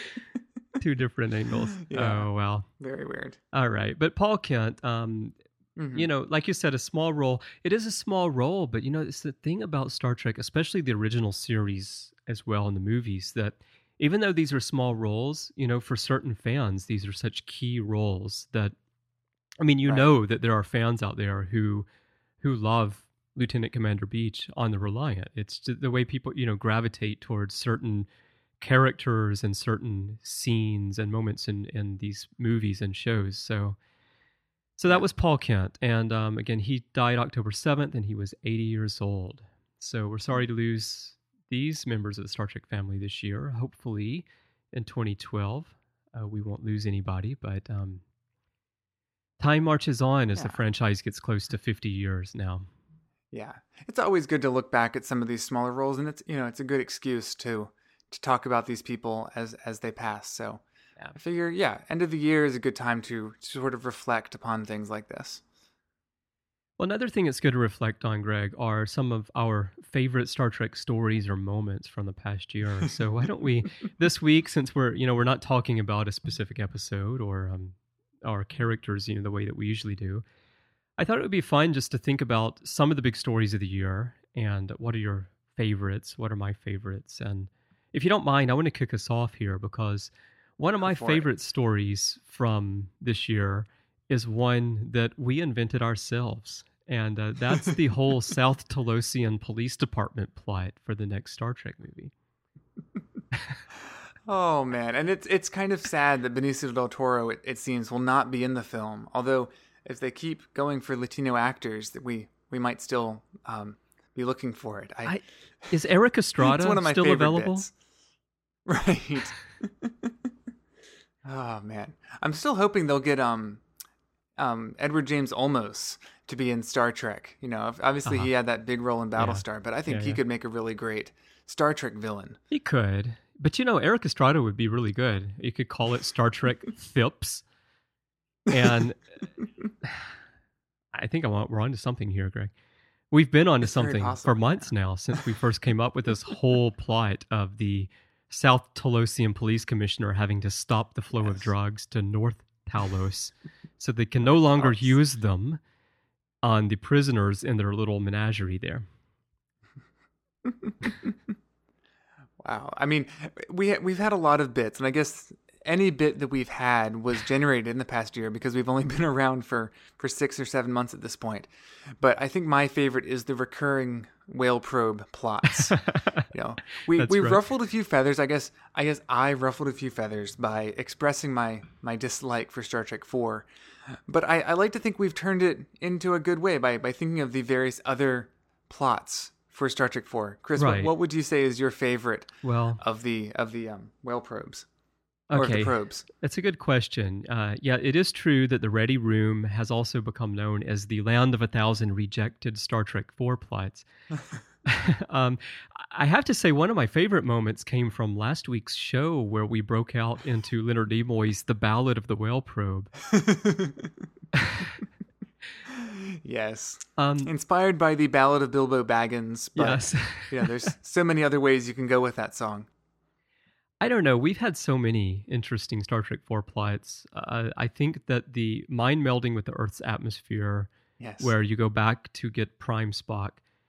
Two different angles. Yeah. Oh, well. Very weird. All right. But Paul Kent, um, Mhm. you know, like you said, a small role. It is a small role, but you know, it's the thing about Star Trek, especially the original series as well in the movies, that even though these are small roles, you know, for certain fans, these are such key roles that, I mean, you Right. know that there are fans out there who who love Lieutenant Commander Beach on the Reliant. It's just the way people, you know, gravitate towards certain characters and certain scenes and moments in, in these movies and shows. So so that was Paul Kent. And um, again, he died October seventh and he was eighty years old. So we're sorry to lose these members of the Star Trek family this year. Hopefully in twenty twelve, uh, we won't lose anybody, but um, time marches on as the Yeah. franchise gets close to fifty years now. Yeah. It's always good to look back at some of these smaller roles, and it's, you know, it's a good excuse to to talk about these people as as they pass. So Yeah. I figure, yeah, end of the year is a good time to, to sort of reflect upon things like this. Well, another thing that's good to reflect on, Greg, are some of our favorite Star Trek stories or moments from the past year. So why don't we this week, since we're you know we're not talking about a specific episode or um, our characters, you know, the way that we usually do, I thought it would be fun just to think about some of the big stories of the year and what are your favorites, what are my favorites, and if you don't mind, I want to kick us off here because one of my for it. favorite stories from this year is one that we invented ourselves. And uh, that's the whole South Talosian Police Department plot for the next Star Trek movie. Oh man, and it's it's kind of sad that Benicio del Toro, it, it seems, will not be in the film. Although, if they keep going for Latino actors, that we we might still um, be looking for it. I, I, is Eric Estrada it's one of my still favorite available? bits. Right. Oh man, I'm still hoping they'll get um, um, Edward James Olmos to be in Star Trek. You know, obviously Uh-huh. he had that big role in Battlestar, but I think Yeah, he yeah. could make a really great Star Trek villain. He could. But you know, Eric Estrada would be really good. You could call it Star Trek Phipps. And I think I want, we're on to something here, Greg. We've been on to It's very something possible, for months now since we first came up with this whole plot of the South Talosian Police Commissioner having to stop the flow of Yes. drugs to North Talos so they can no longer Talos. use them on the prisoners in their little menagerie there. Wow. I mean, we we've had a lot of bits, and I guess any bit that we've had was generated in the past year because we've only been around for, for six or seven months at this point. But I think my favorite is the recurring whale probe plots. You know, we That's we right. ruffled a few feathers. I guess I guess I ruffled a few feathers by expressing my my dislike for Star Trek four. But I, I like to think we've turned it into a good way by by thinking of the various other plots for Star Trek four. Chris, Right. what, what would you say is your favorite Well, of the of the um, whale probes? Or of Okay. the probes? That's a good question. Uh, yeah, it is true that the Ready Room has also become known as the land of a thousand rejected Star Trek four plots. um, I have to say, one of my favorite moments came from last week's show where we broke out into Leonard Nimoy's The Ballad of the Whale Probe. Yes. Um, Inspired by the Ballad of Bilbo Baggins, but yes. you know, there's so many other ways you can go with that song. I don't know. We've had so many interesting Star Trek four plots. Uh, I think that the mind melding with the Earth's atmosphere, Yes. where you go back to get Prime Spock,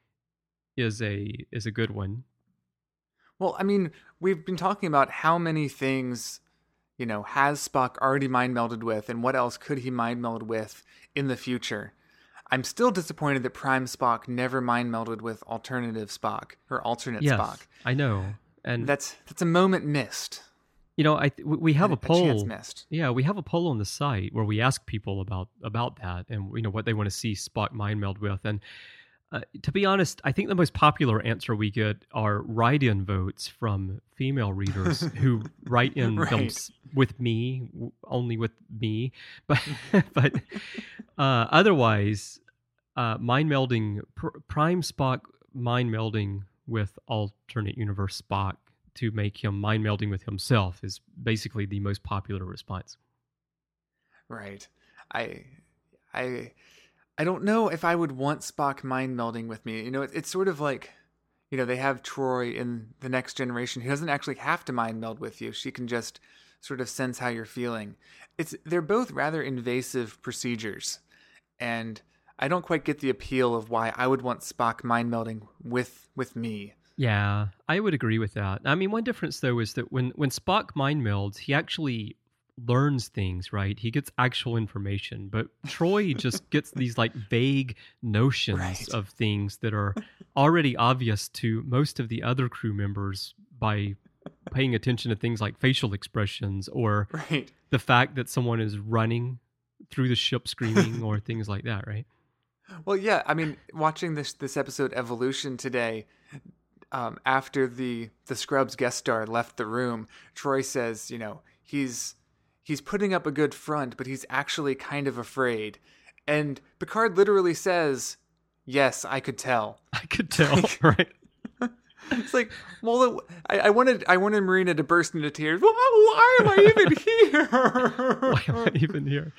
is a is a good one. Well, I mean, we've been talking about how many things, you know, has Spock already mind melded with, and what else could he mind meld with in the future. I'm still disappointed that Prime Spock never mind melded with alternative Spock or alternate Yes, Spock. I know. And That's that's a moment missed. you know, I th- we have a A chance poll. missed. Yeah, we have a poll on the site where we ask people about about that and you know what they want to see Spock mind meld with. And uh, to be honest, I think the most popular answer we get are write-in votes from female readers who write in them Right. s- with me, w- only with me. But but uh, otherwise, uh, mind melding pr- Prime Spock mind melding with alternate universe Spock to make him mind melding with himself is basically the most popular response. Right. I I I don't know if I would want Spock mind melding with me. You know, it, it's sort of like, you know, they have Troy in The Next Generation who doesn't actually have to mind meld with you. She can just sort of sense how you're feeling. It's they're both rather invasive procedures. And I don't quite get the appeal of why I would want Spock mind melding with with me. Yeah, I would agree with that. I mean, one difference though is that when when Spock mind melds, he actually learns things, right? He gets actual information, but Troy just gets these like vague notions Right. of things that are already obvious to most of the other crew members by paying attention to things like facial expressions or Right. the fact that someone is running through the ship screaming or things like that, right? Well, yeah. I mean, watching this this episode Evolution today, um, after the the Scrubs guest star left the room, Troy says, you know, he's he's putting up a good front, but he's actually kind of afraid. And Picard literally says, "Yes, I could tell." I could tell, right? It's like, well, I, I wanted I wanted Marina to burst into tears. Well, why am I even here? Why am I even here?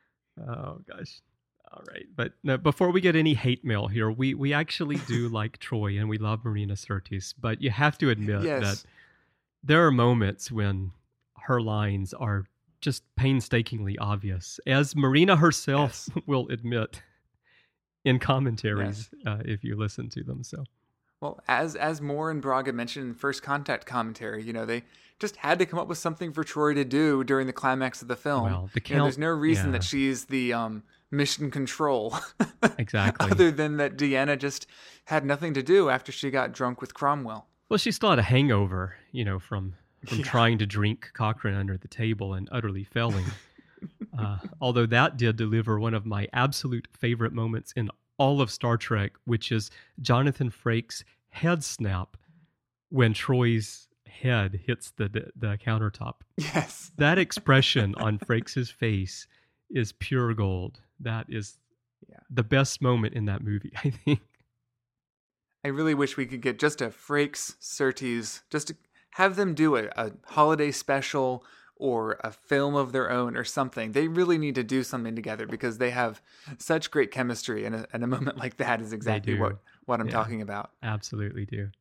Oh gosh. All right, but no, before we get any hate mail here, we we actually do like Troy and we love Marina Sirtis, but you have to admit Yes. that there are moments when her lines are just painstakingly obvious, as Marina herself Yes. will admit in commentaries uh, if you listen to them. So Well, as as Moore and Braga mentioned in First Contact commentary, you know, they just had to come up with something for Troy to do during the climax of the film. Well, the You know, count- there's no reason yeah. that she's the um, mission control. Exactly. Other than that Deanna just had nothing to do after she got drunk with Cromwell. well, she still had a hangover, you know, from from Yeah. trying to drink Cochrane under the table and utterly failing. uh, although that did deliver one of my absolute favorite moments in all of Star Trek, which is Jonathan Frakes' head snap when Troy's head hits the the, the countertop. Yes. That expression on Frakes' face is pure gold. That is Yeah. the best moment in that movie, I think. I really wish we could get just a Frakes Surtees, just to have them do a, a holiday special or a film of their own or something. They really need to do something together because they have such great chemistry, and a, and a moment like that is exactly do. what, what I'm Yeah. talking about. Absolutely do.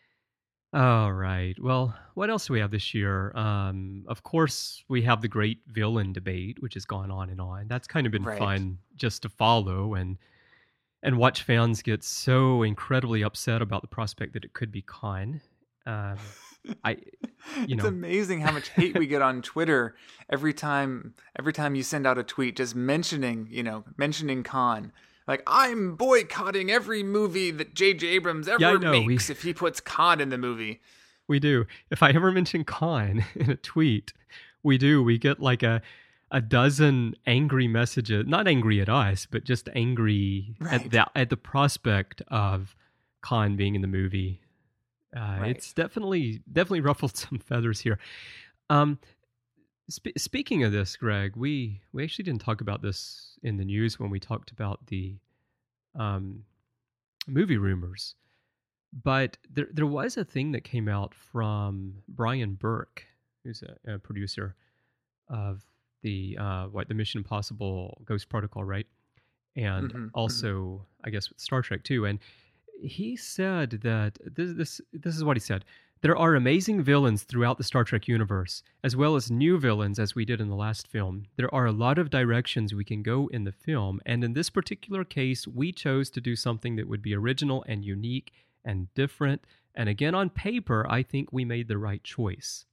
All right. Well, what else do we have this year? Um, of course, we have the great villain debate, which has gone on and on. That's kind of been Right. fun just to follow and and watch fans get so incredibly upset about the prospect that it could be Khan. Um, I, you It's know, amazing how much hate we get on Twitter every time every time you send out a tweet just mentioning, you know, mentioning Khan. Like, I'm boycotting every movie that J J Abrams ever Yeah, I know, we- makes if he puts Khan in the movie. we do. If I ever mention Khan in a tweet, we do. We get like a a dozen angry messages, not angry at us, but just angry Right. at the at the prospect of Khan being in the movie. Uh, Right. It's definitely definitely ruffled some feathers here. Um, Sp- speaking of this, Greg, we we actually didn't talk about this in the news when we talked about the um, movie rumors, but there there was a thing that came out from Brian Burke, who's a, a producer of the uh, what the Mission Impossible Ghost Protocol, right? And Mhm, also, I guess with Star Trek too. And he said that this this this is what he said. There are amazing villains throughout the Star Trek universe, as well as new villains as we did in the last film. There are a lot of directions we can go in the film, and in this particular case, we chose to do something that would be original and unique and different. And again, on paper, I think we made the right choice.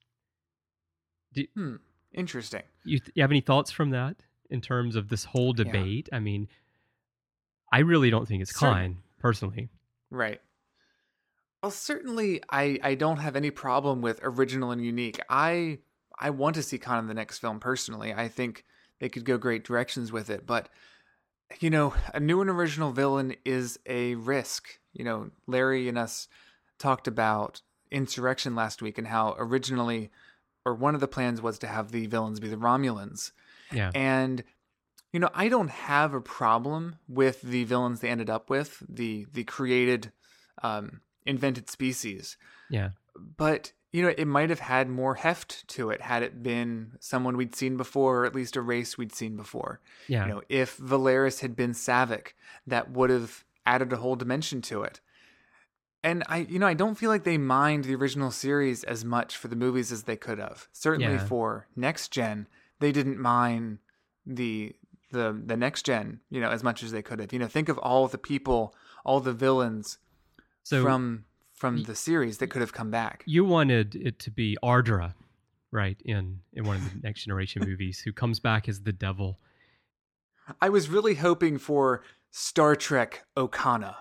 Do Hmm. Interesting. you, th- you have any thoughts from that in terms of this whole debate? I mean, I really don't think it's Certain- Klein, personally. Right. Well, certainly, I, I don't have any problem with original and unique. I I want to see Khan in the next film personally. I think they could go great directions with it. But, you know, a new and original villain is a risk. You know, Larry and us talked about Insurrection last week and how originally, or one of the plans was to have the villains be the Romulans. Yeah. And, you know, I don't have a problem with the villains they ended up with, the the created, um, invented species. Yeah. But, you know, it might have had more heft to it had it been someone we'd seen before, or at least a race we'd seen before. Yeah. You know, if Valeris had been Savick, that would have added a whole dimension to it. And I, you know, I don't feel like they mined the original series as much for the movies as they could have. Certainly Yeah. for next gen, they didn't mine the the the next gen, you know, as much as they could have. You know, think of all the people, all the villains So from from y- the series that could have come back. you wanted it to be Ardra, right, in, in one of the Next Generation movies, who comes back as the devil. I was really hoping for Star Trek Okana.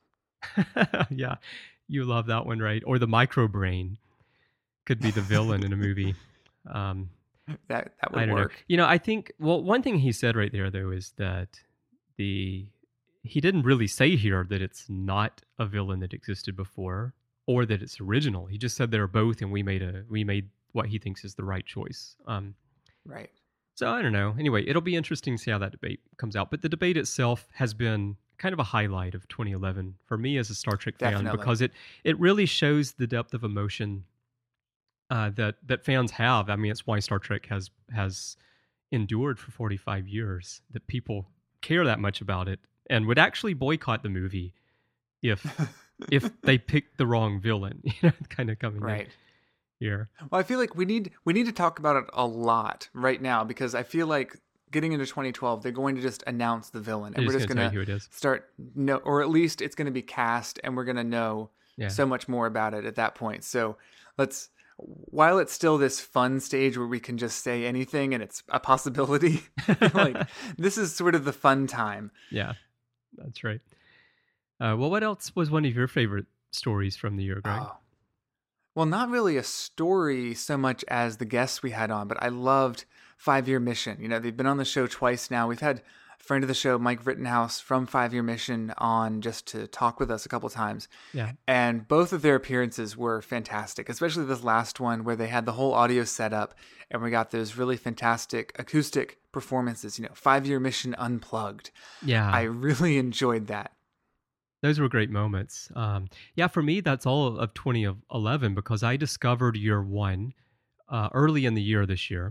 Yeah. You love that one, right? Or the microbrain could be the villain in a movie. Um, That that I would don't work. know. You know, I think, well, one thing he said right there, though, is that the he didn't really say here that it's not a villain that existed before or that it's original. He just said they're both, and we made a we made what he thinks is the right choice. Um, Right. so I don't know. Anyway, it'll be interesting to see how that debate comes out. But the debate itself has been kind of a highlight of twenty eleven for me as a Star Trek fan, Definitely. because it it really shows the depth of emotion uh, that that fans have. I mean, it's why Star Trek has has endured for forty-five years. That people care that much about it and would actually boycott the movie if if they picked the wrong villain. You know, kind of coming in Right. here. Well, I feel like we need we need to talk about it a lot right now, because I feel like getting into twenty twelve, they're going to just announce the villain, and They're we're just just gonna going tell you who it to is. start no, or at least it's going to be cast, and we're going to know Yeah. so much more about it at that point. So let's, while it's still this fun stage where we can just say anything and it's a possibility, like this is sort of the fun time. Yeah, that's right. Uh, well, what else was one of your favorite stories from the year, Greg? Oh. Well, not really a story so much as the guests we had on, but I loved Five Year Mission. You know, they've been on the show twice now. We've had a friend of the show, Mike Rittenhouse from Five Year Mission, on just to talk with us a couple times. Yeah. And both of their appearances were fantastic, especially this last one where they had the whole audio set up and we got those really fantastic acoustic performances, you know, Five Year Mission Unplugged. Yeah. I really enjoyed that. Those were great moments. Um, yeah, for me, that's all of twenty eleven because I discovered Year One uh, early in the year this year.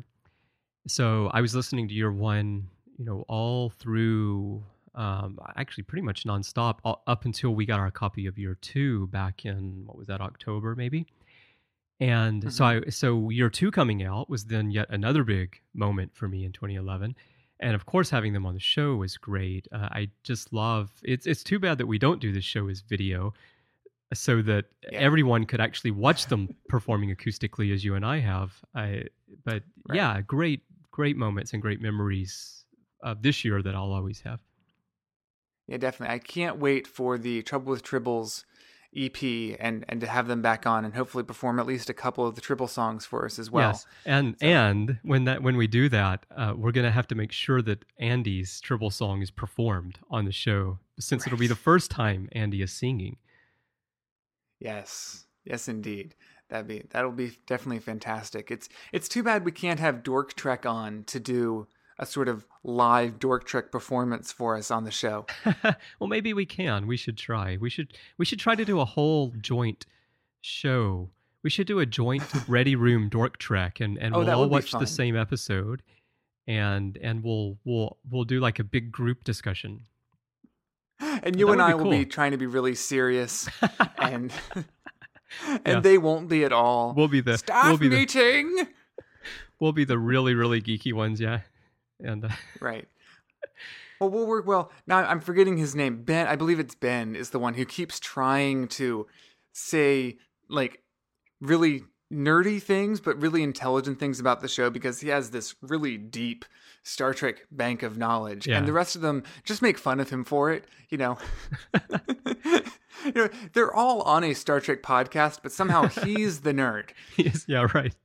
So I was listening to Year One, you know, all through, um, actually pretty much nonstop all, up until we got our copy of Year Two back in, what was that, October maybe? And Mm-hmm. so I, so Year Two coming out was then yet another big moment for me in twenty eleven. And of course, having them on the show was great. Uh, I just love it's. It's too bad that we don't do this show as video, so that Yeah. everyone could actually watch them performing acoustically as you and I have. I, but Right. yeah, great, great moments and great memories of this year that I'll always have. Yeah, definitely. I can't wait for the Trouble with Tribbles E P and, and to have them back on and hopefully perform at least a couple of the Tribble songs for us as well. Yes, and and when that when we do that, uh, we're gonna have to make sure that Andy's Tribble song is performed on the show, since it'll be Right. the first time Andy is singing. Yes. Yes, indeed. That'd be that'll be definitely fantastic. It's it's too bad we can't have Dork Trek on to do a sort of live Dork Trek performance for us on the show. Well, maybe we can. We should try. We should we should try to do a whole joint show. We should do a joint Ready Room Dork Trek, and, and Oh, we'll that all would be watch the fun. same episode, and and we'll we'll we'll do like a big group discussion. And you That and would be I will be cool. trying to be really serious, and and Yeah. they won't be at all. We'll be the Staff we'll be the meeting. we'll be the really really geeky ones, yeah. And uh, Right. Well, we'll work well. Now I'm forgetting his name. Ben, I believe it's Ben, is the one who keeps trying to say like really nerdy things, but really intelligent things about the show because he has this really deep Star Trek bank of knowledge, Yeah. and the rest of them just make fun of him for it. You know, you know, they're all on a Star Trek podcast, but somehow he's the nerd. yes, yeah, right.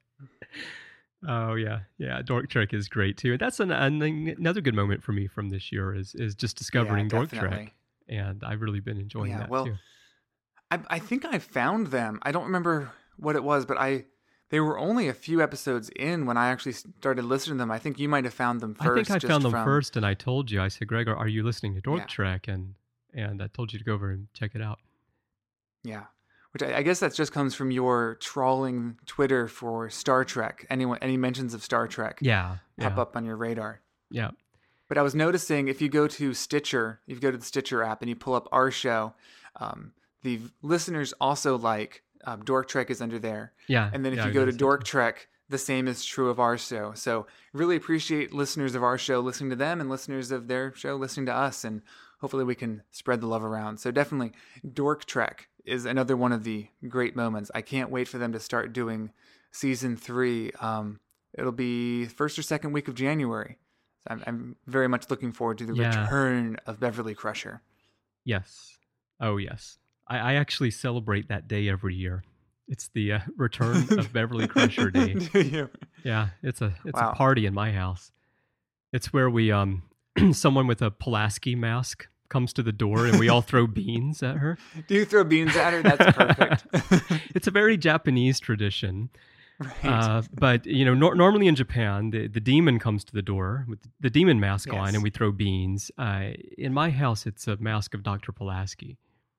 Oh yeah, yeah. Dork Trek is great too. That's an, an another good moment for me from this year is is just discovering Yeah, Dork definitely. Trek, and I've really been enjoying Yeah, that well, too. I, I think I found them. I don't remember what it was, but I they were only a few episodes in when I actually started listening to them. I think you might have found them first. I think I just found them from- first, and I told you. I said, "Gregor, are you listening to Dork Yeah. Trek?" And and I told you to go over and check it out. Yeah, which I, I guess that just comes from your trawling Twitter for Star Trek. Anyone, any mentions of Star Trek Yeah, pop yeah, up on your radar. yeah. But I was noticing if you go to Stitcher, if you go to the Stitcher app and you pull up our show, um, the listeners also like uh, Dork Trek is under there. Yeah, And then if yeah, you I go to noticed that Dork too. Trek, the same is true of our show. So really appreciate listeners of our show listening to them and listeners of their show listening to us. And hopefully we can spread the love around. So definitely Dork Trek is another one of the great moments. I can't wait for them to start doing season three. Um, it'll be first or second week of January. So I'm, I'm very much looking forward to the Yeah. return of Beverly Crusher. Yes. Oh, yes. I, I actually celebrate that day every year. It's the uh, return of Beverly Crusher Day. Do you? Yeah, it's a it's Wow. a party in my house. It's where we um someone with a Pulaski mask comes to the door and we all throw beans at her. Do you throw beans at her? That's perfect. It's a very Japanese tradition. Right. Uh, but you know, nor- normally in Japan, the, the demon comes to the door with the demon mask Yes. on, and we throw beans. Uh, in my house, it's a mask of Doctor Pulaski.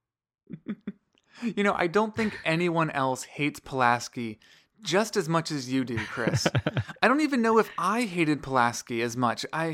You know, I don't think anyone else hates Pulaski just as much as you do, Chris. I don't even know if I hated Pulaski as much. I,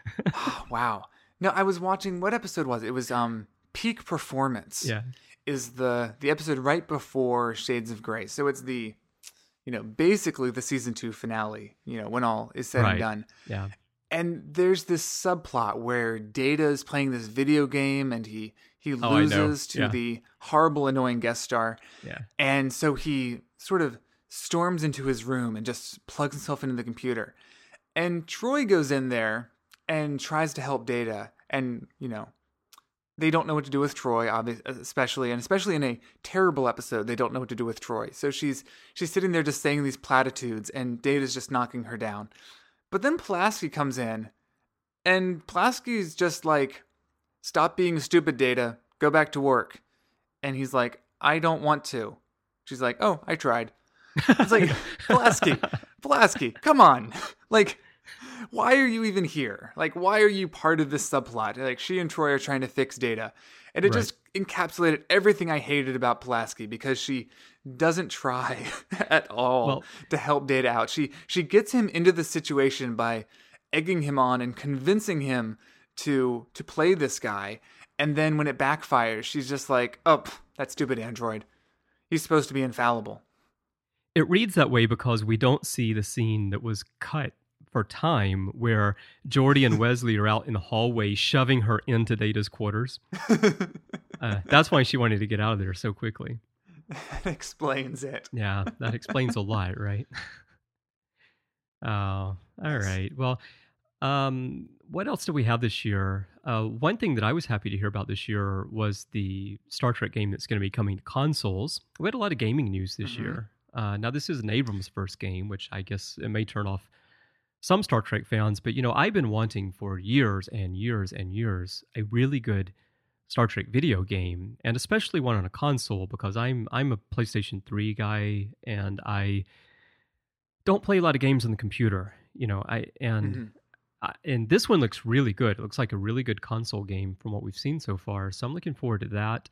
wow. No, I was watching, what episode was it? It was um, Peak Performance. Yeah, Is the the episode right before Shades of Grey. So it's the, you know, basically the season two finale, you know, when all is said Right. and done. yeah, And there's this subplot where Data is playing this video game and he he Oh, I know. loses to Yeah. the horrible, annoying guest star. yeah. And so he sort of storms into his room and just plugs himself into the computer. And Troy goes in there and tries to help Data. And, you know, they don't know what to do with Troy, obvi- especially, and especially in a terrible episode, they don't know what to do with Troy. So she's she's sitting there just saying these platitudes, and Data's just knocking her down. But then Pulaski comes in, and Pulaski's just like, "Stop being stupid, Data. Go back to work." And he's like, "I don't want to." She's like, "Oh, I tried." It's like, Pulaski, Pulaski, come on. Like, why are you even here? Like, why are you part of this subplot? Like, she and Troy are trying to fix Data. And it Right. just encapsulated everything I hated about Pulaski because she doesn't try at all Well- to help Data out. She she gets him into the situation by egging him on and convincing him to to play this guy. And then when it backfires, she's just like, "Oh, pff, that stupid android. He's supposed to be infallible." It reads that way because we don't see the scene that was cut for time where Geordi and Wesley are out in the hallway shoving her into Data's quarters. Uh, that's why she wanted to get out of there so quickly. That explains it. Yeah, that explains a lot, right? Oh, all right. Well, um, what else do we have this year? Uh, one thing that I was happy to hear about this year was the Star Trek game that's going to be coming to consoles. We had a lot of gaming news this Mhm. year. Uh, now, this is an Abrams' first game, which I guess it may turn off some Star Trek fans, but you know, I've been wanting for years and years and years a really good Star Trek video game, and especially one on a console, because I'm I'm a PlayStation three guy, and I don't play a lot of games on the computer. You know, I and Mm-hmm. I, and this one looks really good. It looks like a really good console game from what we've seen so far. So I'm looking forward to that.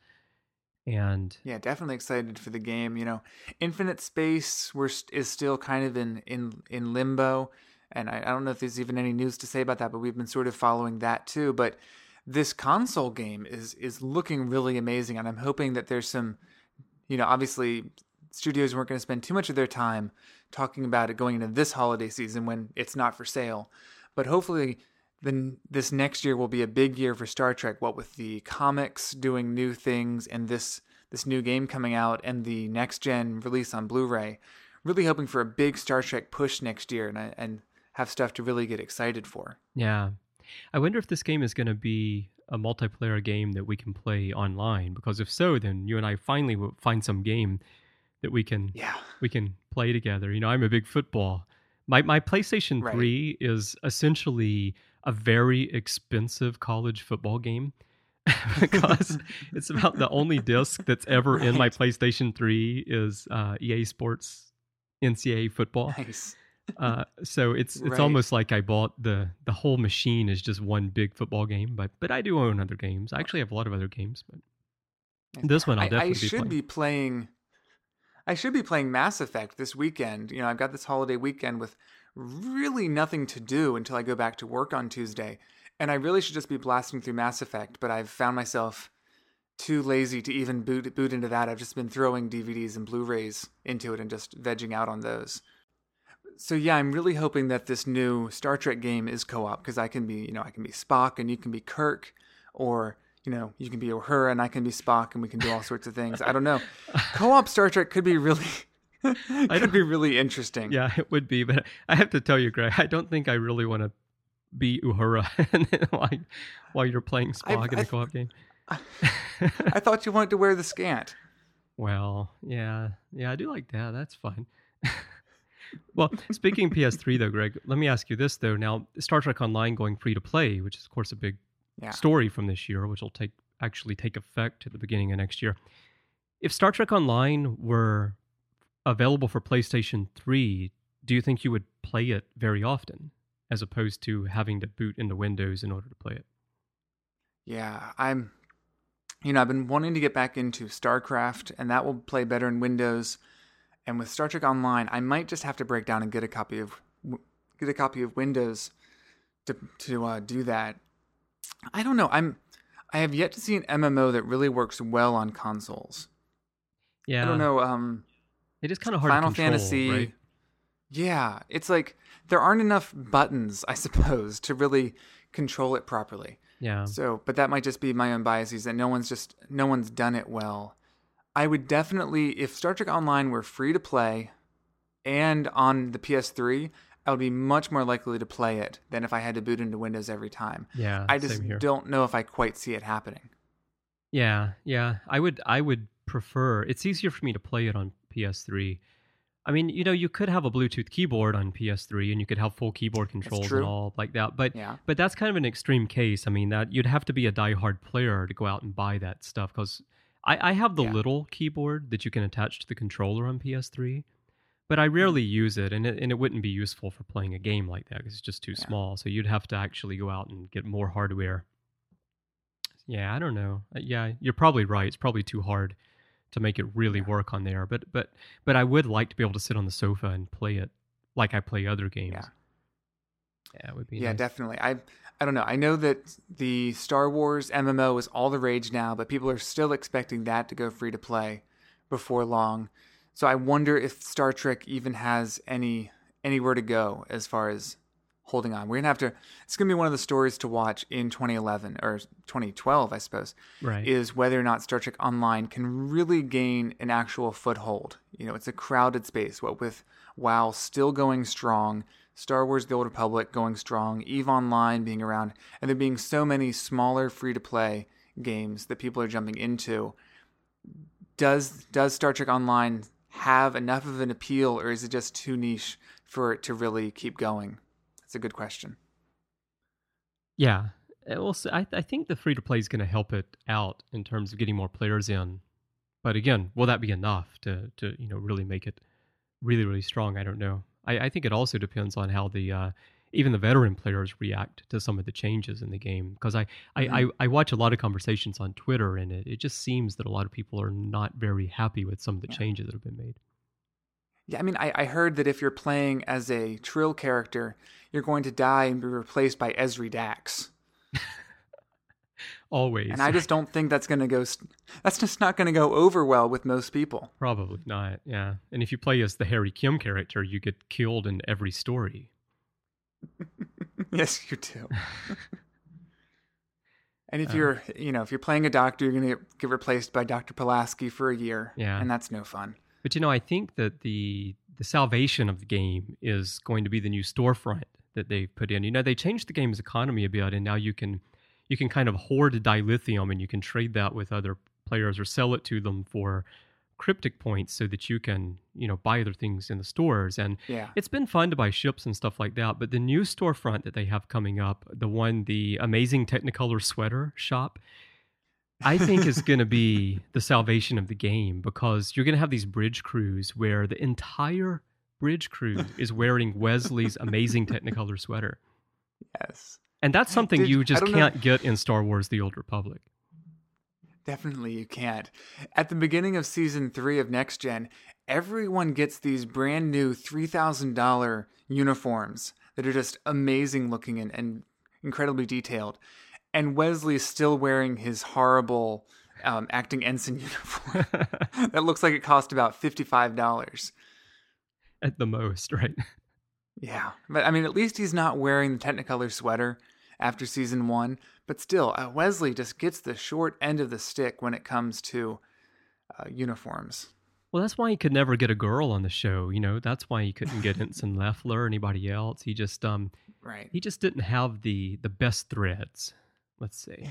And Yeah, definitely excited for the game. You know, Infinite Space we're, st- is still kind of in, in, in limbo. And I, I don't know if there's even any news to say about that, but we've been sort of following that too. But this console game is is looking really amazing. And I'm hoping that there's some, you know, obviously studios weren't going to spend too much of their time talking about it going into this holiday season when it's not for sale. But hopefully then this next year will be a big year for Star Trek, what with the comics doing new things and this this new game coming out and the next gen release on Blu-ray. Really hoping for a big Star Trek push next year and and have stuff to really get excited for. yeah, I wonder if this game is going to be a multiplayer game that we can play online. Because if so, then you and I finally will find some game that we can Yeah. we can play together. You know, I'm a big football. My my PlayStation Right. three is essentially a very expensive college football game because it's about the only disc that's ever in my Right. PlayStation three is uh, E A Sports N C double A football. Nice. Uh, so it's it's Right. almost like I bought the the whole machine is just one big football game. But but I do own other games. I actually have a lot of other games, but this one I'll I, definitely I be should playing. be playing I should be playing Mass Effect this weekend. You know, I've got this holiday weekend with really nothing to do until I go back to work on Tuesday. And I really should just be blasting through Mass Effect, but I've found myself too lazy to even boot boot into that. I've just been throwing D V Ds and Blu-rays into it and just vegging out on those. So yeah, I'm really hoping that this new Star Trek game is co-op because I can be, you know, I can be Spock and you can be Kirk, or you know, you can be Uhura and I can be Spock and we can do all sorts of things. I don't know. Co-op Star Trek could be really, could be really interesting. Yeah, it would be, but I have to tell you, Greg, I don't think I really want to be Uhura while, while you're playing Spock I've- in a I've- co-op game. I thought you wanted to wear the scant. Well, yeah, yeah, I do like that. That's fun. Well, speaking of P S three, though, Greg, let me ask you this, though. Now, Star Trek Online going free to play, which is, of course, a big Yeah. story from this year, which will take actually take effect at the beginning of next year. If Star Trek Online were available for PlayStation three, do you think you would play it very often, as opposed to having to boot into Windows in order to play it? Yeah, I'm, you know, I've been wanting to get back into StarCraft, and that will play better in Windows. And with Star Trek Online, I might just have to break down and get a copy of get a copy of Windows to to uh, do that. I don't know. I'm I have yet to see an M M O that really works well on consoles. Yeah, I don't know. Um, It is kind of hard Final to control, Fantasy. right? Yeah, it's like there aren't enough buttons, I suppose, to really control it properly. Yeah. So, but that might just be my own biases that no one's just no one's done it well. I would definitely, if Star Trek Online were free to play and on the P S three, I would be much more likely to play it than if I had to boot into Windows every time. Yeah, I just same here. don't know if I quite see it happening. Yeah, yeah. I would I would prefer, it's easier for me to play it on P S three. I mean, you know, you could have a Bluetooth keyboard on P S three and you could have full keyboard controls true. and all like that. But Yeah. but that's kind of an extreme case. I mean, that you'd have to be a diehard player to go out and buy that stuff, because I, I have the Yeah. little keyboard that you can attach to the controller on P S three, but I Mm-hmm. rarely use it, and it, and it wouldn't be useful for playing a game like that because it's just too Yeah. small. So you'd have to actually go out and get more hardware. Yeah, I don't know. Uh, Yeah, you're probably right. It's probably too hard to make it really Yeah. work on there. But but but I would like to be able to sit on the sofa and play it like I play other games. Yeah. Yeah, it would be Yeah, nice. definitely. I I don't know. I know that the Star Wars M M O is all the rage now, but people are still expecting that to go free to play before long. So I wonder if Star Trek even has any anywhere to go as far as holding on. We're gonna have to. It's gonna be one of the stories to watch in twenty eleven or twenty twelve, I suppose. Right. Is whether or not Star Trek Online can really gain an actual foothold. You know, it's a crowded space. What with WoW still going strong, Star Wars The Old Republic going strong, EVE Online being around, and there being so many smaller free-to-play games that people are jumping into. Does does Star Trek Online have enough of an appeal, or is it just too niche for it to really keep going? That's a good question. Yeah, Uh, Well, s- I, I think the free to play is going to help it out in terms of getting more players in. But again, will that be enough to, to you know really make it really really strong? I don't know. I, I think it also depends on how the uh, even the veteran players react to some of the changes in the game. Because I, I, Mm-hmm. I, I watch a lot of conversations on Twitter, and it, it just seems that a lot of people are not very happy with some of the Yeah. changes that have been made. Yeah, I mean, I, I heard that if you're playing as a Trill character, you're going to die and be replaced by Ezri Dax. Always. And I just don't think that's going to go, st- that's just not going to go over well with most people. Probably not, yeah. And if you play as the Harry Kim character, you get killed in every story. Yes, you do. And if you're, you know, if you're playing a doctor, you're going to get, get replaced by Doctor Pulaski for a year. Yeah. And that's no fun. But you know, I think that the the salvation of the game is going to be the new storefront that they've put in. You know, they changed the game's economy a bit, and now you can you can kind of hoard dilithium, and you can trade that with other players or sell it to them for cryptic points so that you can, you know, buy other things in the stores. And Yeah. it's been fun to buy ships and stuff like that. But the new storefront that they have coming up, the one, the amazing Technicolor sweater shop, I think is going to be the salvation of the game, because you're going to have these bridge crews where the entire bridge crew is wearing Wesley's amazing Technicolor sweater. Yes. And that's something Did- you I just don't know- can't get in Star Wars The Old Republic. Definitely you can't. At the beginning of season three of Next Gen, everyone gets these brand new three thousand dollars uniforms that are just amazing looking and, and incredibly detailed. And Wesley's still wearing his horrible um, acting ensign uniform that looks like it cost about fifty-five dollars. At the most, right? Yeah. But I mean, at least he's not wearing the Technicolor sweater after season one. But still, uh, Wesley just gets the short end of the stick when it comes to uh, uniforms. Well, that's why he could never get a girl on the show. You know, that's why he couldn't get Ensign Leffler or anybody else. He just, um, Right. he just didn't have the the best threads. Let's say.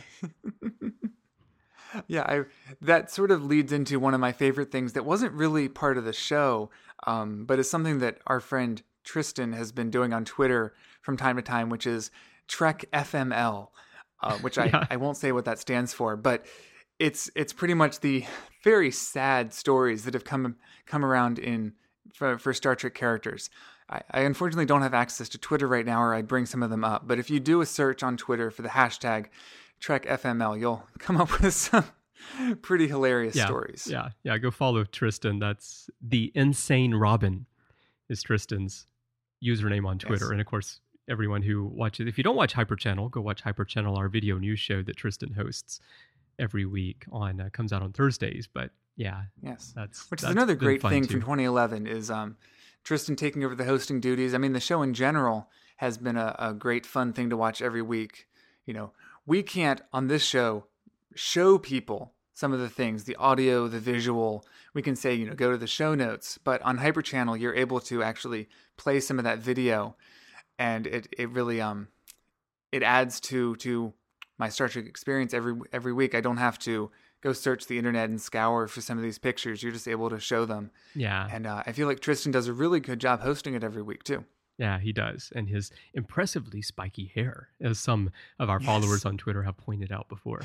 Yeah, I, that sort of leads into one of my favorite things that wasn't really part of the show, um, but is something that our friend Tristan has been doing on Twitter from time to time, which is Trek F M L, uh, which I, Yeah. I won't say what that stands for, but it's it's pretty much the very sad stories that have come come around in for, for Star Trek characters. I, I unfortunately don't have access to Twitter right now, or I'd bring some of them up. But if you do a search on Twitter for the hashtag Trek F M L, you'll come up with some pretty hilarious Yeah, stories. yeah, yeah. Go follow Tristan. That's the Insane Robin is Tristan's username on Twitter. Yes. And of course, everyone who watches, if you don't watch Hyper Channel, go watch Hyper Channel, our video news show that Tristan hosts every week on uh, comes out on Thursdays. But yeah, Yes. that's Which is that's another been great fun thing too. from twenty eleven is um, Tristan taking over the hosting duties. I mean, the show in general has been a, a great fun thing to watch every week. You know, we can't on this show show people some of the things, the audio, the visual. We can say, you know, go to the show notes, but on Hyper Channel, you're able to actually play some of that video, and it, it really um it adds to to my Star Trek experience every every week. I don't have to go search the internet and scour for some of these pictures. You're just able to show them. Yeah, And uh, I feel like Tristan does a really good job hosting it every week, too. yeah, he does. And his impressively spiky hair, as some of our Yes. followers on Twitter have pointed out before.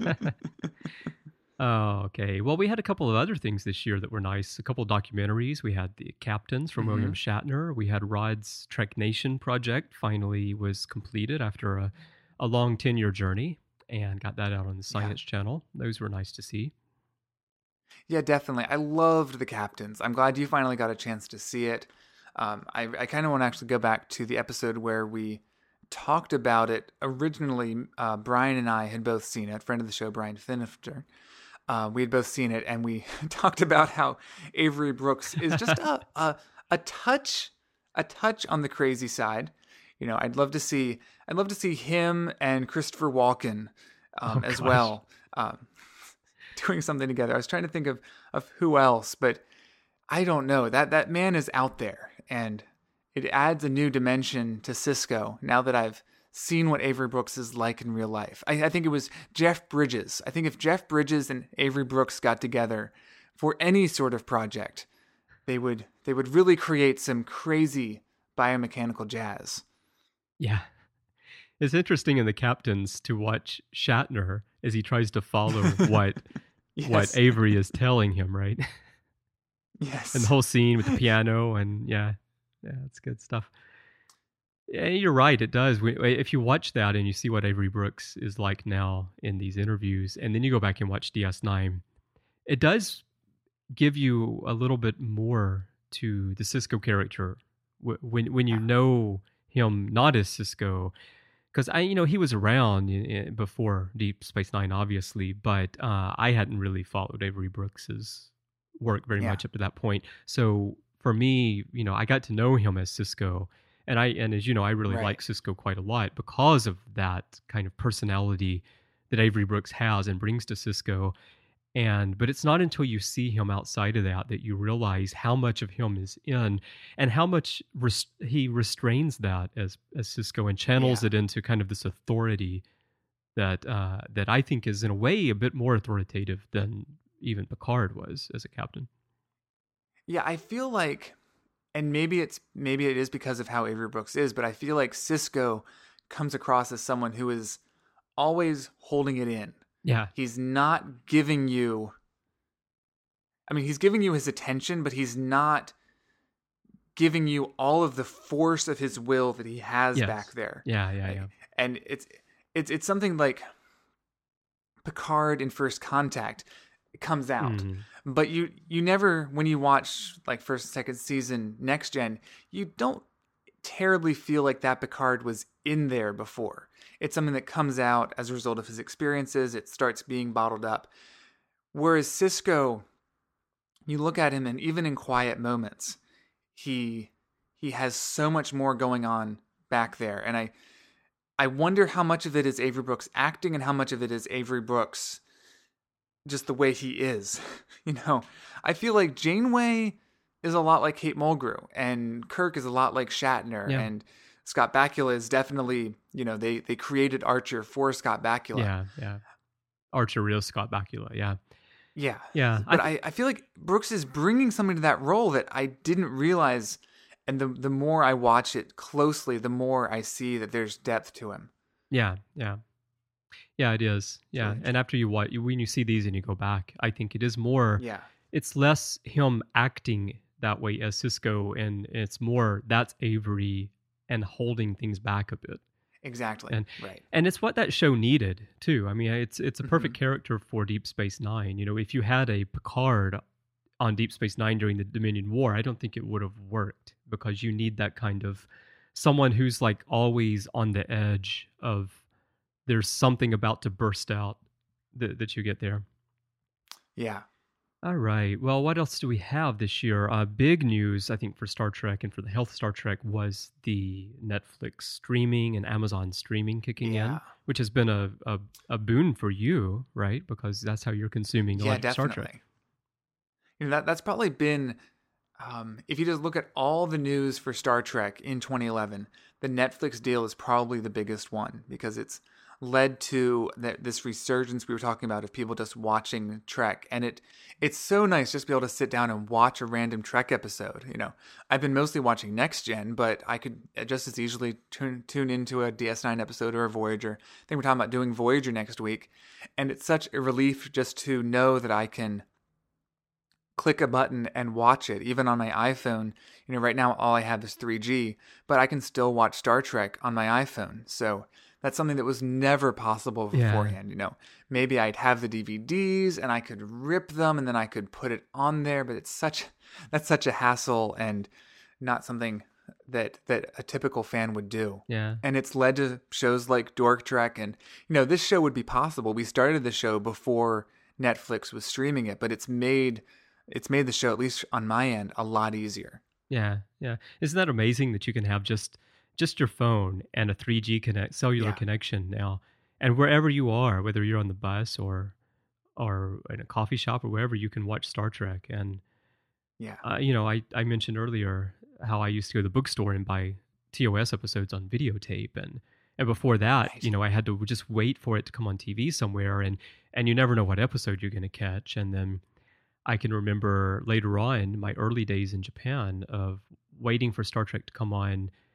Oh, okay. Well, we had a couple of other things this year that were nice. A couple of documentaries. We had The Captains from Mhm. William Shatner. We had Rod's Trek Nation project finally was completed after a, a long ten-year journey, and got that out on the Science Channel. Those were nice to see. Yeah, definitely. I loved The Captains. I'm glad you finally got a chance to see it. Um, I, I kind of want to actually go back to the episode where we talked about it. Originally, uh, Brian and I had both seen it. Friend of the show, Brian Finifter. Uh, we had both seen it, and we talked about how Avery Brooks is just a, a a touch a touch on the crazy side. You know, I'd love to see I'd love to see him and Christopher Walken um, Oh, as gosh. well um, doing something together. I was trying to think of of who else, but I don't know. That that man is out there, and it adds a new dimension to Cisco now that I've seen what Avery Brooks is like in real life. I, I think it was Jeff Bridges. I think if Jeff Bridges and Avery Brooks got together for any sort of project, they would they would really create some crazy biomechanical jazz. Yeah. It's interesting in the Captains to watch Shatner as he tries to follow what Yes. what Avery is telling him, right? Yes. And the whole scene with the piano, and yeah, yeah, it's good stuff. Yeah, you're right. It does. We- If you watch that and you see what Avery Brooks is like now in these interviews, and then you go back and watch D S nine, it does give you a little bit more to the Sisko character wh- when when you know him not as Sisko. Because I, you know, he was around in, in, before Deep Space Nine, obviously, but uh, I hadn't really followed Avery Brooks's work very Yeah. much up to that point. So for me, you know, I got to know him as Sisko, and I, and as you know, I really Right. like Sisko quite a lot because of that kind of personality that Avery Brooks has and brings to Sisko. And but it's not until you see him outside of that that you realize how much of him is in, and how much res- he restrains that as as Sisko and channels Yeah. it into kind of this authority that uh, that I think is in a way a bit more authoritative than even Picard was as a captain. Yeah, I feel like, and maybe it's maybe it is because of how Avery Brooks is, but I feel like Sisko comes across as someone who is always holding it in. Yeah, He's not giving you, I mean, he's giving you his attention, but he's not giving you all of the force of his will that he has Yes. back there. yeah, yeah, yeah. And it's it's it's something like Picard in First Contact comes out. Mhm. But you you never, when you watch like first and second season Next Gen, you don't terribly feel like that Picard was in there before. It's something that comes out as a result of his experiences. It starts being bottled up. Whereas Sisko, you look at him, and even in quiet moments, he he has so much more going on back there. And I I wonder how much of it is Avery Brooks acting and how much of it is Avery Brooks just the way he is. You know, I feel like Janeway is a lot like Kate Mulgrew, and Kirk is a lot like Shatner, Yeah. and Scott Bakula is definitely, you know, they they created Archer for Scott Bakula. Yeah, yeah. Archer real Scott Bakula. Yeah, Yeah. yeah. But I, I feel like Brooks is bringing something to that role that I didn't realize. And the the more I watch it closely, the more I see that there's depth to him. Yeah, yeah, yeah. It is. Yeah, really and after you watch, when you see these and you go back, I think it is more. Yeah. It's less him acting that way as Sisko, and it's more that's Avery and holding things back a bit. Exactly. And- right. And it's what that show needed too. I mean, it's it's a perfect Mm-hmm. character for Deep Space Nine. You know, if you had a Picard on Deep Space Nine during the Dominion War, I don't think it would have worked, because you need that kind of someone who's like always on the edge of there's something about to burst out that, that you get there. Yeah. All right. Well, what else do we have this year? Uh, big news, I think, for Star Trek and for the health of Star Trek was the Netflix streaming and Amazon streaming kicking in, Yeah. which has been a, a, a boon for you, right? Because that's how you're consuming a Yeah, lot of Star definitely. Trek. You know, that that's probably been, um, if you just look at all the news for Star Trek in twenty eleven, the Netflix deal is probably the biggest one, because it's led to that this resurgence we were talking about of people just watching Trek. And it it's so nice just to be able to sit down and watch a random Trek episode. You know, I've been mostly watching Next Gen, but I could just as easily tune, tune into a D S nine episode or a Voyager. I think we're talking about doing Voyager next week. And it's such a relief just to know that I can click a button and watch it, even on my iPhone. You know, right now all I have is three G, but I can still watch Star Trek on my iPhone. So that's something that was never possible Yeah. beforehand. You know, maybe I'd have the D V Ds and I could rip them and then I could put it on there, but it's such that's such a hassle and not something that that a typical fan would do. Yeah. And it's led to shows like Dork Trek, and you know, this show would be possible. We started the show before Netflix was streaming it, but it's made it's made the show, at least on my end, a lot easier. Yeah. Yeah. Isn't that amazing that you can have just just your phone and a three G connect cellular Yeah. connection now, and wherever you are, whether you're on the bus or or in a coffee shop or wherever, you can watch Star Trek. And Yeah. uh, you know, I I mentioned earlier how I used to go to the bookstore and buy T O S episodes on videotape, and and before that, Right. you know, I had to just wait for it to come on T V somewhere, and and you never know what episode you're going to catch. And then I can remember later on my early days in Japan of waiting for Star Trek to come on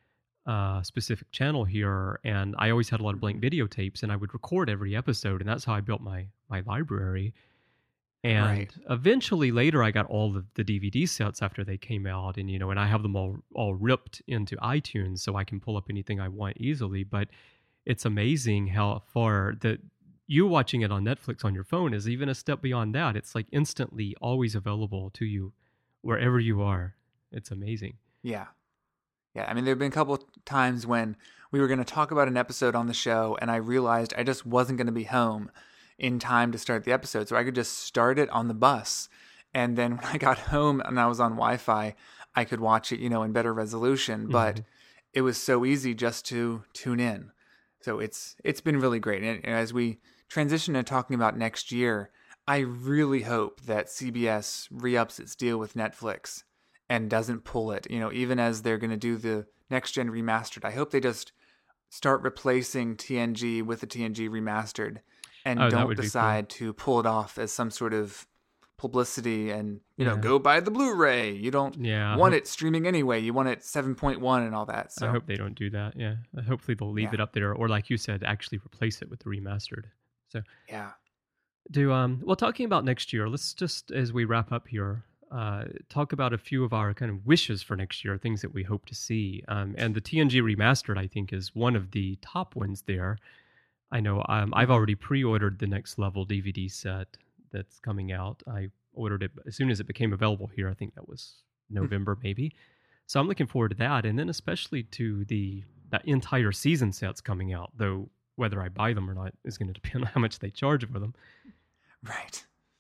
uh, specific channel here, and I always had a lot of blank videotapes, and I would record every episode, and that's how I built my my library. And Right. eventually, later, I got all of the D V D sets after they came out, and you know, and I have them all all ripped into iTunes, so I can pull up anything I want easily. But it's amazing how far that you watching it on Netflix on your phone is even a step beyond that. It's like instantly always available to you wherever you are. It's amazing. Yeah. Yeah. I mean, there have been a couple times when we were going to talk about an episode on the show, and I realized I just wasn't going to be home in time to start the episode. So I could just start it on the bus. And then when I got home and I was on Wi-Fi, I could watch it, you know, in better resolution. Mm-hmm. But it was so easy just to tune in. So it's it's been really great. And as we transition to talking about next year, I really hope that C B S re-ups its deal with Netflix and doesn't pull it. You know, even as they're going to do the next gen remastered, I hope they just start replacing T N G with the T N G remastered and Oh, that don't would be decide to pull it off as some sort of publicity and, you know, Yeah. go buy the Blu-ray. You don't Yeah, I want hope- it streaming anyway. You want it seven point one and all that. So I hope they don't do that. Yeah. Hopefully they'll leave Yeah. it up there, or like you said, actually replace it with the remastered. So yeah. do um well, talking about next year, let's just, as we wrap up here, uh talk about a few of our kind of wishes for next year, things that we hope to see. Um and the T N G remastered, I think, is one of the top ones there. I know um, I've already pre-ordered the Next Level D V D set that's coming out. I ordered it as soon as it became available here. I think that was November maybe. So I'm looking forward to that, and then especially to the that entire season sets coming out. Though whether I buy them or not is going to depend on how much they charge for them. Right.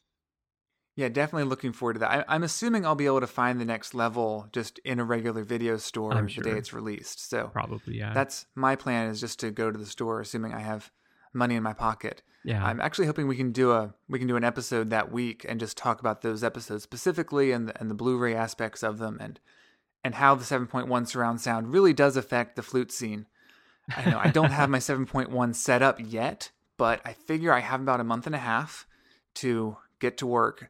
Yeah, definitely looking forward to that. I, I'm assuming I'll be able to find the Next Level just in a regular video store I'm the sure. day it's released. So Probably, yeah. that's my plan, is just to go to the store, assuming I have money in my pocket. yeah. I'm actually hoping we can do a we can do an episode that week and just talk about those episodes specifically and the, and the Blu-ray aspects of them and and how the seven point one surround sound really does affect the flute scene. I know I don't have my seven point one set up yet, but I figure I have about a month and a half to get to work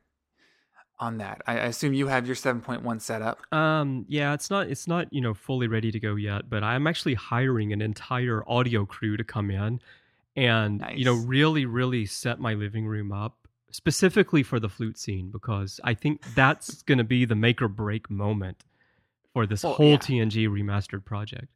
on that. I, I assume you have your seven point one set up. Um, yeah, it's not it's not, you know, fully ready to go yet, but I'm actually hiring an entire audio crew to come in and, Nice. you know, really, really set my living room up specifically for the flute scene, because I think that's going to be the make or break moment for this Well, whole yeah. T N G remastered project.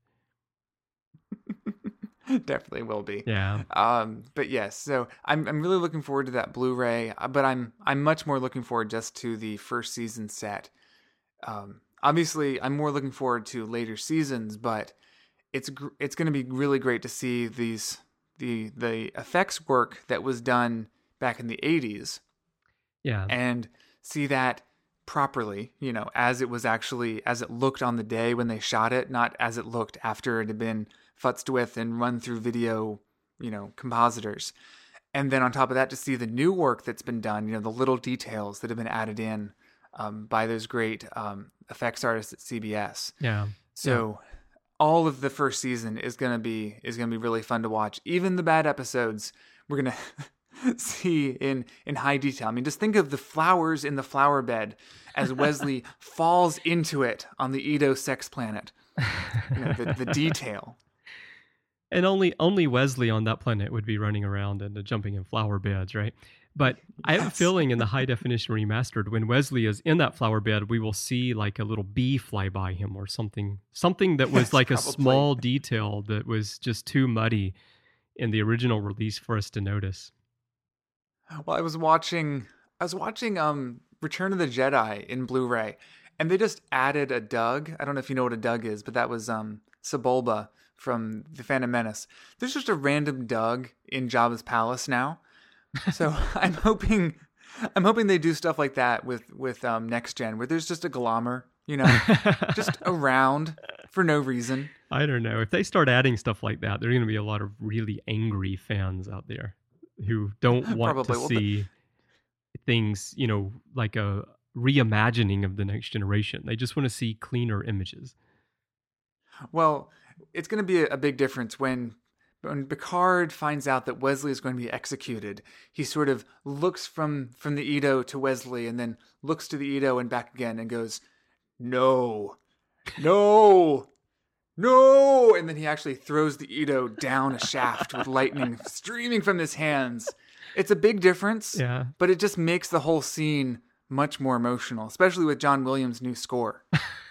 Definitely will be. Yeah. Um, but yes, so I'm I'm really looking forward to that Blu-ray, uh, but I'm I'm much more looking forward just to the first season set. Um, obviously, I'm more looking forward to later seasons, but it's gr- it's going to be really great to see these the the effects work that was done back in the eighties Yeah. and see that properly, you know, as it was actually as it looked on the day when they shot it, not as it looked after it had been futzed with and run through video, you know, compositors. And then on top of that, to see the new work that's been done, you know, the little details that have been added in um, by those great um, effects artists at C B S. Yeah. So all of the first season is gonna be is gonna be really fun to watch. Even the bad episodes, we're gonna see in in high detail. I mean, just think of the flowers in the flower bed as Wesley falls into it on the Edo sex planet. You know, the, the detail. And only only Wesley on that planet would be running around and uh, jumping in flower beds, right? But I have a Yes. feeling in the high definition remastered, when Wesley is in that flower bed, we will see like a little bee fly by him or something, something that was Yes, like probably. a small detail that was just too muddy in the original release for us to notice. Well, I was watching I was watching um Return of the Jedi in Blu-ray, and they just added a Doug. I don't know if you know what a Doug is, but that was um Sebulba from The Phantom Menace. There's just a random Doug in Jabba's palace now. So I'm hoping I'm hoping they do stuff like that with with um Next Gen, where there's just a Glommer, you know, just around for no reason. I don't know. If they start adding stuff like that, there are going to be a lot of really angry fans out there who don't want Probably. to Well, but- see things, you know, like a reimagining of the next generation. They just want to see cleaner images. Well, it's going to be a, a big difference when when Picard finds out that Wesley is going to be executed. He sort of looks from from the Edo to Wesley, and then looks to the Edo and back again, and goes, "No, no, no! And then he actually throws the Ito down a shaft with lightning streaming from his hands. It's a big difference, Yeah. but it just makes the whole scene much more emotional, especially with John Williams' new score.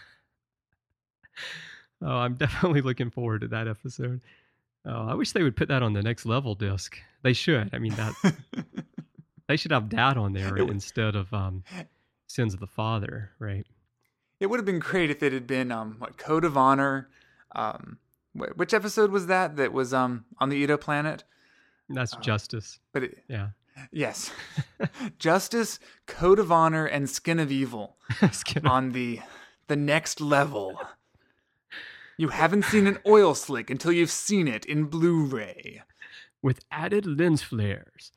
Oh, I'm definitely looking forward to that episode. Oh, I wish they would put that on the Next Level disc. They should. I mean, that they should have that on there It would- instead of um, Sins of the Father, right? It would have been great if it had been um, what Code of Honor. Um, wh- which episode was that? That was um on the Ito planet. That's Justice. But it, Yeah. yes, Justice, Code of Honor, and Skin of Evil Skin of- on the the next level. You haven't seen an oil slick until you've seen it in Blu-ray. With added lens flares.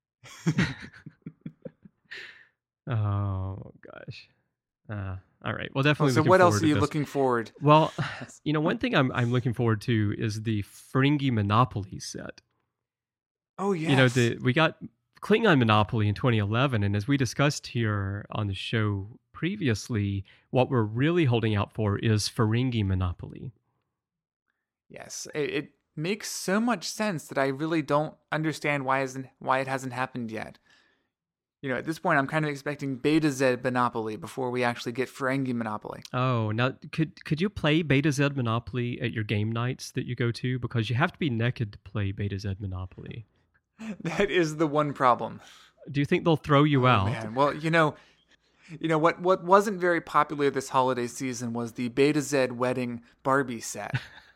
Oh, gosh. Uh, all right. Well, definitely. So looking what else forward are to you this. looking forward? Well, you know, one thing I'm I'm looking forward to is the Ferengi Monopoly set. Oh yes. You know, the we got Klingon Monopoly in twenty eleven, and as we discussed here on the show previously, what we're really holding out for is Ferengi Monopoly. Yes, it, it makes so much sense that I really don't understand why isn't why it hasn't happened yet. You know, at this point, I'm kind of expecting Beta Z Monopoly before we actually get Ferengi Monopoly. Oh, now could could you play Beta Z Monopoly at your game nights that you go to? Because you have to be naked to play Beta Z Monopoly. That is the one problem. Do you think they'll throw you Oh, out? man. Well, you know, you know what what wasn't very popular this holiday season was the Beta Z Wedding Barbie set.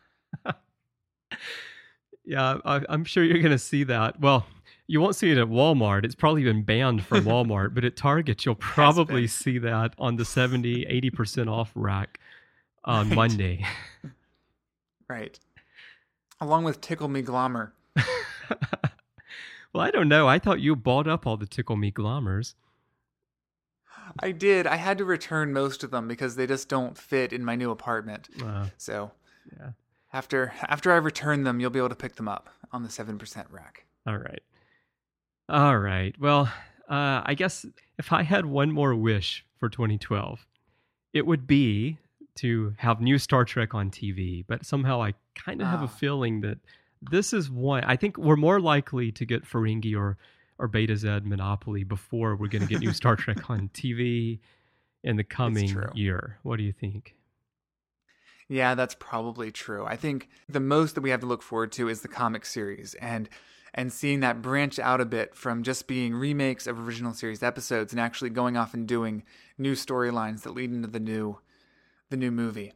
Yeah, I, I'm sure you're going to see that. Well, you won't see it at Walmart. It's probably been banned from Walmart, but at Target, you'll probably been. see that on the seventy, eighty percent off rack on Right. Monday. Right. Along with Tickle Me Glommer. Well, I don't know. I thought you bought up all the Tickle Me Glommers. I did. I had to return most of them because they just don't fit in my new apartment. Uh, So yeah. after after I return them, you'll be able to pick them up on the seven percent rack. All right. All right. Well, uh, I guess if I had one more wish for twenty twelve, it would be to have new Star Trek on T V. But somehow I kind of have Ah. a feeling that this is one. I think we're more likely to get Ferengi or, or Beta Z Monopoly before we're going to get new Star Trek on T V in the coming true. year. What do you think? Yeah, that's probably true. I think the most that we have to look forward to is the comic series and and seeing that branch out a bit from just being remakes of original series episodes and actually going off and doing new storylines that lead into the new the new movie.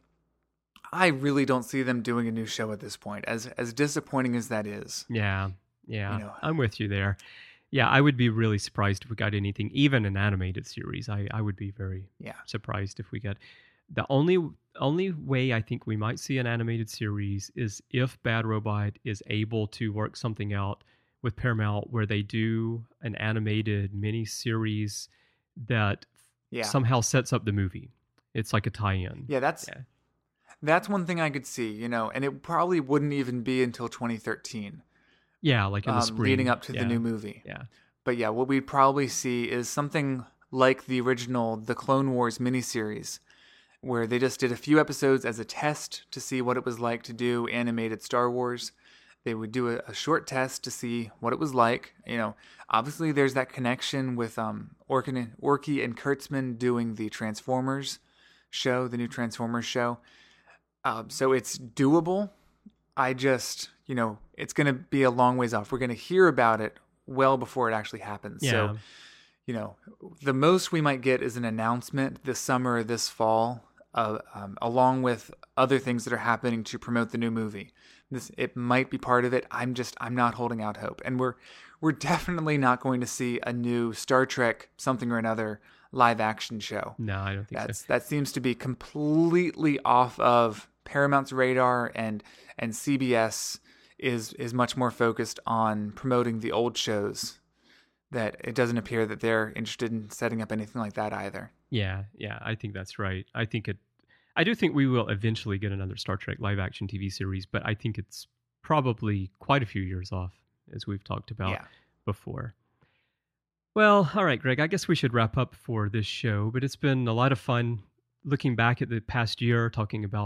I really don't see them doing a new show at this point, as as disappointing as that is. Yeah. Yeah. You know. I'm with you there. Yeah, I would be really surprised if we got anything, even an animated series. I, I would be very Yeah. surprised if we got. The only only way I think we might see an animated series is if Bad Robot is able to work something out with Paramount where they do an animated mini series that Yeah. somehow sets up the movie. It's like a tie-in. Yeah, that's Yeah. that's one thing I could see, you know, and it probably wouldn't even be until twenty thirteen, Yeah, like in the um, spring. leading up to Yeah. the new movie. Yeah. But yeah, what we'd probably see is something like the original The Clone Wars miniseries, where they just did a few episodes as a test to see what it was like to do animated Star Wars. They would do a, a short test to see what it was like. You know, obviously there's that connection with um, Orkin and, Orky and Kurtzman doing the Transformers show, the new Transformers show. Um, so it's doable. I just, you know, it's going to be a long ways off. We're going to hear about it well before it actually happens. Yeah. So, you know, the most we might get is an announcement this summer or this fall, uh, um, along with other things that are happening to promote the new movie. This it might be part of it. I'm just I'm not holding out hope, and we're we're definitely not going to see a new Star Trek something or another live action show. No, I don't think That's so. that seems to be completely off of Paramount's radar, and and C B S is is much more focused on promoting the old shows. That it doesn't appear that they're interested in setting up anything like that either. Yeah, yeah, I think that's right. I think it. I do think we will eventually get another Star Trek live action T V series, but I think it's probably quite a few years off, as we've talked about Yeah. before. Well, all right, Greg, I guess we should wrap up for this show, but it's been a lot of fun looking back at the past year, talking about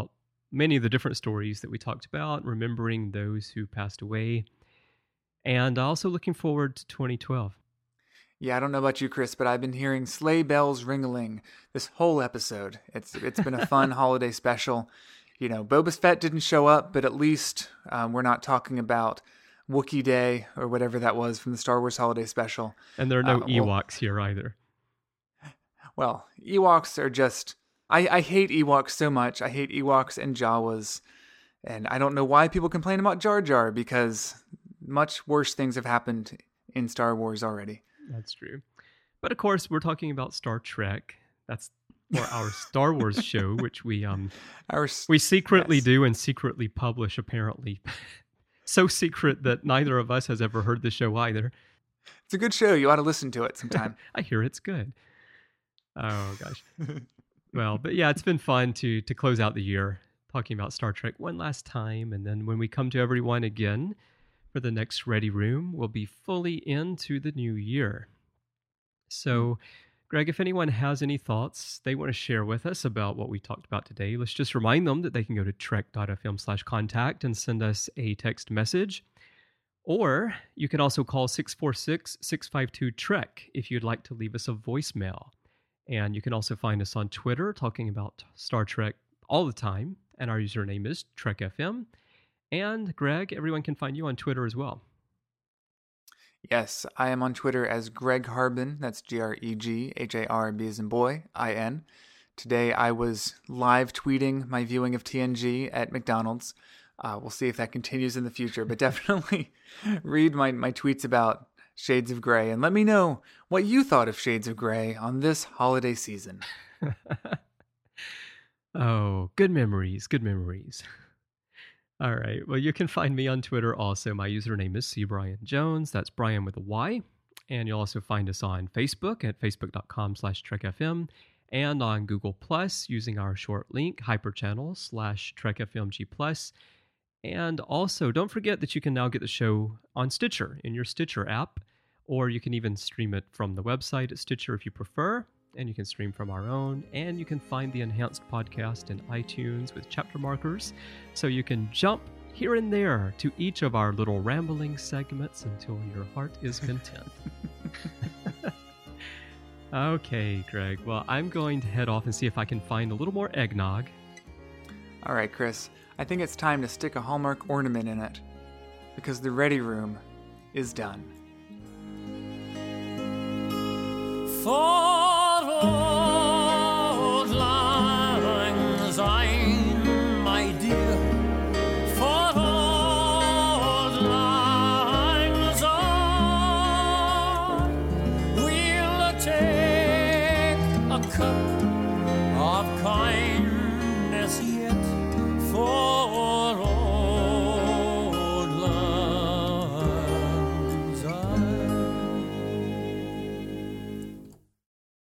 many of the different stories that we talked about, remembering those who passed away, and also looking forward to twenty twelve. Yeah, I don't know about you, Chris, but I've been hearing sleigh bells ringling this whole episode. It's It's been a fun holiday special. You know, Boba Fett didn't show up, but at least um, we're not talking about Wookiee Day or whatever that was from the Star Wars holiday special. And there are no uh, Ewoks well, here either. Well, Ewoks are just... I, I hate Ewoks so much. I hate Ewoks and Jawas. And I don't know why people complain about Jar Jar, because much worse things have happened in Star Wars already. That's true. But of course, we're talking about Star Trek. That's or our Star Wars show, which we um Our, we secretly yes. do and secretly publish, apparently. So secret that neither of us has ever heard the show either. It's a good show. You ought to listen to it sometime. I hear it's good. Oh, gosh. Well, but yeah, it's been fun to to close out the year talking about Star Trek one last time. And then when we come to everyone again for the next Ready Room, we'll be fully into the new year. So, Greg, if anyone has any thoughts they want to share with us about what we talked about today, let's just remind them that they can go to trek.fm slash contact and send us a text message. Or you can also call six four six, six five two, TREK if you'd like to leave us a voicemail. And you can also find us on Twitter talking about Star Trek all the time. And our username is TrekFM. And Greg, everyone can find you on Twitter as well. Yes, I am on Twitter as Greg Harbin. That's G R E G H A R B as in boy, I N. Today I was live tweeting my viewing of T N G at McDonald's. Uh, we'll see if that continues in the future, but definitely read my, my tweets about Shades of Grey and let me know what you thought of Shades of Grey on this holiday season. Oh, good memories, good memories. All right. Well, you can find me on Twitter also. My username is C. Brian Jones. That's Brian with a Y. And you'll also find us on Facebook at facebook.com slash TrekFM and on Google Plus using our short link, hyperchannel slash TrekFMG Plus. And also, don't forget that you can now get the show on Stitcher in your Stitcher app, or you can even stream it from the website at Stitcher if you prefer. And you can stream from our own, and you can find the enhanced podcast in iTunes with chapter markers, so you can jump here and there to each of our little rambling segments until your heart is content. Okay, Greg. Well, I'm going to head off and see if I can find a little more eggnog. All right, Chris. I think it's time to stick a Hallmark ornament in it, because the Ready Room is done. For